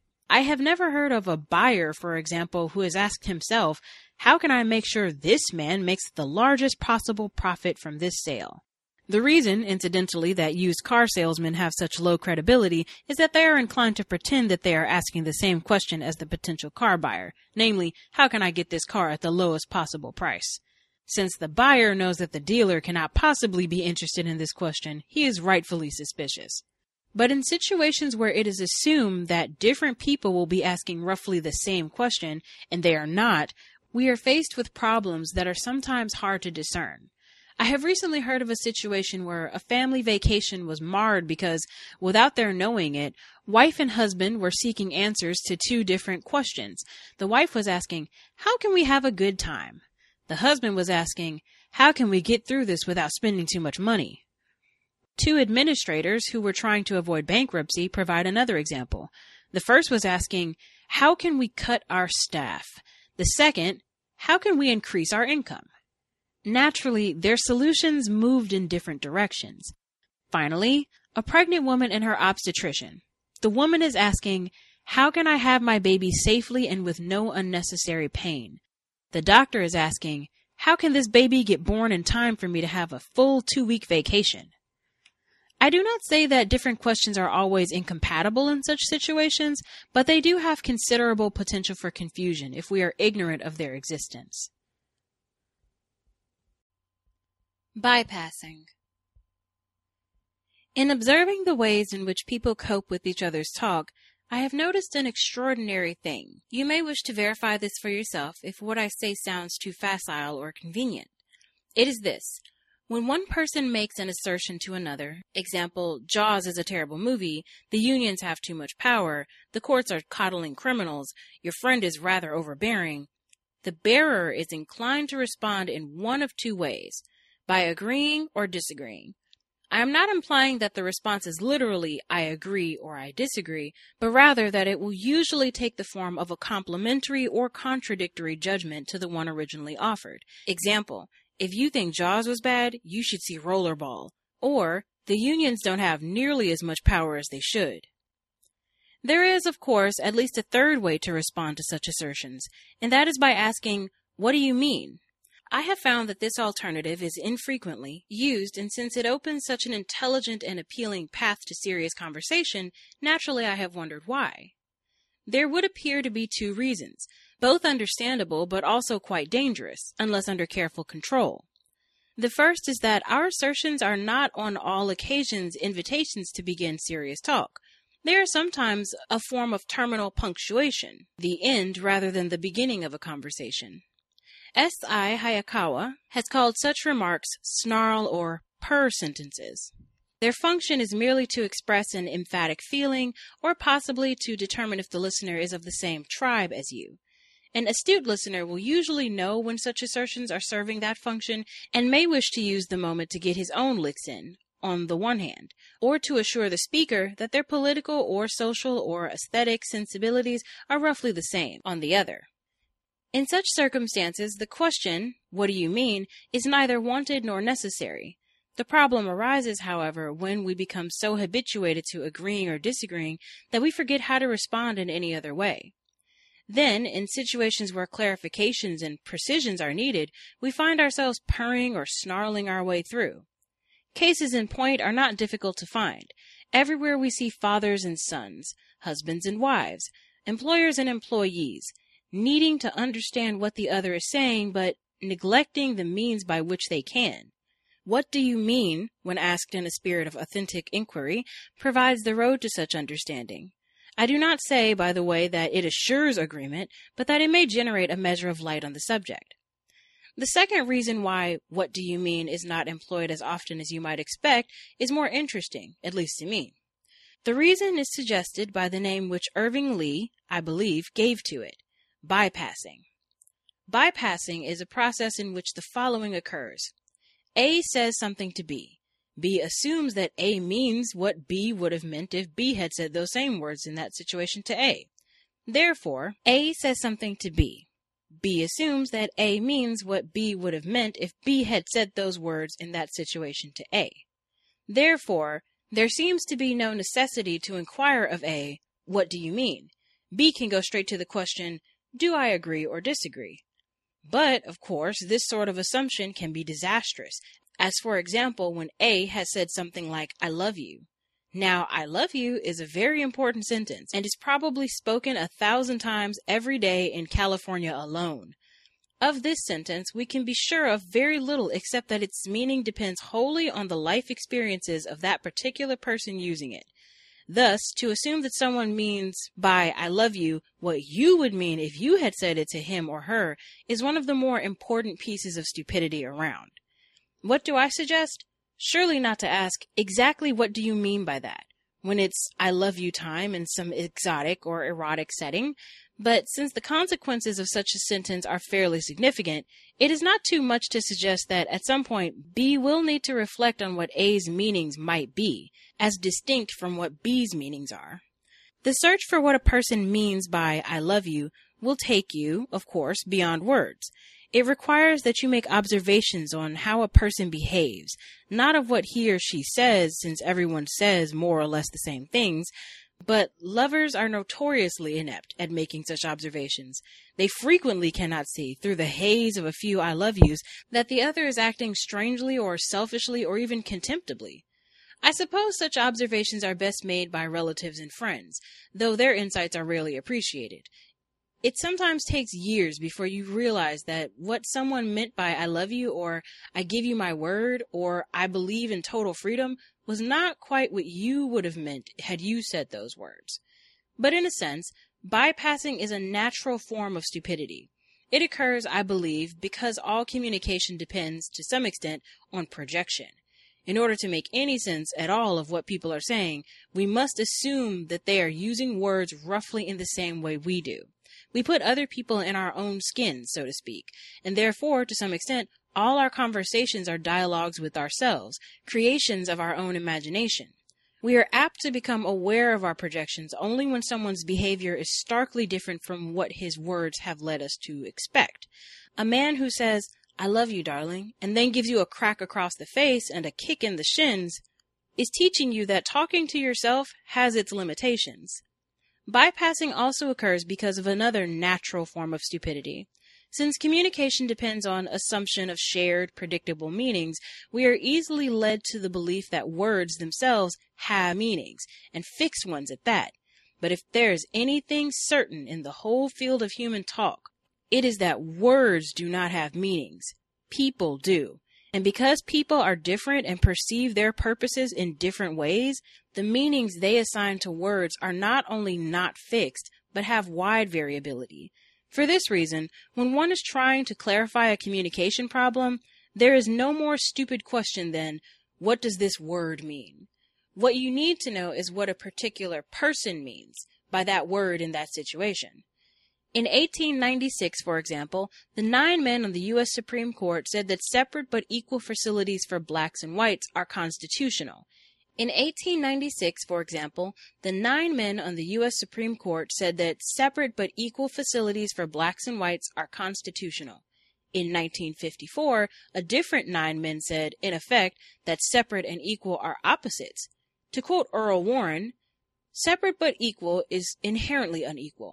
I have never heard of a buyer, for example, who has asked himself, how can I make sure this man makes the largest possible profit from this sale? The reason, incidentally, that used car salesmen have such low credibility is that they are inclined to pretend that they are asking the same question as the potential car buyer, namely, how can I get this car at the lowest possible price? Since the buyer knows that the dealer cannot possibly be interested in this question, he is rightfully suspicious. But in situations where it is assumed that different people will be asking roughly the same question, and they are not, we are faced with problems that are sometimes hard to discern. I have recently heard of a situation where a family vacation was marred because, without their knowing it, wife and husband were seeking answers to two different questions. The wife was asking, how can we have a good time? The husband was asking, how can we get through this without spending too much money? Two administrators who were trying to avoid bankruptcy provide another example. The first was asking, how can we cut our staff? The second, how can we increase our income? Naturally, their solutions moved in different directions. Finally, a pregnant woman and her obstetrician. The woman is asking, how can I have my baby safely and with no unnecessary pain? The doctor is asking, how can this baby get born in time for me to have a full two-week vacation? I do not say that different questions are always incompatible in such situations, but they do have considerable potential for confusion if we are ignorant of their existence. Bypassing. In observing the ways in which people cope with each other's talk, I have noticed an extraordinary thing. You may wish to verify this for yourself if what I say sounds too facile or convenient. It is this. When one person makes an assertion to another, example, Jaws is a terrible movie, the unions have too much power, the courts are coddling criminals, your friend is rather overbearing, the bearer is inclined to respond in one of two ways, by agreeing or disagreeing. I am not implying that the response is literally, I agree or I disagree, but rather that it will usually take the form of a complementary or contradictory judgment to the one originally offered. Example, if you think Jaws was bad, you should see Rollerball. Or, the unions don't have nearly as much power as they should. There is, of course, at least a third way to respond to such assertions, and that is by asking, what do you mean? I have found that this alternative is infrequently used, and since it opens such an intelligent and appealing path to serious conversation, naturally I have wondered why. There would appear to be two reasons, both understandable but also quite dangerous, unless under careful control. The first is that our assertions are not on all occasions invitations to begin serious talk. They are sometimes a form of terminal punctuation, the end rather than the beginning of a conversation. S I Hayakawa has called such remarks snarl or purr sentences. Their function is merely to express an emphatic feeling or possibly to determine if the listener is of the same tribe as you. An astute listener will usually know when such assertions are serving that function and may wish to use the moment to get his own licks in, on the one hand, or to assure the speaker that their political or social or aesthetic sensibilities are roughly the same, on the other. In such circumstances, the question, what do you mean, is neither wanted nor necessary. The problem arises, however, when we become so habituated to agreeing or disagreeing that we forget how to respond in any other way. Then, in situations where clarifications and precisions are needed, we find ourselves purring or snarling our way through. Cases in point are not difficult to find. Everywhere we see fathers and sons, husbands and wives, employers and employees, needing to understand what the other is saying, but neglecting the means by which they can. What do you mean, when asked in a spirit of authentic inquiry, provides the road to such understanding. I do not say, by the way, that it assures agreement, but that it may generate a measure of light on the subject. The second reason why "what do you mean" is not employed as often as you might expect is more interesting, at least to me. The reason is suggested by the name which Irving Lee, I believe, gave to it: bypassing. Bypassing is a process in which the following occurs. A says something to B. B assumes that A means what B would have meant if B had said those same words in that situation to A. Therefore, A says something to B. B assumes that A means what B would have meant if B had said those words in that situation to A. Therefore, there seems to be no necessity to inquire of A, "What do you mean?" B can go straight to the question, "Do I agree or disagree?" But, of course, this sort of assumption can be disastrous, as for example when A has said something like, "I love you." Now, "I love you" is a very important sentence and is probably spoken a thousand times every day in California alone. Of this sentence, we can be sure of very little except that its meaning depends wholly on the life experiences of that particular person using it. Thus, to assume that someone means by "I love you" what you would mean if you had said it to him or her is one of the more important pieces of stupidity around. What do I suggest? Surely not to ask, exactly what do you mean by that, when it's "I love you" time in some exotic or erotic setting. But since the consequences of such a sentence are fairly significant, it is not too much to suggest that at some point B will need to reflect on what A's meanings might be, as distinct from what B's meanings are. The search for what a person means by "I love you" will take you, of course, beyond words. It requires that you make observations on how a person behaves, not of what he or she says, since everyone says more or less the same things, but lovers are notoriously inept at making such observations. They frequently cannot see, through the haze of a few "I love yous," that the other is acting strangely or selfishly or even contemptibly. I suppose such observations are best made by relatives and friends, though their insights are rarely appreciated. It sometimes takes years before you realize that what someone meant by "I love you" or "I give you my word" or "I believe in total freedom" was not quite what you would have meant had you said those words. But in a sense, bypassing is a natural form of stupidity. It occurs, I believe, because all communication depends, to some extent, on projection. In order to make any sense at all of what people are saying, we must assume that they are using words roughly in the same way we do. We put other people in our own skin, so to speak, and therefore, to some extent, all our conversations are dialogues with ourselves, creations of our own imagination. We are apt to become aware of our projections only when someone's behavior is starkly different from what his words have led us to expect. A man who says, "I love you, darling," and then gives you a crack across the face and a kick in the shins, is teaching you that talking to yourself has its limitations. Bypassing also occurs because of another natural form of stupidity. Since communication depends on assumption of shared, predictable meanings, we are easily led to the belief that words themselves have meanings, and fixed ones at that. But if there is anything certain in the whole field of human talk, it is that words do not have meanings. People do. And because people are different and perceive their purposes in different ways, the meanings they assign to words are not only not fixed, but have wide variability. For this reason, when one is trying to clarify a communication problem, there is no more stupid question than, "What does this word mean?" What you need to know is what a particular person means by that word in that situation. In eighteen ninety-six, for example, the nine men on the U S Supreme Court said that separate but equal facilities for blacks and whites are constitutional. In eighteen ninety-six, for example, the nine men on the U S Supreme Court said that separate but equal facilities for blacks and whites are constitutional. In nineteen fifty-four, a different nine men said, in effect, that separate and equal are opposites. To quote Earl Warren, "Separate but equal is inherently unequal."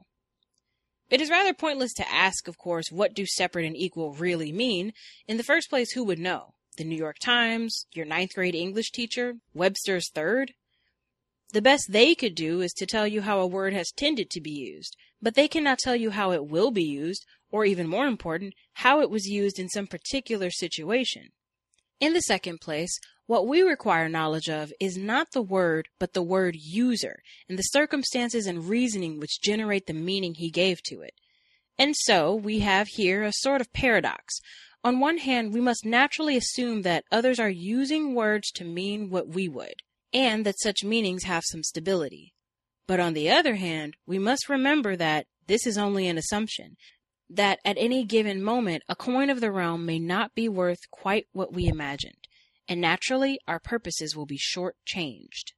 It is rather pointless to ask, of course, what do separate and equal really mean? In the first place, who would know? The New York Times, your ninth grade English teacher, Webster's Third? The best they could do is to tell you how a word has tended to be used, but they cannot tell you how it will be used, or even more important, how it was used in some particular situation. In the second place, what we require knowledge of is not the word, but the word user, and the circumstances and reasoning which generate the meaning he gave to it. And so we have here a sort of paradox. On one hand, we must naturally assume that others are using words to mean what we would, and that such meanings have some stability. But on the other hand, we must remember that this is only an assumption, that at any given moment a coin of the realm may not be worth quite what we imagined, and naturally our purposes will be short-changed.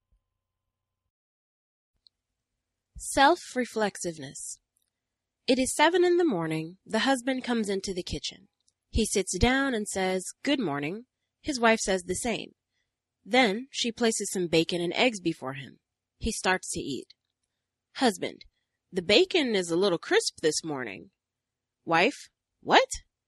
Self-reflexiveness. It is seven in the morning. The husband comes into the kitchen. He sits down and says, "Good morning." His wife says the same. Then she places some bacon and eggs before him. He starts to eat. Husband: "The bacon is a little crisp this morning." Wife: "What?"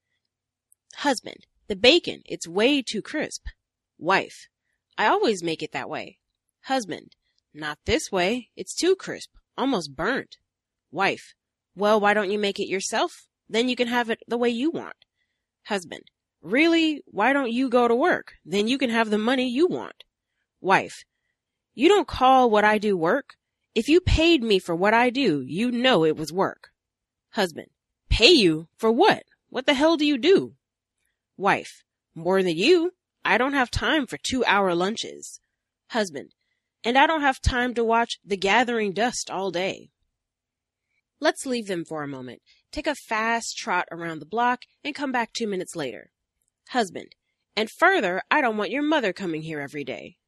Husband: "The bacon, it's way too crisp." Wife: "I always make it that way." Husband: "Not this way. It's too crisp, almost burnt." Wife: "Well, why don't you make it yourself? Then you can have it the way you want." Husband: "Really? Why don't you go to work? Then you can have the money you want." Wife: "You don't call what I do work. If you paid me for what I do, you'd know it was work." Husband: "Pay you? For what? What the hell do you do?" Wife: "More than you. I don't have time for two-hour lunches." Husband: "And I don't have time to watch The Gathering Dust all day." Let's leave them for a moment. Take a fast trot around the block and come back two minutes later. Husband: "And further, I don't want your mother coming here every day."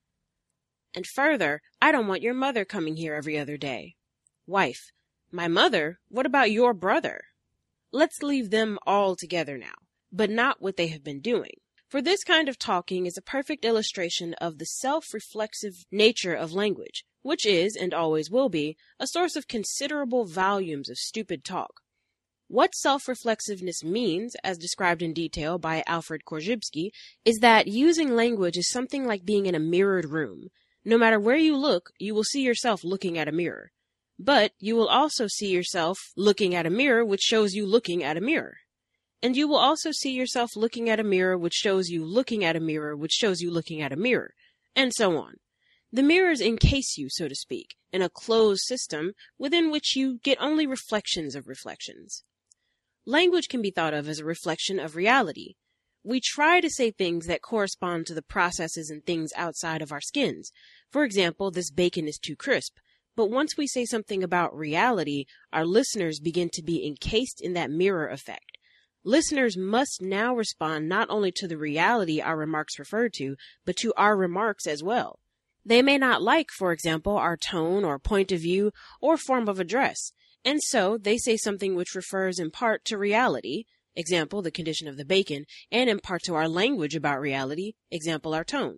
And further, I don't want your mother coming here every other day. Wife: "My mother? What about your brother?" Let's leave them all together now, but not what they have been doing. For this kind of talking is a perfect illustration of the self-reflexive nature of language, which is, and always will be, a source of considerable volumes of stupid talk. What self-reflexiveness means, as described in detail by Alfred Korzybski, is that using language is something like being in a mirrored room. No matter where you look, you will see yourself looking at a mirror. But you will also see yourself looking at a mirror which shows you looking at a mirror. And you will also see yourself looking at a mirror which shows you looking at a mirror which shows you looking at a mirror, and so on. The mirrors encase you, so to speak, in a closed system within which you get only reflections of reflections. Language can be thought of as a reflection of reality. We try to say things that correspond to the processes and things outside of our skins. For example, this bacon is too crisp. But once we say something about reality, our listeners begin to be encased in that mirror effect. Listeners must now respond not only to the reality our remarks refer to, but to our remarks as well. They may not like, for example, our tone or point of view or form of address, and so they say something which refers in part to reality, example, the condition of the bacon, and in part to our language about reality, example, our tone.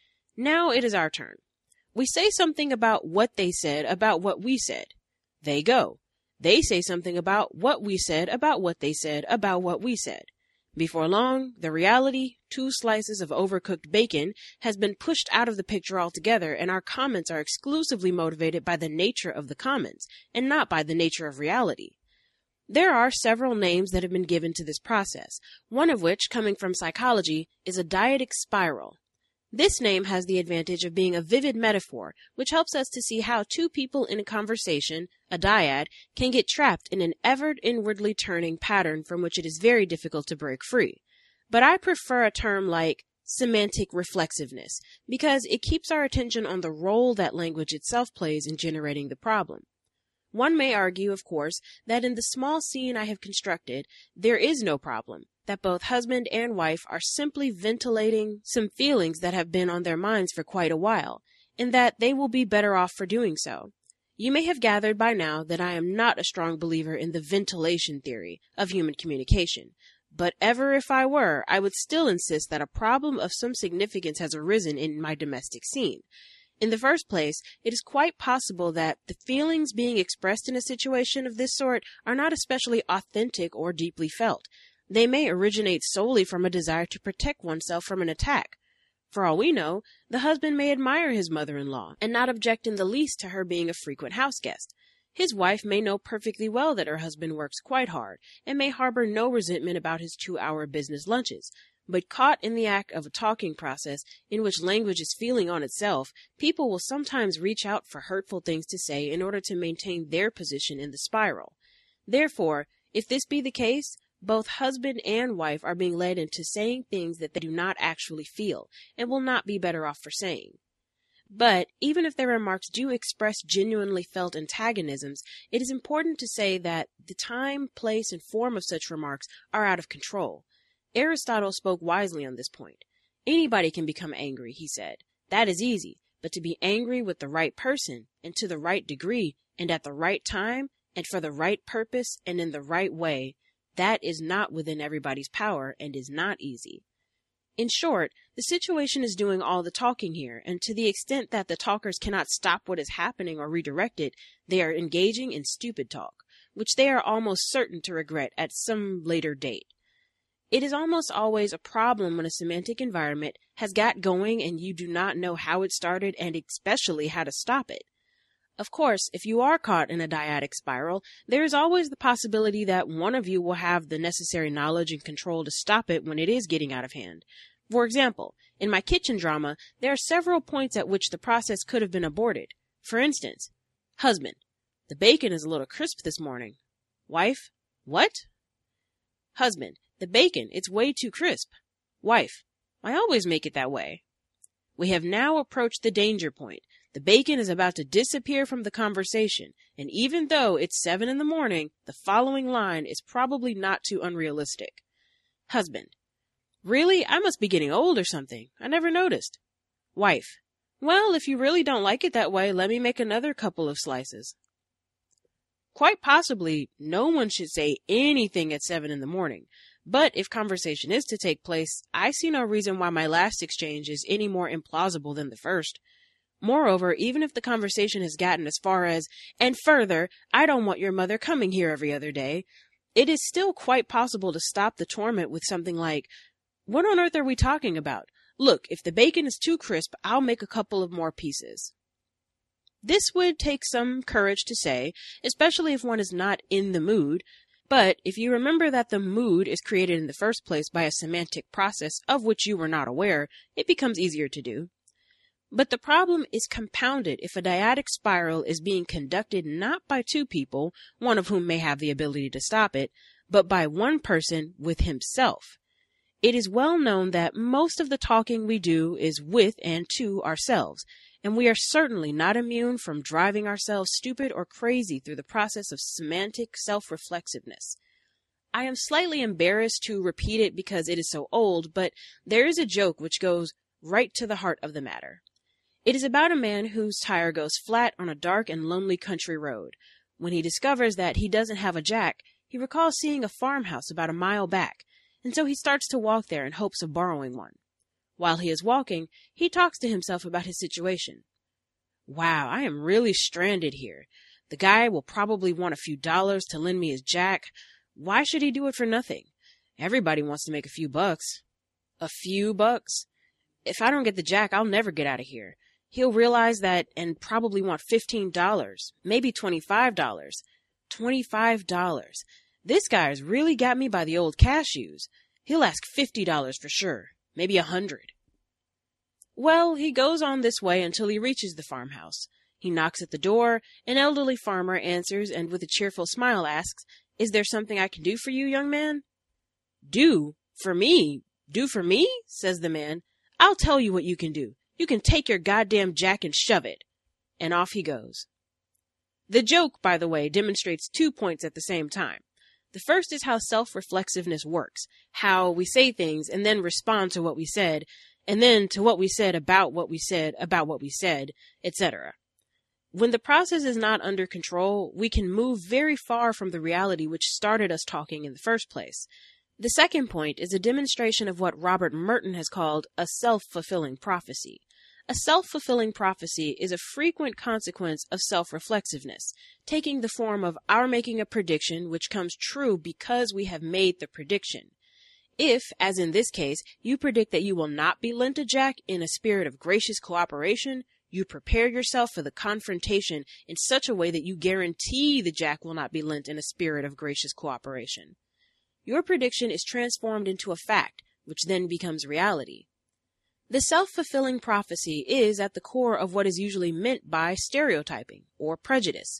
Now it is our turn. We say something about what they said about what we said. They go. They say something about what we said about what they said about what we said. Before long, the reality, two slices of overcooked bacon, has been pushed out of the picture altogether, and our comments are exclusively motivated by the nature of the comments, and not by the nature of reality. There are several names that have been given to this process, one of which, coming from psychology, is a dyadic spiral. This name has the advantage of being a vivid metaphor, which helps us to see how two people in a conversation, a dyad, can get trapped in an ever inwardly turning pattern from which it is very difficult to break free. But I prefer a term like semantic reflexiveness, because it keeps our attention on the role that language itself plays in generating the problem. One may argue, of course, that in the small scene I have constructed, there is no problem, that both husband and wife are simply ventilating some feelings that have been on their minds for quite a while, and that they will be better off for doing so. You may have gathered by now that I am not a strong believer in the ventilation theory of human communication, but ever if I were, I would still insist that a problem of some significance has arisen in my domestic scene. In the first place, it is quite possible that the feelings being expressed in a situation of this sort are not especially authentic or deeply felt. They may originate solely from a desire to protect oneself from an attack. For all we know, the husband may admire his mother-in-law and not object in the least to her being a frequent house-guest. His wife may know perfectly well that her husband works quite hard and may harbor no resentment about his two-hour business lunches. But caught in the act of a talking process in which language is feeling on itself, people will sometimes reach out for hurtful things to say in order to maintain their position in the spiral. Therefore, if this be the case, Both husband and wife are being led into saying things that they do not actually feel and will not be better off for saying. But even if their remarks do express genuinely felt antagonisms, it is important to say that the time, place, and form of such remarks are out of control. Aristotle spoke wisely on this point. Anybody can become angry, he said. That is easy, but to be angry with the right person, and to the right degree, and at the right time, and for the right purpose, and in the right way, that is not within everybody's power and is not easy. In short, the situation is doing all the talking here, and to the extent that the talkers cannot stop what is happening or redirect it, they are engaging in stupid talk, which they are almost certain to regret at some later date. It is almost always a problem when a semantic environment has got going and you do not know how it started and especially how to stop it. Of course, if you are caught in a dyadic spiral, there is always the possibility that one of you will have the necessary knowledge and control to stop it when it is getting out of hand. For example, in my kitchen drama, there are several points at which the process could have been aborted. For instance, husband, the bacon is a little crisp this morning. Wife, what? Husband, the bacon, it's way too crisp. Wife, I always make it that way. We have now approached the danger point. The bacon is about to disappear from the conversation, and even though it's seven in the morning, the following line is probably not too unrealistic. Husband, really? I must be getting old or something. I never noticed. Wife, well, if you really don't like it that way, let me make another couple of slices. Quite possibly, no one should say anything at seven in the morning. But if conversation is to take place, I see no reason why my last exchange is any more implausible than the first. Moreover, even if the conversation has gotten as far as, and further, I don't want your mother coming here every other day, it is still quite possible to stop the torment with something like, what on earth are we talking about? Look, if the bacon is too crisp, I'll make a couple of more pieces. This would take some courage to say, especially if one is not in the mood, but if you remember that the mood is created in the first place by a semantic process of which you were not aware, it becomes easier to do. But the problem is compounded if a dyadic spiral is being conducted not by two people, one of whom may have the ability to stop it, but by one person with himself. It is well known that most of the talking we do is with and to ourselves, and we are certainly not immune from driving ourselves stupid or crazy through the process of semantic self-reflexiveness. I am slightly embarrassed to repeat it because it is so old, but there is a joke which goes right to the heart of the matter. It is about a man whose tire goes flat on a dark and lonely country road. When he discovers that he doesn't have a jack, he recalls seeing a farmhouse about a mile back, and so he starts to walk there in hopes of borrowing one. While he is walking, he talks to himself about his situation. Wow, I am really stranded here. The guy will probably want a few dollars to lend me his jack. Why should he do it for nothing? Everybody wants to make a few bucks. A few bucks? If I don't get the jack, I'll never get out of here. He'll realize that and probably want fifteen dollars, maybe twenty-five dollars. twenty-five dollars. This guy's really got me by the old cashews. He'll ask fifty dollars for sure, maybe a hundred. Well, he goes on this way until he reaches the farmhouse. He knocks at the door. An elderly farmer answers and with a cheerful smile asks, "Is there something I can do for you, young man?" "Do? For me? Do for me?" says the man. "I'll tell you what you can do. You can take your goddamn jack and shove it." And off he goes. The joke, by the way, demonstrates two points at the same time. The first is how self-reflexiveness works, how we say things and then respond to what we said, and then to what we said about what we said about what we said, et cetera. When the process is not under control, we can move very far from the reality which started us talking in the first place. The second point is a demonstration of what Robert Merton has called a self-fulfilling prophecy. A self-fulfilling prophecy is a frequent consequence of self-reflexiveness, taking the form of our making a prediction which comes true because we have made the prediction. If, as in this case, you predict that you will not be lent a jack in a spirit of gracious cooperation, you prepare yourself for the confrontation in such a way that you guarantee the jack will not be lent in a spirit of gracious cooperation. Your prediction is transformed into a fact, which then becomes reality. The self-fulfilling prophecy is at the core of what is usually meant by stereotyping or prejudice.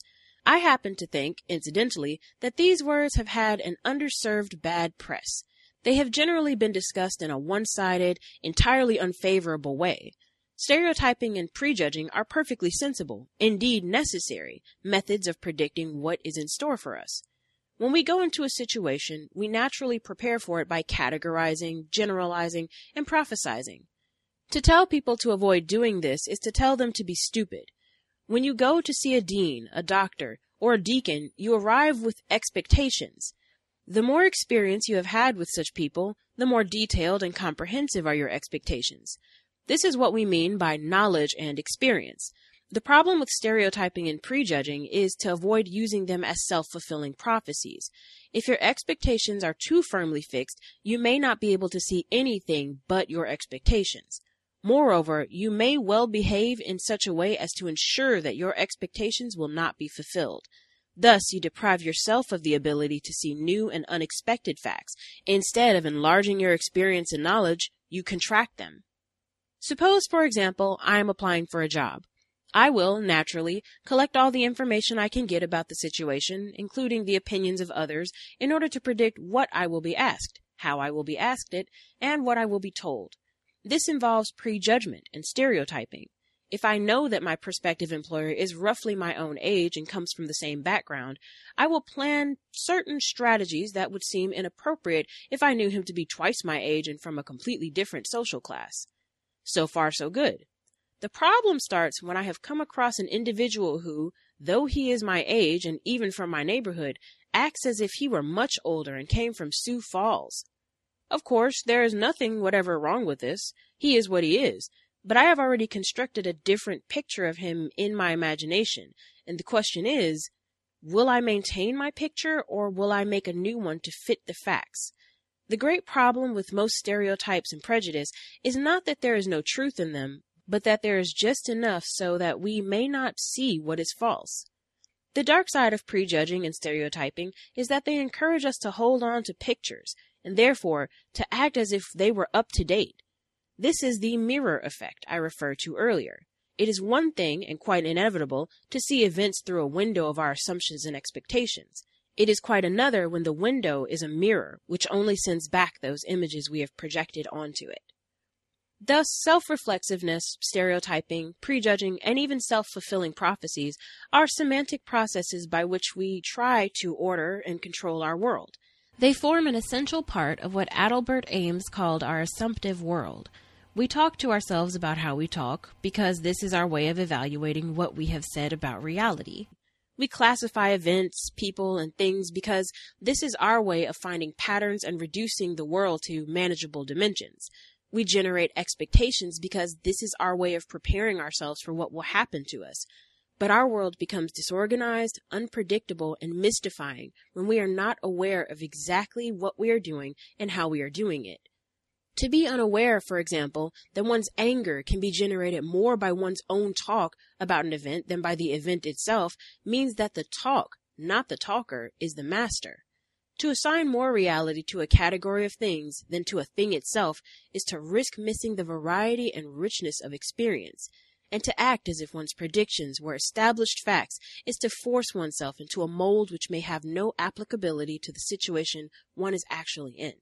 I happen to think, incidentally, that these words have had an underserved bad press. They have generally been discussed in a one-sided, entirely unfavorable way. Stereotyping and prejudging are perfectly sensible, indeed necessary, methods of predicting what is in store for us. When we go into a situation, we naturally prepare for it by categorizing, generalizing, and prophesizing. To tell people to avoid doing this is to tell them to be stupid. When you go to see a dean, a doctor, or a deacon, you arrive with expectations. The more experience you have had with such people, the more detailed and comprehensive are your expectations. This is what we mean by knowledge and experience. The problem with stereotyping and prejudging is to avoid using them as self-fulfilling prophecies. If your expectations are too firmly fixed, you may not be able to see anything but your expectations. Moreover, you may well behave in such a way as to ensure that your expectations will not be fulfilled. Thus, you deprive yourself of the ability to see new and unexpected facts. Instead of enlarging your experience and knowledge, you contract them. Suppose, for example, I am applying for a job. I will, naturally, collect all the information I can get about the situation, including the opinions of others, in order to predict what I will be asked, how I will be asked it, and what I will be told. This involves prejudgment and stereotyping. If I know that my prospective employer is roughly my own age and comes from the same background, I will plan certain strategies that would seem inappropriate if I knew him to be twice my age and from a completely different social class. So far, so good. The problem starts when I have come across an individual who, though he is my age and even from my neighborhood, acts as if he were much older and came from Sioux Falls. Of course, there is nothing whatever wrong with this. He is what he is. But I have already constructed a different picture of him in my imagination, and the question is, will I maintain my picture or will I make a new one to fit the facts? The great problem with most stereotypes and prejudice is not that there is no truth in them, but that there is just enough so that we may not see what is false. The dark side of prejudging and stereotyping is that they encourage us to hold on to pictures, and therefore to act as if they were up to date. This is the mirror effect I referred to earlier. It is one thing, and quite inevitable, to see events through a window of our assumptions and expectations. It is quite another when the window is a mirror, which only sends back those images we have projected onto it. Thus, self-reflexiveness, stereotyping, prejudging, and even self-fulfilling prophecies are semantic processes by which we try to order and control our world. They form an essential part of what Adelbert Ames called our assumptive world. We talk to ourselves about how we talk because this is our way of evaluating what we have said about reality. We classify events, people, and things because this is our way of finding patterns and reducing the world to manageable dimensions. We generate expectations because this is our way of preparing ourselves for what will happen to us. But our world becomes disorganized, unpredictable, and mystifying when we are not aware of exactly what we are doing and how we are doing it. To be unaware, for example, that one's anger can be generated more by one's own talk about an event than by the event itself means that the talk, not the talker, is the master. To assign more reality to a category of things than to a thing itself is to risk missing the variety and richness of experience. And to act as if one's predictions were established facts is to force oneself into a mold which may have no applicability to the situation one is actually in.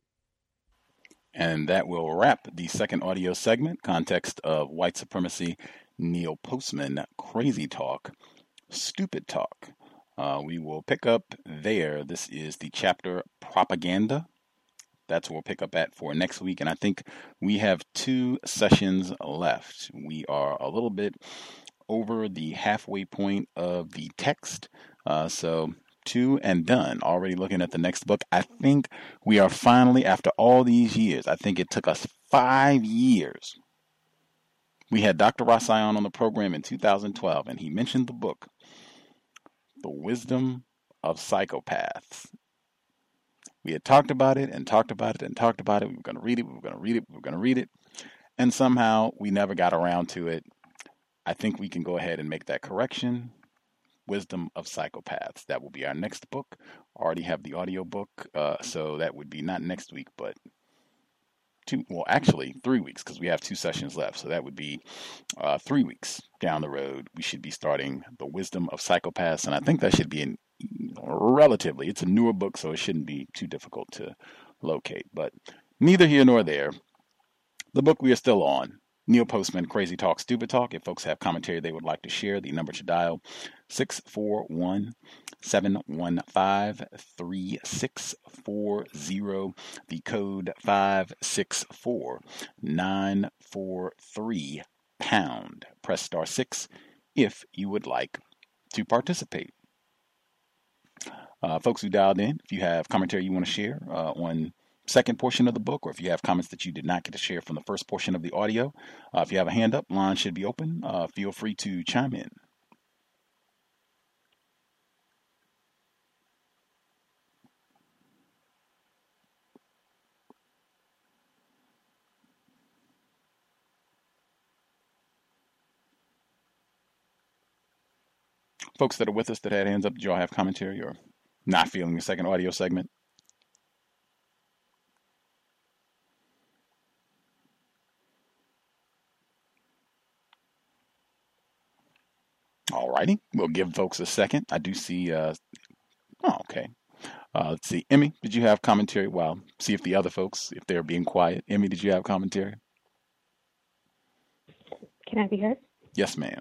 And that will wrap the second audio segment, Context of White Supremacy, Neil Postman, Crazy Talk, Stupid Talk. Uh, we will pick up there. This is the chapter Propaganda. That's what we'll pick up at for next week. And I think we have two sessions left. We are a little bit over the halfway point of the text. Uh, so two and done. Already looking at the next book. I think we are finally, after all these years, I think it took us five years. We had Doctor Rosayon on the program in two thousand twelve, and he mentioned the book, The Wisdom of Psychopaths. We had talked about it and talked about it and talked about it. We were going to read it. We were going to read it. We were going to read it. And somehow we never got around to it. I think we can go ahead and make that correction. Wisdom of Psychopaths. That will be our next book. Already have the audio book. Uh, so that would be not next week, but two, well, actually three weeks because we have two sessions left. So that would be uh, three weeks down the road. We should be starting The Wisdom of Psychopaths. And I think that should be in relatively, it's a newer book, so it shouldn't be too difficult to locate. But neither here nor there. The book we are still on, Neil Postman, Crazy Talk, Stupid Talk. If folks have commentary they would like to share, the number to dial, six four one, seven one five, three six four zero, the code five six four nine four three pound. Press star six if you would like to participate. Uh, folks who dialed in, if you have commentary you want to share uh, on second portion of the book, or if you have comments that you did not get to share from the first portion of the audio, uh, if you have a hand up, line should be open. Uh, feel free to chime in. Folks that are with us that had hands up, did y'all have commentary or not feeling the second audio segment? All righty, we'll give folks a second. I do see, uh, oh, okay. Uh, let's see, Emmy, did you have commentary? Well, see if the other folks, if they're being quiet. Emmy, did you have commentary? Can I be heard? Yes, ma'am.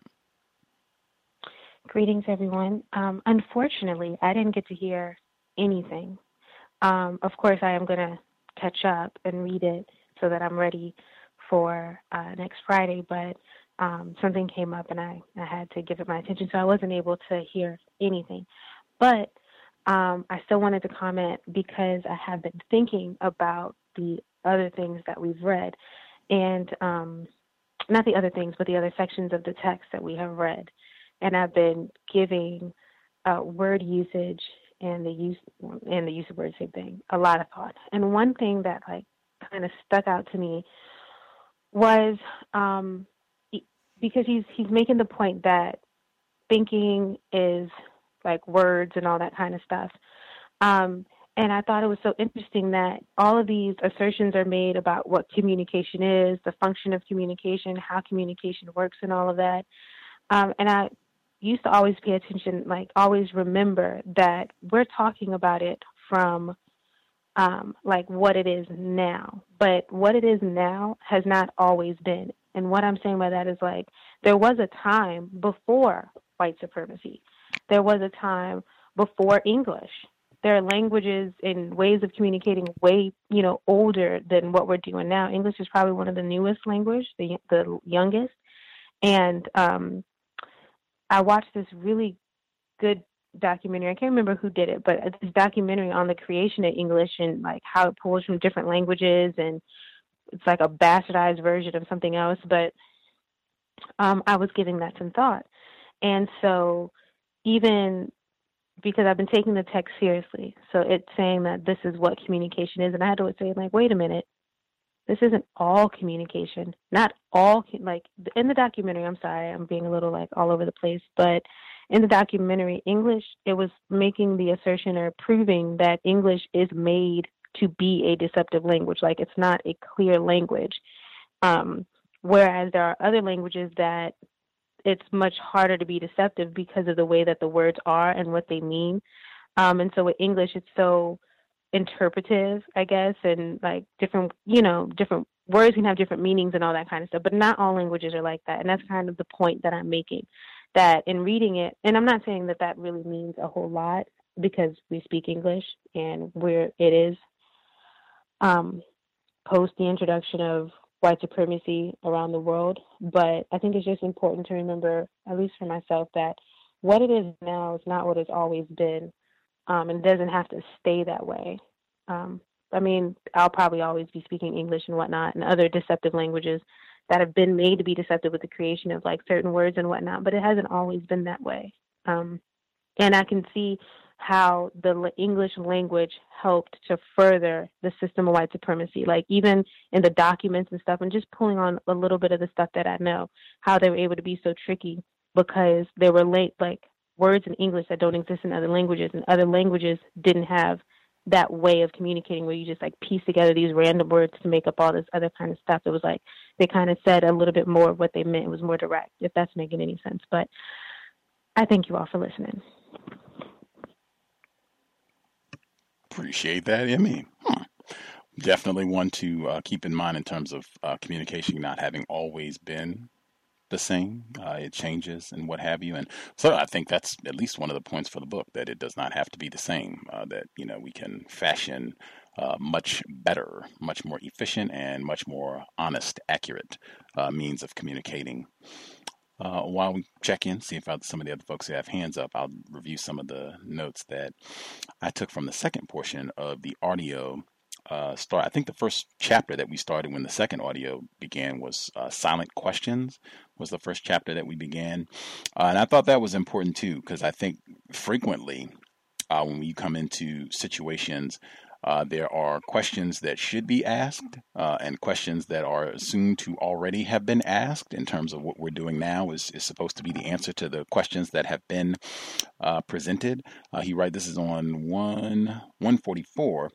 Greetings, everyone. Um, unfortunately, I didn't get to hear anything. Um, of course, I am going to catch up and read it so that I'm ready for uh, next Friday, but um, something came up and I, I had to give it my attention, so I wasn't able to hear anything. But um, I still wanted to comment because I have been thinking about the other things that we've read, and um, not the other things, but the other sections of the text that we have read. And I've been giving uh, word usage and the use and the use of words, same thing, a lot of thought. And one thing that like kind of stuck out to me was um, he, because he's he's making the point that thinking is like words and all that kind of stuff. Um, and I thought it was so interesting that all of these assertions are made about what communication is, the function of communication, how communication works, and all of that. Um, and I used to always pay attention, like always remember that we're talking about it from um, like what it is now. But what it is now has not always been. And what I'm saying by that is like there was a time before white supremacy. There was a time before English. There are languages and ways of communicating way, you know, older than what we're doing now. English is probably one of the newest language, the the youngest. And um, I watched this really good documentary. I can't remember who did it, but this documentary on the creation of English and like how it pulls from different languages, and it's like a bastardized version of something else. But um, I was giving that some thought. And so even because I've been taking the text seriously, so it's saying that this is what communication is, and I had to say, like, wait a minute. This isn't all communication, not all, like in the documentary, I'm sorry, I'm being a little like all over the place, but in the documentary, English, it was making the assertion or proving that English is made to be a deceptive language. Like it's not a clear language. Um, whereas there are other languages that it's much harder to be deceptive because of the way that the words are and what they mean. Um, and so with English, it's so interpretive, I guess, and like different, you know, different words can have different meanings and all that kind of stuff, but not all languages are like that. And that's kind of the point that I'm making, that in reading it, and I'm not saying that that really means a whole lot because we speak English and where it is um, post the introduction of white supremacy around the world. But I think it's just important to remember, at least for myself, that what it is now is not what it's always been. Um, and it doesn't have to stay that way. Um, I mean, I'll probably always be speaking English and whatnot and other deceptive languages that have been made to be deceptive with the creation of like certain words and whatnot, but it hasn't always been that way. Um, and I can see how the English language helped to further the system of white supremacy, like even in the documents and stuff, and just pulling on a little bit of the stuff that I know, how they were able to be so tricky because they were late, like, words in English that don't exist in other languages, and other languages didn't have that way of communicating where you just like piece together these random words to make up all this other kind of stuff. It was like they kind of said a little bit more of what they meant. It was more direct, if that's making any sense. But I thank you all for listening. Appreciate that, Emmy. Hmm. Definitely one to uh, keep in mind in terms of uh, communication not having always been the same. Uh, it changes and what have you. And so I think that's at least one of the points for the book, that it does not have to be the same, uh, that, you know, we can fashion uh, much better, much more efficient, and much more honest, accurate uh, means of communicating. Uh, while we check in, see if some of the other folks who have hands up, I'll review some of the notes that I took from the second portion of the audio uh, start. I think the first chapter that we started when the second audio began was uh, Silent Questions was the first chapter that we began. Uh, and I thought that was important too, because I think frequently uh, when you come into situations, Uh, there are questions that should be asked uh, and questions that are assumed to already have been asked. In terms of what we're doing now is, is supposed to be the answer to the questions that have been uh, presented. Uh, he writes, this is on one, one forty-four.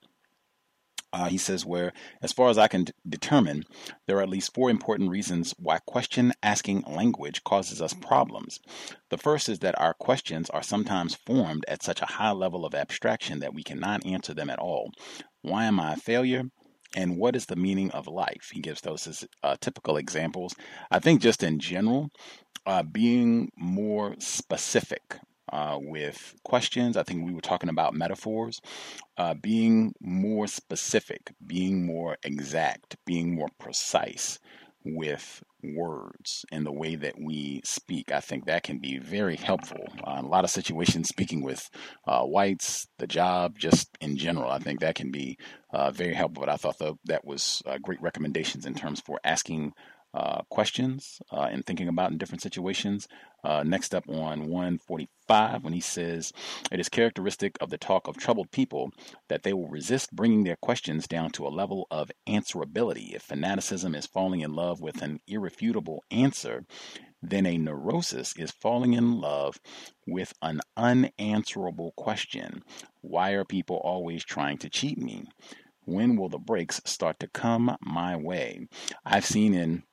Uh, he says, where, as far as I can d- determine, there are at least four important reasons why question asking language causes us problems. The first is that our questions are sometimes formed at such a high level of abstraction that we cannot answer them at all. Why am I a failure? And what is the meaning of life? He gives those as uh, typical examples. I think just in general, uh, being more specific Uh, with questions. I think we were talking about metaphors, uh, being more specific, being more exact, being more precise with words and the way that we speak. I think that can be very helpful. Uh, in a lot of situations, speaking with uh, whites, the job, just in general, I think that can be uh, very helpful. But I thought the, that was uh, great recommendations in terms for asking Uh, questions uh, and thinking about in different situations. Uh, next up on one forty-five, when he says, it is characteristic of the talk of troubled people that they will resist bringing their questions down to a level of answerability. If fanaticism is falling in love with an irrefutable answer, then a neurosis is falling in love with an unanswerable question. Why are people always trying to cheat me? When will the breaks start to come my way? I've seen in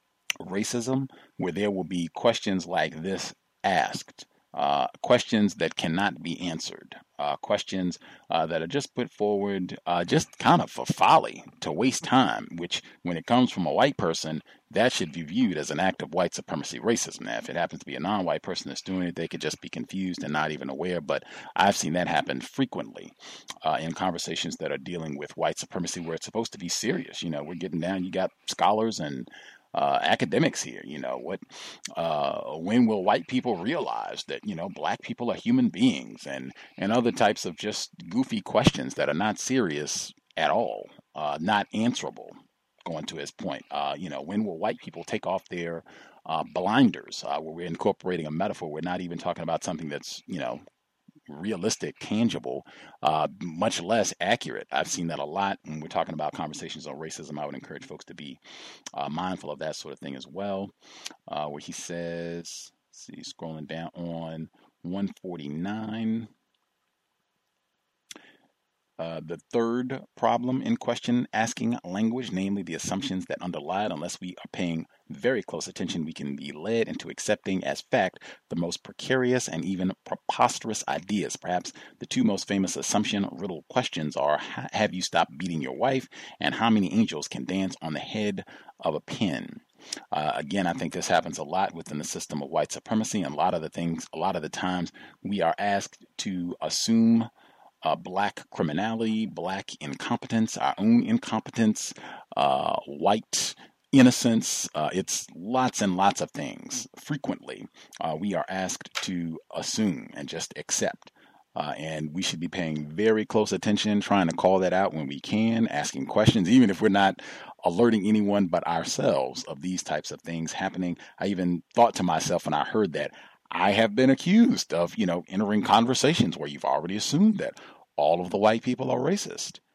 racism where there will be questions like this asked, uh, questions that cannot be answered, uh, questions uh, that are just put forward uh, just kind of for folly, to waste time, which when it comes from a white person, that should be viewed as an act of white supremacy racism. Now, if it happens to be a non-white person that's doing it, they could just be confused and not even aware. But I've seen that happen frequently uh, in conversations that are dealing with white supremacy where it's supposed to be serious. You know, we're getting down, you got scholars and Uh, academics here, you know, what, uh, when will white people realize that, you know, black people are human beings, and, and other types of just goofy questions that are not serious at all, uh, not answerable, going to his point. Uh, you know, when will white people take off their uh, blinders, uh, where we're incorporating a metaphor? We're not even talking about something that's, you know, realistic, tangible, uh, much less accurate. I've seen that a lot when we're talking about conversations on racism. I would encourage folks to be uh, mindful of that sort of thing as well. Uh, where he says, let's see, scrolling down on one forty-nine. Uh, the third problem in question asking language, namely the assumptions that underlie it. Unless we are paying very close attention, we can be led into accepting as fact the most precarious and even preposterous ideas. Perhaps the two most famous assumption riddle questions are, have you stopped beating your wife? And how many angels can dance on the head of a pin? Uh, again, I think this happens a lot within the system of white supremacy. And a lot of the things, a lot of the times we are asked to assume Uh, black criminality, black incompetence, our own incompetence, uh, white innocence. Uh, it's lots and lots of things. Frequently, uh, we are asked to assume and just accept. Uh, and we should be paying very close attention, trying to call that out when we can, asking questions, even if we're not alerting anyone but ourselves of these types of things happening. I even thought to myself when I heard that, I have been accused of, you know, entering conversations where you've already assumed that all of the white people are racist.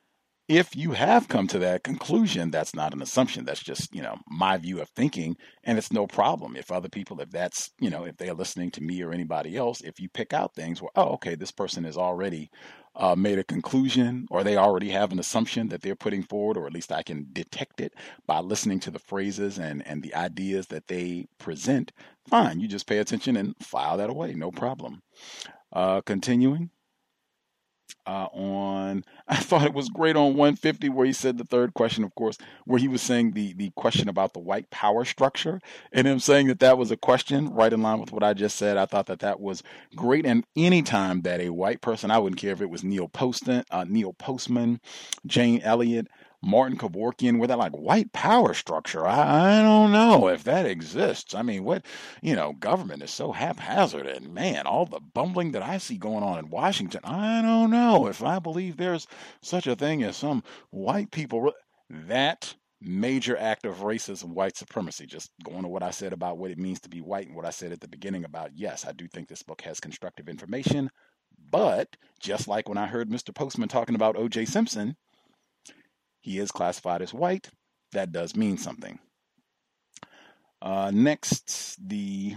if you have come to that conclusion, that's not an assumption. That's just, you know, my view of thinking. And it's no problem if other people, if that's, you know, if they're listening to me or anybody else, if you pick out things where, oh, okay, this person has already uh, made a conclusion, or they already have an assumption that they're putting forward, or at least I can detect it by listening to the phrases and, and the ideas that they present, fine. You just pay attention and file that away. No problem. Uh, continuing. Uh, on, I thought it was great on one fifty where he said the third question, of course, where he was saying the, the question about the white power structure, and him saying that that was a question right in line with what I just said. I thought that that was great. And anytime that a white person, I wouldn't care if it was Neil Poston, uh, Neil Postman, Jane Elliott, Martin Kevorkian, where they're like, white power structure, I, I don't know if that exists. I mean, what, you know, government is so haphazard, and man, all the bumbling that I see going on in Washington, I don't know if I believe there's such a thing as some white people. That major act of racism, white supremacy, just going to what I said about what it means to be white and what I said at the beginning about, yes, I do think this book has constructive information, but just like when I heard Mister Postman talking about O J Simpson, he is classified as white. That does mean something. Uh, next, the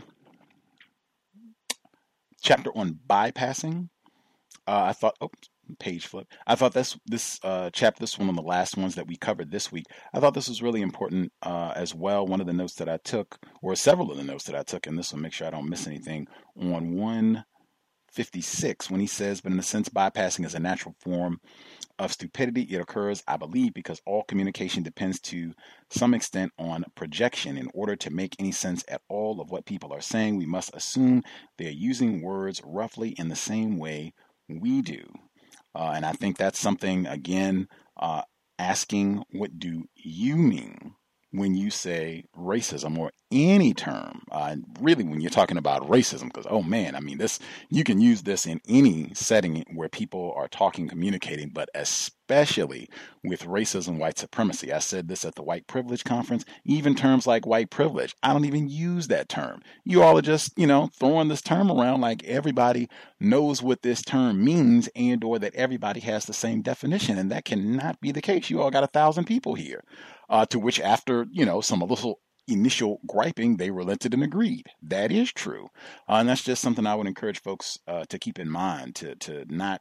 chapter on bypassing. Uh, I thought, oh, page flip. I thought this this uh, chapter, this one of the last ones that we covered this week, I thought this was really important uh, as well. One of the notes that I took, or several of the notes that I took, and this will make sure I don't miss anything, on one fifty-six, when he says, but in a sense, bypassing is a natural form of stupidity. It occurs, I believe, because all communication depends to some extent on projection. In order to make any sense at all of what people are saying, we must assume they are using words roughly in the same way we do. Uh, and I think that's something, again, uh, asking, what do you mean when you say racism, or any term, uh, really when you're talking about racism, because, oh man, I mean, this, you can use this in any setting where people are talking, communicating, but especially with racism, white supremacy. I said this at the white privilege conference, even terms like white privilege, I don't even use that term. You all are just, you know, throwing this term around like everybody knows what this term means, and or that everybody has the same definition, and that cannot be the case. You all got a thousand people here. Uh, to which, after, you know, some a little initial griping, they relented and agreed. That is true. Uh, and that's just something I would encourage folks uh, to keep in mind, to, to not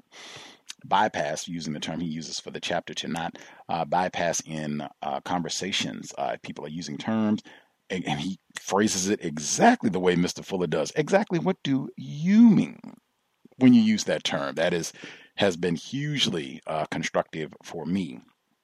bypass, using the term he uses for the chapter, to not uh, bypass in uh, conversations. Uh, people are using terms, and, and he phrases it exactly the way Mister Fuller does. Exactly what do you mean when you use that term? That is, has been hugely uh, constructive for me.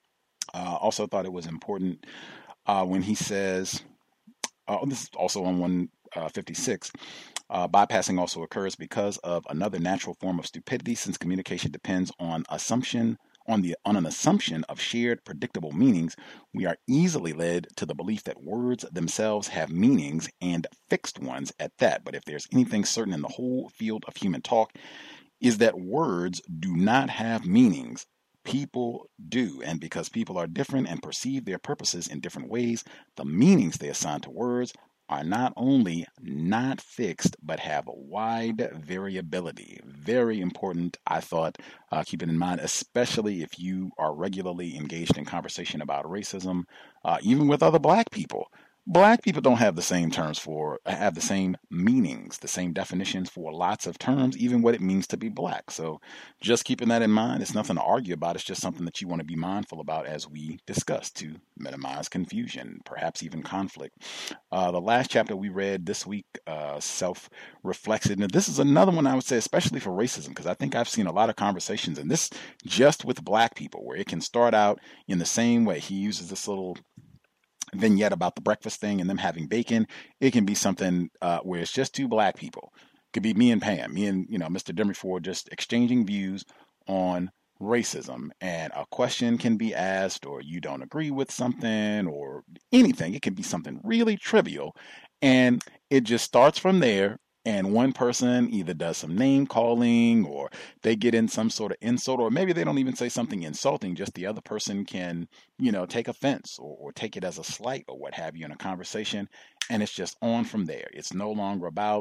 Uh, also thought it was important uh, when he says, uh, this is also on one fifty-six, uh, bypassing also occurs because of another natural form of stupidity, since communication depends on assumption, on the on an assumption of shared predictable meanings. We are easily led to the belief that words themselves have meanings, and fixed ones at that. But if there's anything certain in the whole field of human talk, is that words do not have meanings. People do, and because people are different and perceive their purposes in different ways, the meanings they assign to words are not only not fixed, but have wide variability. Very important, I thought, uh, keep it in mind, especially if you are regularly engaged in conversation about racism, uh, even with other black people. Black people don't have the same terms for, have the same meanings, the same definitions for lots of terms, even what it means to be black. So just keeping that in mind, it's nothing to argue about. It's just something that you want to be mindful about as we discuss, to minimize confusion, perhaps even conflict. Uh, the last chapter we read this week, uh, self-reflection. And this is another one I would say, especially for racism, because I think I've seen a lot of conversations, and this just with black people, where it can start out in the same way. He uses this little vignette about the breakfast thing and them having bacon. It can be something uh, where it's just two black people. It could be me and Pam, me and, you know, Mister Demerford, just exchanging views on racism, and a question can be asked, or you don't agree with something, or anything. It can be something really trivial, and it just starts from there. And one person either does some name calling, or they get in some sort of insult, or maybe they don't even say something insulting, just the other person can, you know, take offense or, or take it as a slight or what have you in a conversation. And it's just on from there. It's no longer about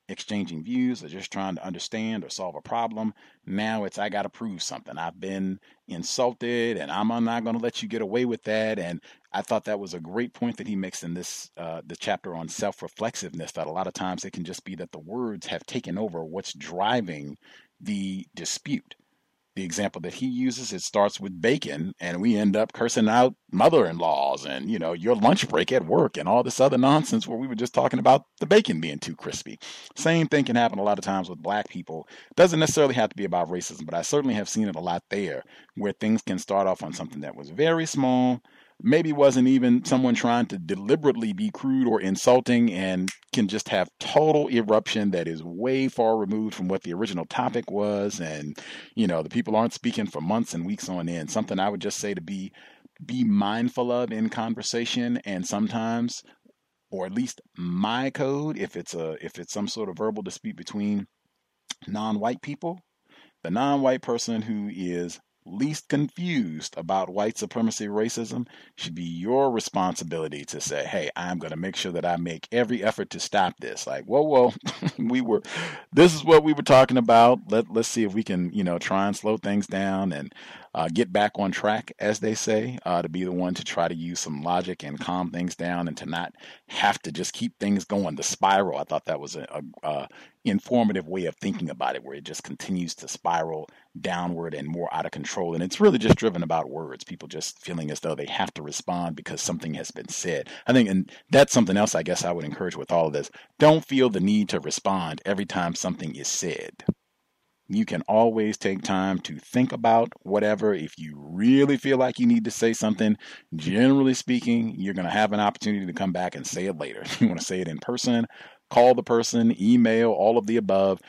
exchanging views or just trying to understand or solve a problem. Now it's, I got to prove something. I've been insulted and I'm not going to let you get away with that. And I thought that was a great point that he makes in this, uh, the chapter on self-reflexiveness, that a lot of times it can just be that the words have taken over what's driving the dispute. The example that he uses, it starts with bacon, and we end up cursing out mother-in-laws and, you know, your lunch break at work and all this other nonsense where we were just talking about the bacon being too crispy. Same thing can happen a lot of times with black people. Doesn't necessarily have to be about racism, but I certainly have seen it a lot there, where things can start off on something that was very small, maybe wasn't even someone trying to deliberately be crude or insulting, and can just have total eruption that is way far removed from what the original topic was. And, you know, the people aren't speaking for months and weeks on end. Something I would just say to be be mindful of in conversation, and sometimes, or at least my code, if it's a if it's some sort of verbal dispute between non-white people, the non-white person who is least confused about white supremacy racism should be your responsibility to say, hey, I'm going to make sure that I make every effort to stop this. Like, whoa, whoa, we were, this is what we were talking about. Let, let's see if we can, you know, try and slow things down and uh, get back on track, as they say, uh, to be the one to try to use some logic and calm things down, and to not have to just keep things going. The spiral, I thought that was a, a, a informative way of thinking about it, where it just continues to spiral downward and more out of control. And it's really just driven about words, people just feeling as though they have to respond because something has been said. I think, and that's something else I guess I would encourage with all of this. Don't feel the need to respond every time something is said. You can always take time to think about whatever. If you really feel like you need to say something, generally speaking, you're going to have an opportunity to come back and say it later. You want to say it in person, call the person, email, all of the above.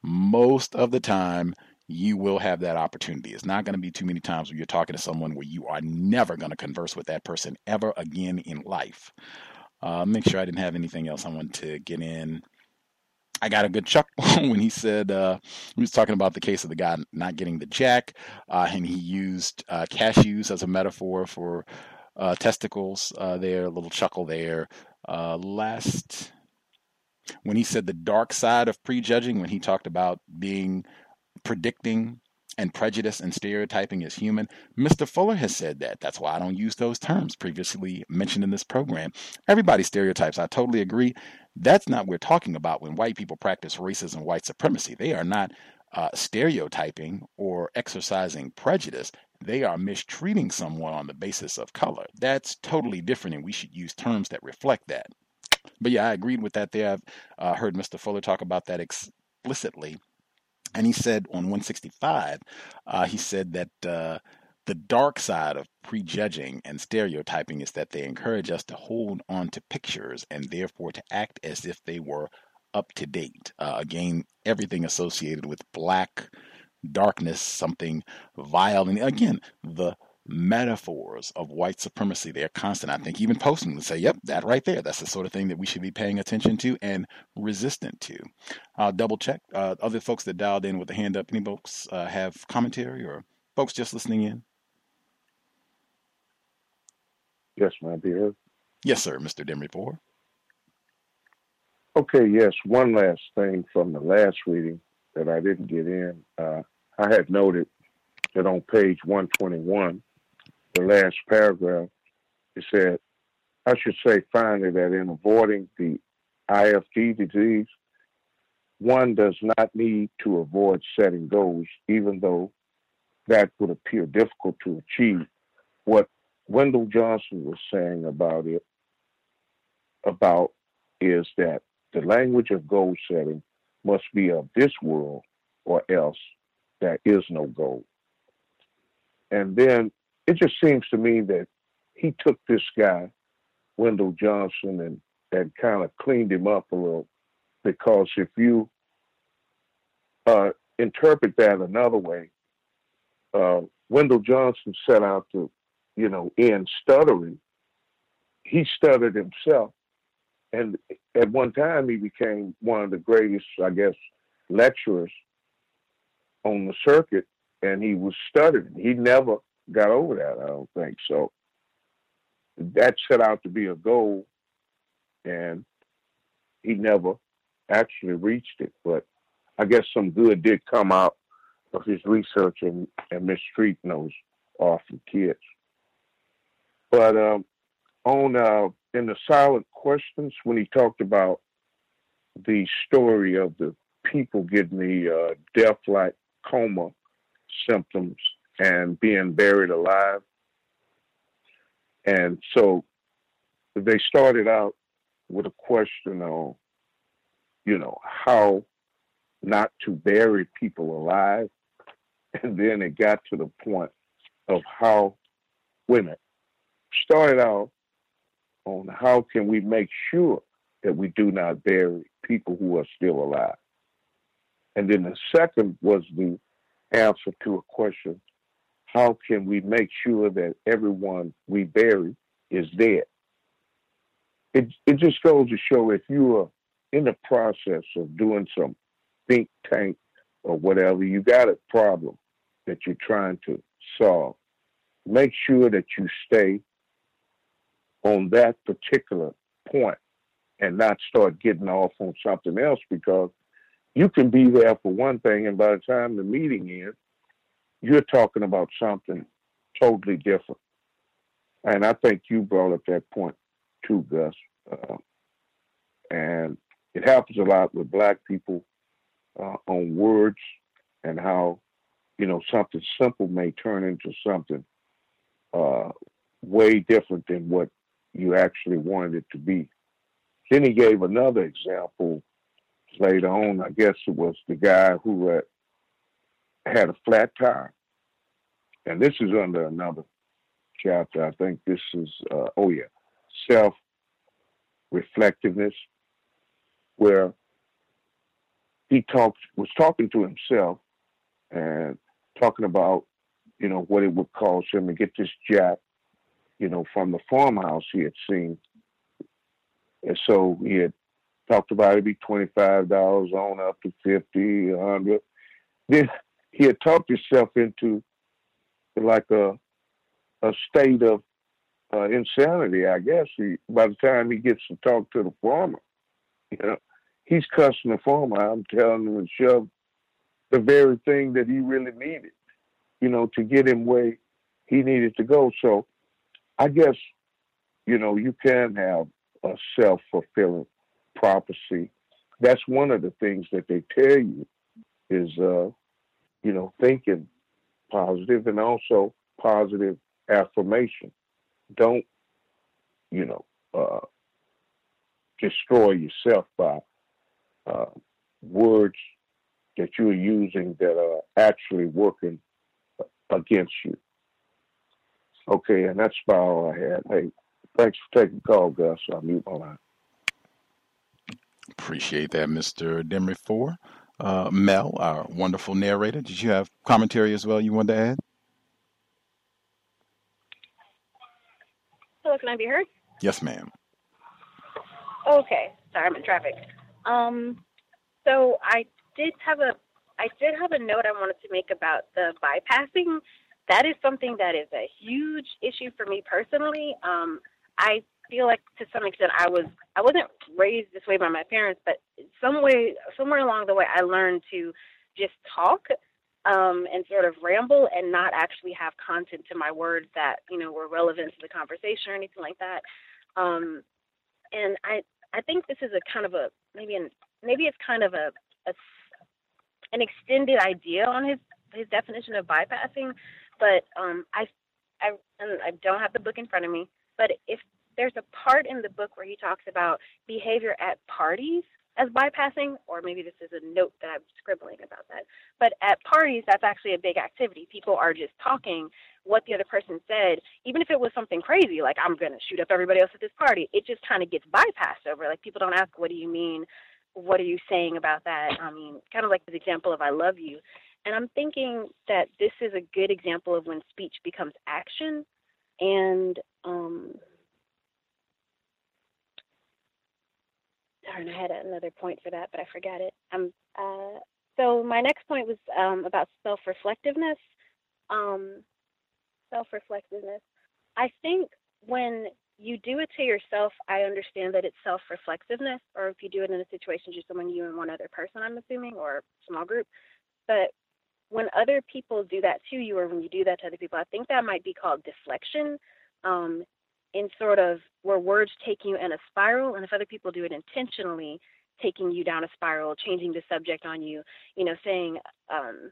Most of the time, you will have that opportunity. It's not going to be too many times when you're talking to someone where you are never going to converse with that person ever again in life. Uh, make sure I didn't have anything else I wanted to get in. I got a good chuckle when he said, uh, he was talking about the case of the guy not getting the check, uh, and he used uh, cashews as a metaphor for uh, testicles uh, there, a little chuckle there. Uh, last, when he said the dark side of prejudging, when he talked about being predicting and prejudice and stereotyping is human. Mister Fuller has said that. That's why I don't use those terms previously mentioned in this program. Everybody stereotypes. I totally agree. That's not what we're talking about when white people practice racism and white supremacy. They are not uh, stereotyping or exercising prejudice. They are mistreating someone on the basis of color. That's totally different, and we should use terms that reflect that. But yeah, I agreed with that there. I've uh, heard Mister Fuller talk about that explicitly. And he said on one sixty-five, uh, he said that uh, the dark side of prejudging and stereotyping is that they encourage us to hold on to pictures and therefore to act as if they were up to date. Uh, again, everything associated with black darkness, something vile. And again, the metaphors of white supremacy, they're constant. I think even posting to say, yep, that right there, that's the sort of thing that we should be paying attention to and resistant to. I'll double check. Uh, other folks that dialed in with a hand up, any folks uh, have commentary, or folks just listening in? Yes, my dear. Yes, sir, Mister Demery four. Okay, yes, one last thing from the last reading that I didn't get in. Uh, I had noted that on page one twenty-one, the last paragraph, it said, I should say finally that in avoiding the I F D disease, one does not need to avoid setting goals, even though that would appear difficult to achieve. What Wendell Johnson was saying about it, about is that the language of goal setting must be of this world, or else there is no goal. And then it just seems to me that he took this guy, Wendell Johnson, and, and kind of cleaned him up a little. Because if you uh, interpret that another way, uh, Wendell Johnson set out to, you know, end stuttering. He stuttered himself. And at one time, he became one of the greatest, I guess, lecturers on the circuit. And he was stuttering. He never got over that, I don't think. So that set out to be a goal, and he never actually reached it. But I guess some good did come out of his research and, and mistreating those orphan kids. But um, on uh, in the silent questions, when he talked about the story of the people getting the uh, death-like coma symptoms and being buried alive, and so they started out with a question on, you know, how not to bury people alive. And then it got to the point of how women started out on how can we make sure that we do not bury people who are still alive. And then the second was the answer to a question, how can we make sure that everyone we bury is dead? It it just goes to show if you are in the process of doing some think tank or whatever, you got a problem that you're trying to solve. Make sure that you stay on that particular point and not start getting off on something else, because you can be there for one thing and by the time the meeting ends, you're talking about something totally different. And I think you brought up that point too, Gus. Uh, and it happens a lot with Black people uh, on words and how, you know, something simple may turn into something uh, way different than what you actually wanted it to be. Then he gave another example later on. I guess it was the guy who uh, had a flat tire. And this is under another chapter. I think this is, uh, oh yeah, self-reflectiveness, where he talked, was talking to himself and talking about, you know, what it would cost him to get this jack, you know, from the farmhouse he had seen. And so he had talked about it'd be twenty-five dollars on up to fifty, a hundred. Then he had talked himself into like a a state of uh, insanity, I guess. He, by the time he gets to talk to the farmer, you know, he's cussing the farmer. I'm telling him to shove the very thing that he really needed, you know, to get him where he needed to go. So I guess, you know, you can have a self-fulfilling prophecy. That's one of the things that they tell you is, uh, you know, thinking positive and also positive affirmation. Don't, you know, uh, destroy yourself by uh, words that you're using that are actually working against you. Okay, and that's about all I had. Hey, thanks for taking the call, Gus. I'll mute my line. Appreciate that, Mister Demery Four. Uh, Mel, our wonderful narrator, did you have commentary as well you wanted to add? Hello, can I be heard? Yes, ma'am. Okay, sorry, I'm in traffic. Um, so I did have a, I did have a note I wanted to make about the bypassing. That is something that is a huge issue for me personally. Um, I feel like to some extent I was, I wasn't raised this way by my parents, but some way, somewhere along the way, I learned to just talk um, and sort of ramble and not actually have content to my words that, you know, were relevant to the conversation or anything like that. Um, and I, I think this is a kind of a, maybe an, maybe it's kind of a, a an extended idea on his, his definition of bypassing. But um, I, I, and I don't have the book in front of me, but if there's a part in the book where he talks about behavior at parties as bypassing, or maybe this is a note that I'm scribbling about that. But at parties, that's actually a big activity. People are just talking what the other person said, even if it was something crazy, like I'm going to shoot up everybody else at this party. It just kind of gets bypassed over. Like people don't ask, what do you mean? What are you saying about that? I mean, kind of like the example of I love you. And I'm thinking that this is a good example of when speech becomes action. And, um, darn, I had another point for that, but I forgot it. Um, uh, so my next point was um, about self-reflectiveness. Um, self-reflectiveness. I think when you do it to yourself, I understand that it's self-reflexiveness, or if you do it in a situation just among you and one other person, I'm assuming, or small group. But when other people do that to you, or when you do that to other people, I think that might be called deflection, um, in sort of where words take you in a spiral. And if other people do it intentionally, taking you down a spiral, changing the subject on you, you know, saying, um,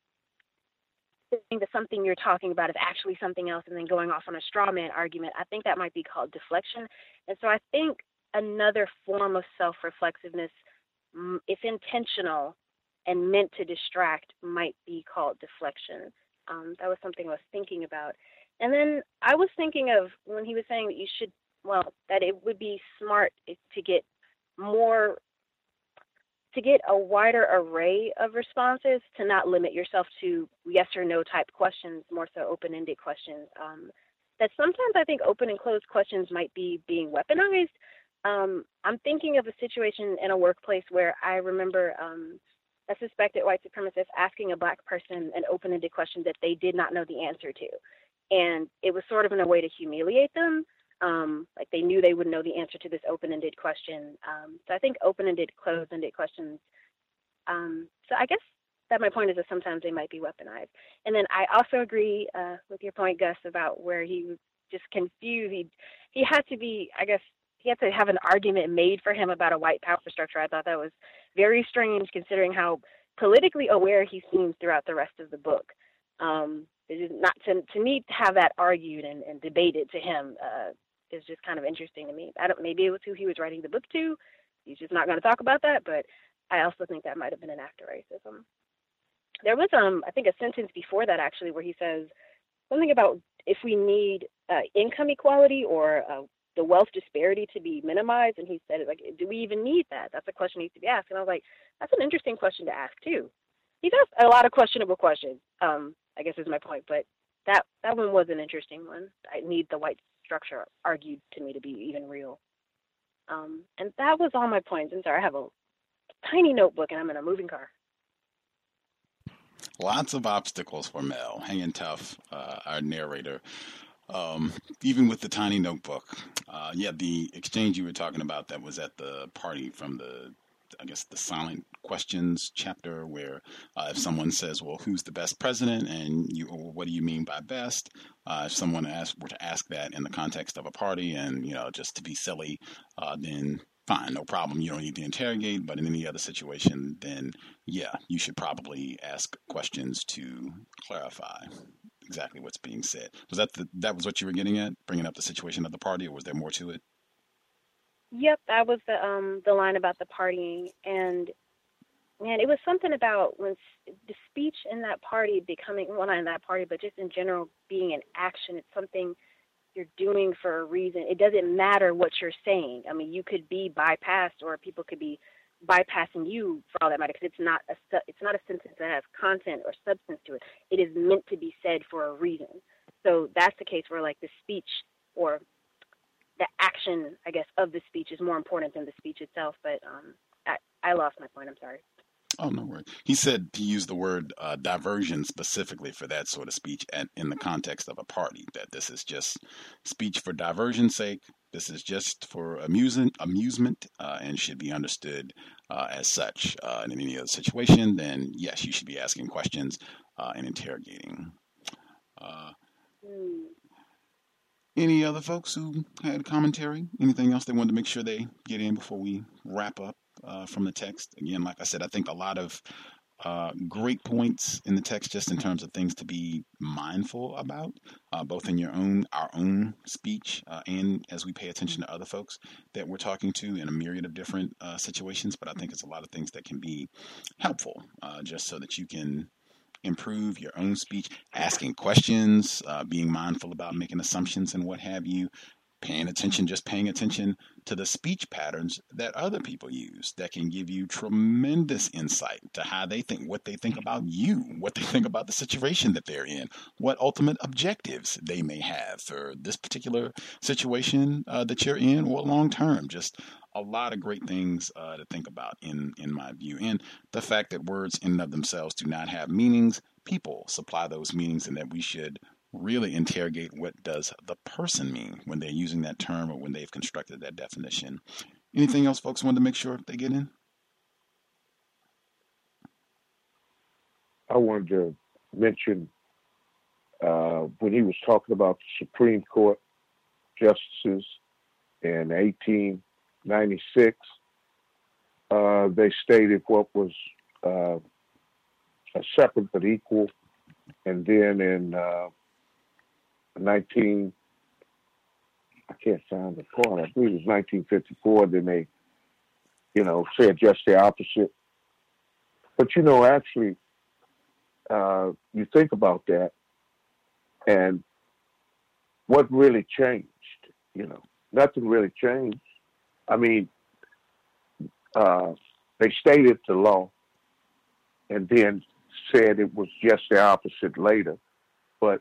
saying that something you're talking about is actually something else, and then going off on a straw man argument, I think that might be called deflection. And so I think another form of self-reflexiveness, if intentional and meant to distract, might be called deflection. Um, that was something I was thinking about. And then I was thinking of when he was saying that you should, well, that it would be smart to get more, to get a wider array of responses, to not limit yourself to yes or no type questions, more so open-ended questions. Um, that sometimes I think open and closed questions might be being weaponized. Um, I'm thinking of a situation in a workplace where I remember um, a suspected white supremacist asking a black person an open-ended question that they did not know the answer to. And it was sort of in a way to humiliate them. Um, like they knew they would know the answer to this open-ended question. Um, so I think open-ended, closed-ended questions. Um, so I guess that my point is that sometimes they might be weaponized. And then I also agree uh, with your point, Gus, about where he was just confused. He, he had to be, I guess, he had to have an argument made for him about a white power structure. I thought that was very strange considering how politically aware he seems throughout the rest of the book. Um, it is not to, to me to have that argued and, and debated to him uh, is just kind of interesting to me. I don't, maybe it was who he was writing the book to. He's just not going to talk about that, but I also think that might have been an act of racism. There was, um, I think, a sentence before that actually where he says something about if we need uh, income equality or uh, the wealth disparity to be minimized, and he said, like, do we even need that? That's a question that needs to be asked. And I was like, that's an interesting question to ask too. He does a lot of questionable questions, um, I guess is my point, but that, that one was an interesting one. I need the white structure argued to me to be even real. Um, and that was all my points. I'm sorry, I have a tiny notebook and I'm in a moving car. Lots of obstacles for Mel, hanging tough, uh, our narrator. Um, even with the tiny notebook. Uh, yeah, the exchange you were talking about that was at the party from the, I guess, the silent questions chapter where uh, if someone says, well, who's the best president? And you, well, what do you mean by best? Uh, if someone asked, were to ask that in the context of a party and, you know, just to be silly, uh, then fine, no problem. You don't need to interrogate. But in any other situation, then, yeah, you should probably ask questions to clarify exactly what's being said. Was that the, that was what you were getting at, bringing up the situation of the party, or was there more to it? Yep, that was the um the line about the partying, and man, it was something about when the speech in that party becoming, well, not in that party, but just in general being an action. It's something you're doing for a reason. It doesn't matter what you're saying. I mean, you could be bypassed, or people could be bypassing you for all that matter, because it's not a it's not a sentence that has content or substance to it. It is meant to be said for a reason. So that's the case where, like, the speech or the action, I guess, of the speech is more important than the speech itself. But um, I, I lost my point. I'm sorry. Oh, no worries. He said he used the word uh, diversion specifically for that sort of speech at, in the context of a party, that this is just speech for diversion's sake. This is just for amusement, amusement uh, and should be understood uh, as such. Uh, and in any other situation, then, yes, you should be asking questions uh, and interrogating. Uh, mm. Any other folks who had commentary? Anything else they wanted to make sure they get in before we wrap up uh, from the text? Again, like I said, I think a lot of uh, great points in the text just in terms of things to be mindful about, uh, both in your own, our own speech uh, and as we pay attention to other folks that we're talking to in a myriad of different uh, situations. But I think it's a lot of things that can be helpful uh, just so that you can improve your own speech, asking questions, uh, being mindful about making assumptions and what have you, paying attention, just paying attention to the speech patterns that other people use that can give you tremendous insight to how they think, what they think about you, what they think about the situation that they're in, what ultimate objectives they may have for this particular situation uh, that you're in or long term. Just a lot of great things uh, to think about in, in my view. And the fact that words in and of themselves do not have meanings, people supply those meanings, and that we should really interrogate what does the person mean when they're using that term or when they've constructed that definition. Anything else folks want to make sure they get in? I wanted to mention uh, when he was talking about the Supreme Court justices in eighteen ninety-six, uh, they stated what was uh, a separate but equal, and then in uh, nineteen, I can't find the part, I believe it was nineteen fifty-four, then they, you know, said just the opposite. But, you know, actually, uh, you think about that, and what really changed, you know, nothing really changed. I mean, uh, they stated the law and then said it was just the opposite later, but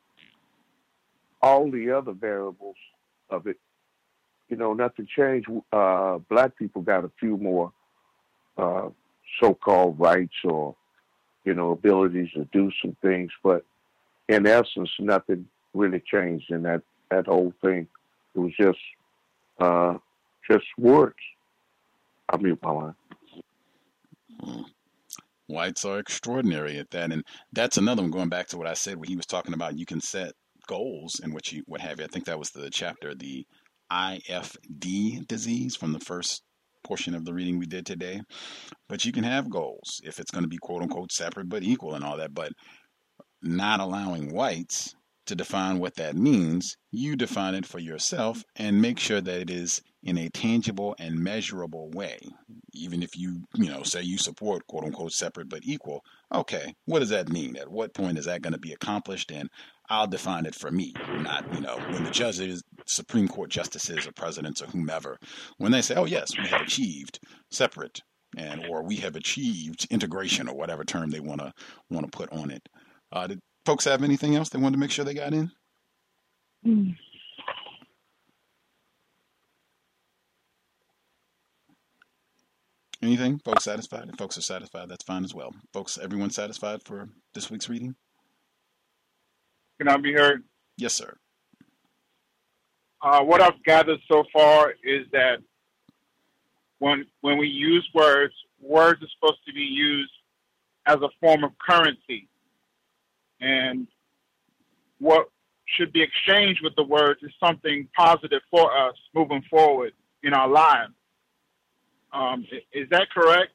all the other variables of it, you know, nothing changed. Uh, black people got a few more uh, so-called rights or, you know, abilities to do some things, but in essence, nothing really changed in that, that whole thing. It was just uh, just words. I mute my line. Hmm. Whites are extraordinary at that, and that's another one. Going back to what I said, when he was talking about you can set goals and what you what have you. I think that was the chapter, the I F D disease, from the first portion of the reading we did today. But you can have goals if it's going to be quote unquote separate but equal and all that. But not allowing whites to define what that means, you define it for yourself and make sure that it is in a tangible and measurable way. Even if you, you know, say you support quote unquote separate but equal, okay, what does that mean? At what point is that going to be accomplished? And I'll define it for me, not, you know, when the judges, Supreme Court justices or presidents or whomever, when they say, oh yes, we have achieved separate and or we have achieved integration or whatever term they want to want to put on it. Uh, did folks have anything else they wanted to make sure they got in? Mm. Anything? Folks satisfied? If folks are satisfied, that's fine as well. Folks, everyone satisfied for this week's reading? Can I be heard? Yes, sir. Uh, what I've gathered so far is that when when we use words, words are supposed to be used as a form of currency. And what should be exchanged with the words is something positive for us moving forward in our lives. Um, is that correct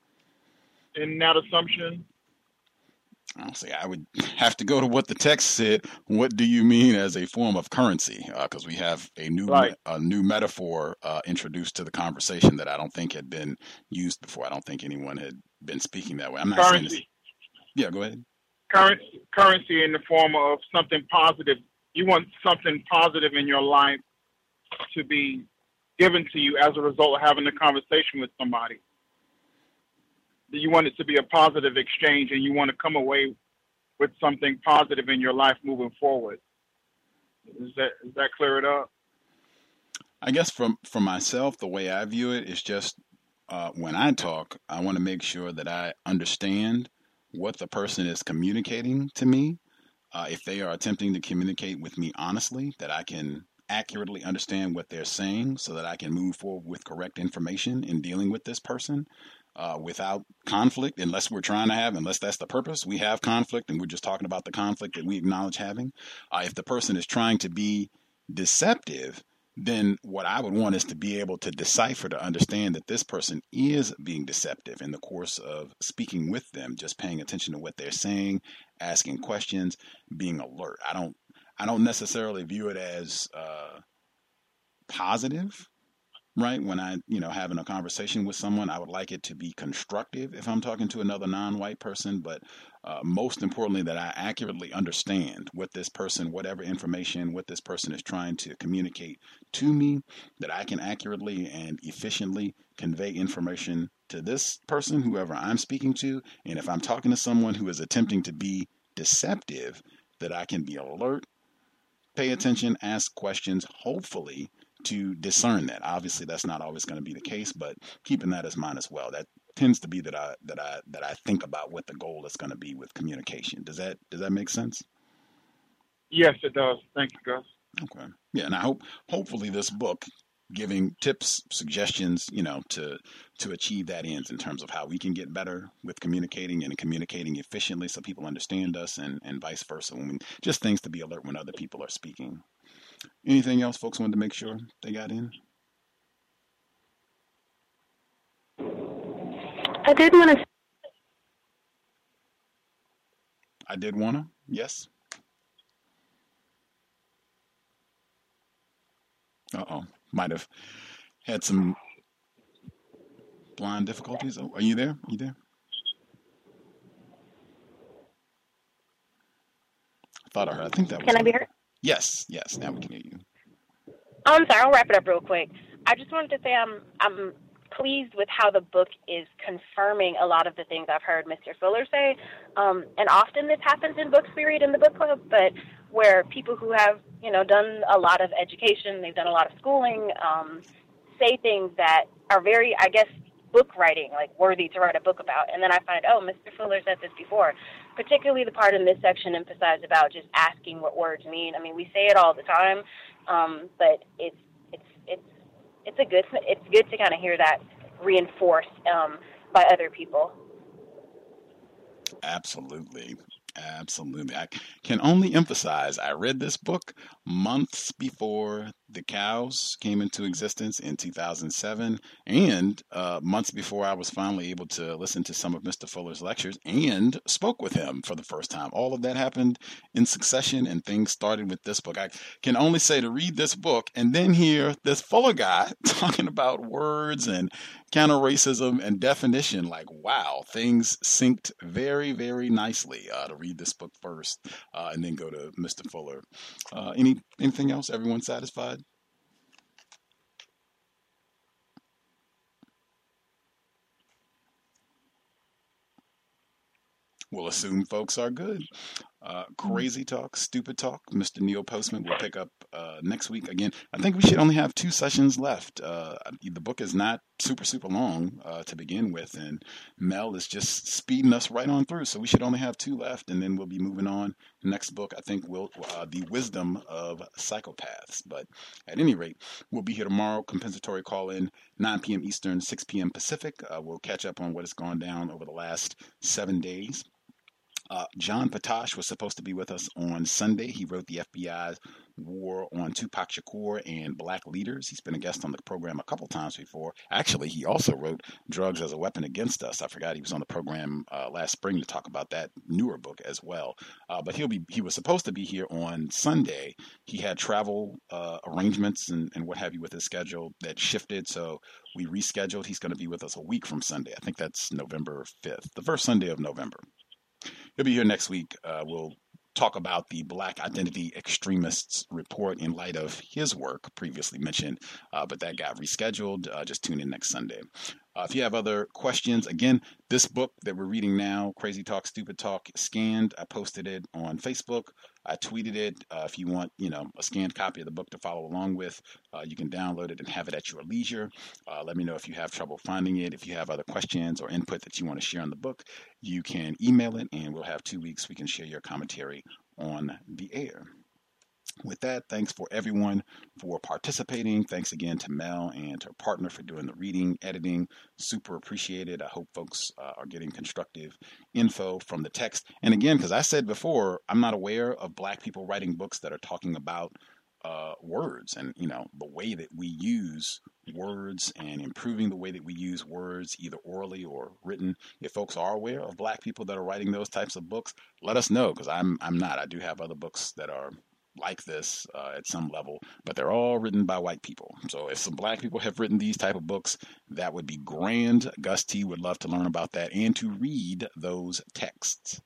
in that assumption? I'll say I would have to go to what the text said. What do you mean as a form of currency? Because uh, we have a new right. a new metaphor uh, introduced to the conversation that I don't think had been used before. I don't think anyone had been speaking that way. I'm not currency. saying this. Yeah, go ahead. Currency, currency in the form of something positive. You want something positive in your life to be given to you as a result of having a conversation with somebody. You want it to be a positive exchange, and you want to come away with something positive in your life moving forward. Is that is that clear it up? I guess from for myself, the way I view it is just uh, when I talk, I want to make sure that I understand what the person is communicating to me. Uh, if they are attempting to communicate with me honestly, that I can accurately understand what they're saying so that I can move forward with correct information in dealing with this person uh, without conflict, unless we're trying to have, unless that's the purpose. We have conflict and we're just talking about the conflict that we acknowledge having. Uh, if the person is trying to be deceptive, then what I would want is to be able to decipher, to understand that this person is being deceptive in the course of speaking with them, just paying attention to what they're saying, asking questions, being alert. I don't I don't necessarily view it as uh, positive, right? When I, you know, having a conversation with someone, I would like it to be constructive if I'm talking to another non-white person, but uh, most importantly, that I accurately understand what this person, whatever information, what this person is trying to communicate to me, that I can accurately and efficiently convey information to this person, whoever I'm speaking to. And if I'm talking to someone who is attempting to be deceptive, that I can be alert, pay attention, ask questions, hopefully to discern that. Obviously, that's not always going to be the case, but keeping that as mind as well. That tends to be that I that I that I think about what the goal is going to be with communication. Does that does that make sense? Yes, it does. Thank you, Gus. Okay. Yeah, and I hope hopefully this book giving tips, suggestions, you know, to to achieve that end in terms of how we can get better with communicating and communicating efficiently so people understand us and, and vice versa. When we, just things to be alert when other people are speaking. Anything else folks wanted to make sure they got in? I did want to. I did want to, yes. Uh-oh. Might have had some blind difficulties. Oh, are you there? Are you there? I thought I heard. I think that was. Can I be heard? Yes, yes. Now we can hear you. Oh, I'm sorry. I'll wrap it up real quick. I just wanted to say I'm I'm pleased with how the book is confirming a lot of the things I've heard Mister Fuller say. Um, and often this happens in books we read in the book club, but where people who have, you know, done a lot of education, they've done a lot of schooling, um, say things that are very, I guess, book writing, like worthy to write a book about. And then I find, oh, Mister Fuller said this before, particularly the part in this section emphasized about just asking what words mean. I mean, we say it all the time, um, but it's, it's, it's, it's a good, it's good to kind of hear that reinforced um, by other people. Absolutely. Absolutely. I can only emphasize, I read this book months before the cows came into existence in two thousand seven, and uh, months before I was finally able to listen to some of Mister Fuller's lectures and spoke with him for the first time. All of that happened in succession, and things started with this book. I can only say to read this book and then hear this Fuller guy talking about words and counter-racism and definition, like, wow, things synced very, very nicely uh, to read this book first uh, and then go to Mister Fuller. Uh, any anything else? Everyone satisfied? We'll assume folks are good. Uh, crazy Talk, Stupid Talk, Mister Neil Postman will pick up uh, next week. Again, I think we should only have two sessions left. Uh, the book is not super, super long uh, to begin with, and Mel is just speeding us right on through, so we should only have two left, and then we'll be moving on. Next book, I think, will uh, The Wisdom of Psychopaths. But at any rate, we'll be here tomorrow, compensatory call-in, nine p.m. Eastern, six p.m. Pacific. Uh, we'll catch up on what has gone down over the last seven days. Uh, John Patash was supposed to be with us on Sunday. He wrote the F B I's War on Tupac Shakur and Black Leaders. He's been a guest on the program a couple times before. Actually, he also wrote Drugs as a Weapon Against Us. I forgot he was on the program uh, last spring to talk about that newer book as well. Uh, but he'll be he was supposed to be here on Sunday. He had travel uh, arrangements and, and what have you with his schedule that shifted, so we rescheduled. He's going to be with us a week from Sunday. I think that's November fifth, the first Sunday of November. He'll be here next week. Uh, we'll talk about the Black Identity Extremists report in light of his work previously mentioned, uh, but that got rescheduled. Uh, just tune in next Sunday. Uh, if you have other questions, again, this book that we're reading now, Crazy Talk, Stupid Talk, scanned. I posted it on Facebook. I tweeted it. Uh, if you want, you know, a scanned copy of the book to follow along with, uh, you can download it and have it at your leisure. Uh, let me know if you have trouble finding it. If you have other questions or input that you want to share on the book, you can email it, and we'll have two weeks. We can share your commentary on the air. With that, thanks for everyone for participating. Thanks again to Mel and her partner for doing the reading, editing. Super appreciated. I hope folks uh, are getting constructive info from the text. And again, because I said before, I'm not aware of Black people writing books that are talking about uh, words and, you know, the way that we use words and improving the way that we use words, either orally or written. If folks are aware of Black people that are writing those types of books, let us know, because I'm I'm not. I do have other books that are like this uh, at some level, but they're all written by white people. So if some Black people have written these type of books, that would be grand. Gus T would love to learn about that and to read those texts.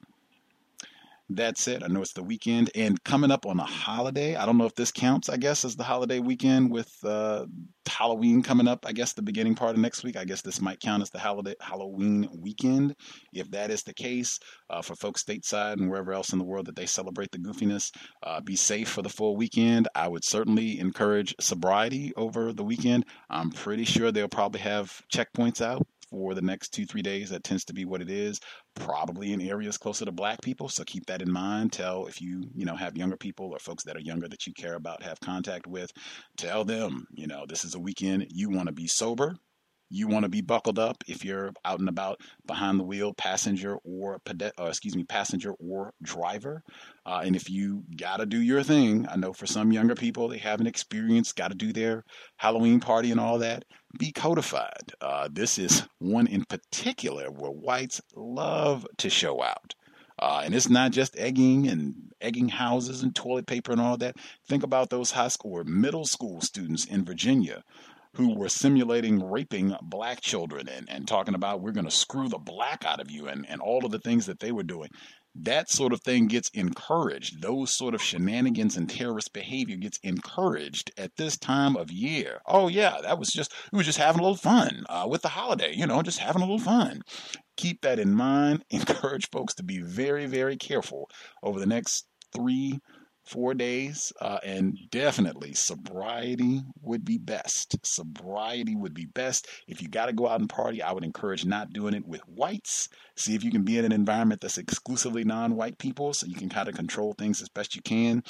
That said, I know it's the weekend and coming up on a holiday. I don't know if this counts, I guess, as the holiday weekend with uh, Halloween coming up, I guess, the beginning part of next week. I guess this might count as the holiday Halloween weekend. If that is the case, uh, for folks stateside and wherever else in the world that they celebrate the goofiness, uh, be safe for the full weekend. I would certainly encourage sobriety over the weekend. I'm pretty sure they'll probably have checkpoints out for the next two, three days. That tends to be what it is, probably in areas closer to black people. So keep that in mind. Tell if you, you know, have younger people or folks that are younger that you care about, have contact with, tell them, you know, this is a weekend. You want to be sober. You want to be buckled up if you're out and about behind the wheel, passenger or, pede- uh, excuse me, passenger or driver. Uh, and if you got to do your thing, I know for some younger people, they haven't experienced, got to do their Halloween party and all that, be codified. Uh, this is one in particular where whites love to show out. Uh, and it's not just egging and egging houses and toilet paper and all that. Think about those high school or middle school students in Virginia who were simulating raping black children and, and talking about we're going to screw the black out of you and, and all of the things that they were doing. That sort of thing gets encouraged. Those sort of shenanigans and terrorist behavior gets encouraged at this time of year. Oh, yeah, that was just, we were just having a little fun uh, with the holiday, you know, just having a little fun. Keep that in mind. Encourage folks to be very, very careful over the next three Four days, uh, and definitely sobriety would be best. Sobriety would be best. If you got to go out and party, I would encourage not doing it with whites. See if you can be in an environment that's exclusively non-white people so you can kind of control things as best you can.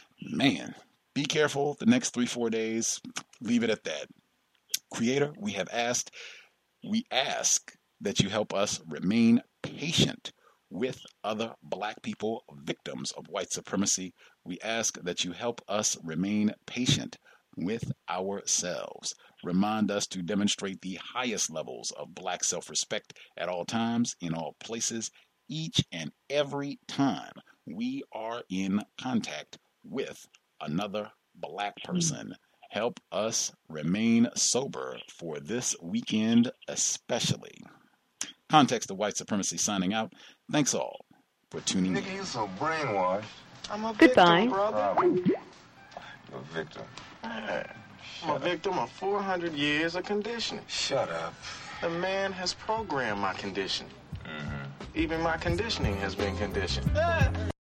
Man, be careful the next three, four days. Leave it at that. Creator, we have asked, we ask that you help us remain patient with other black people, victims of white supremacy. We ask that you help us remain patient with ourselves. Remind us to demonstrate the highest levels of black self-respect at all times, in all places, each and every time we are in contact with another black person. Help us remain sober for this weekend especially. Context of White Supremacy signing out. Thanks all for tuning in. Nigga, you so brainwashed. I'm a Goodbye. victim, brother. You're a victim. Man, I'm a victim of four hundred years of conditioning. Shut up. The man has programmed my conditioning. Mm-hmm. Even my conditioning has been conditioned.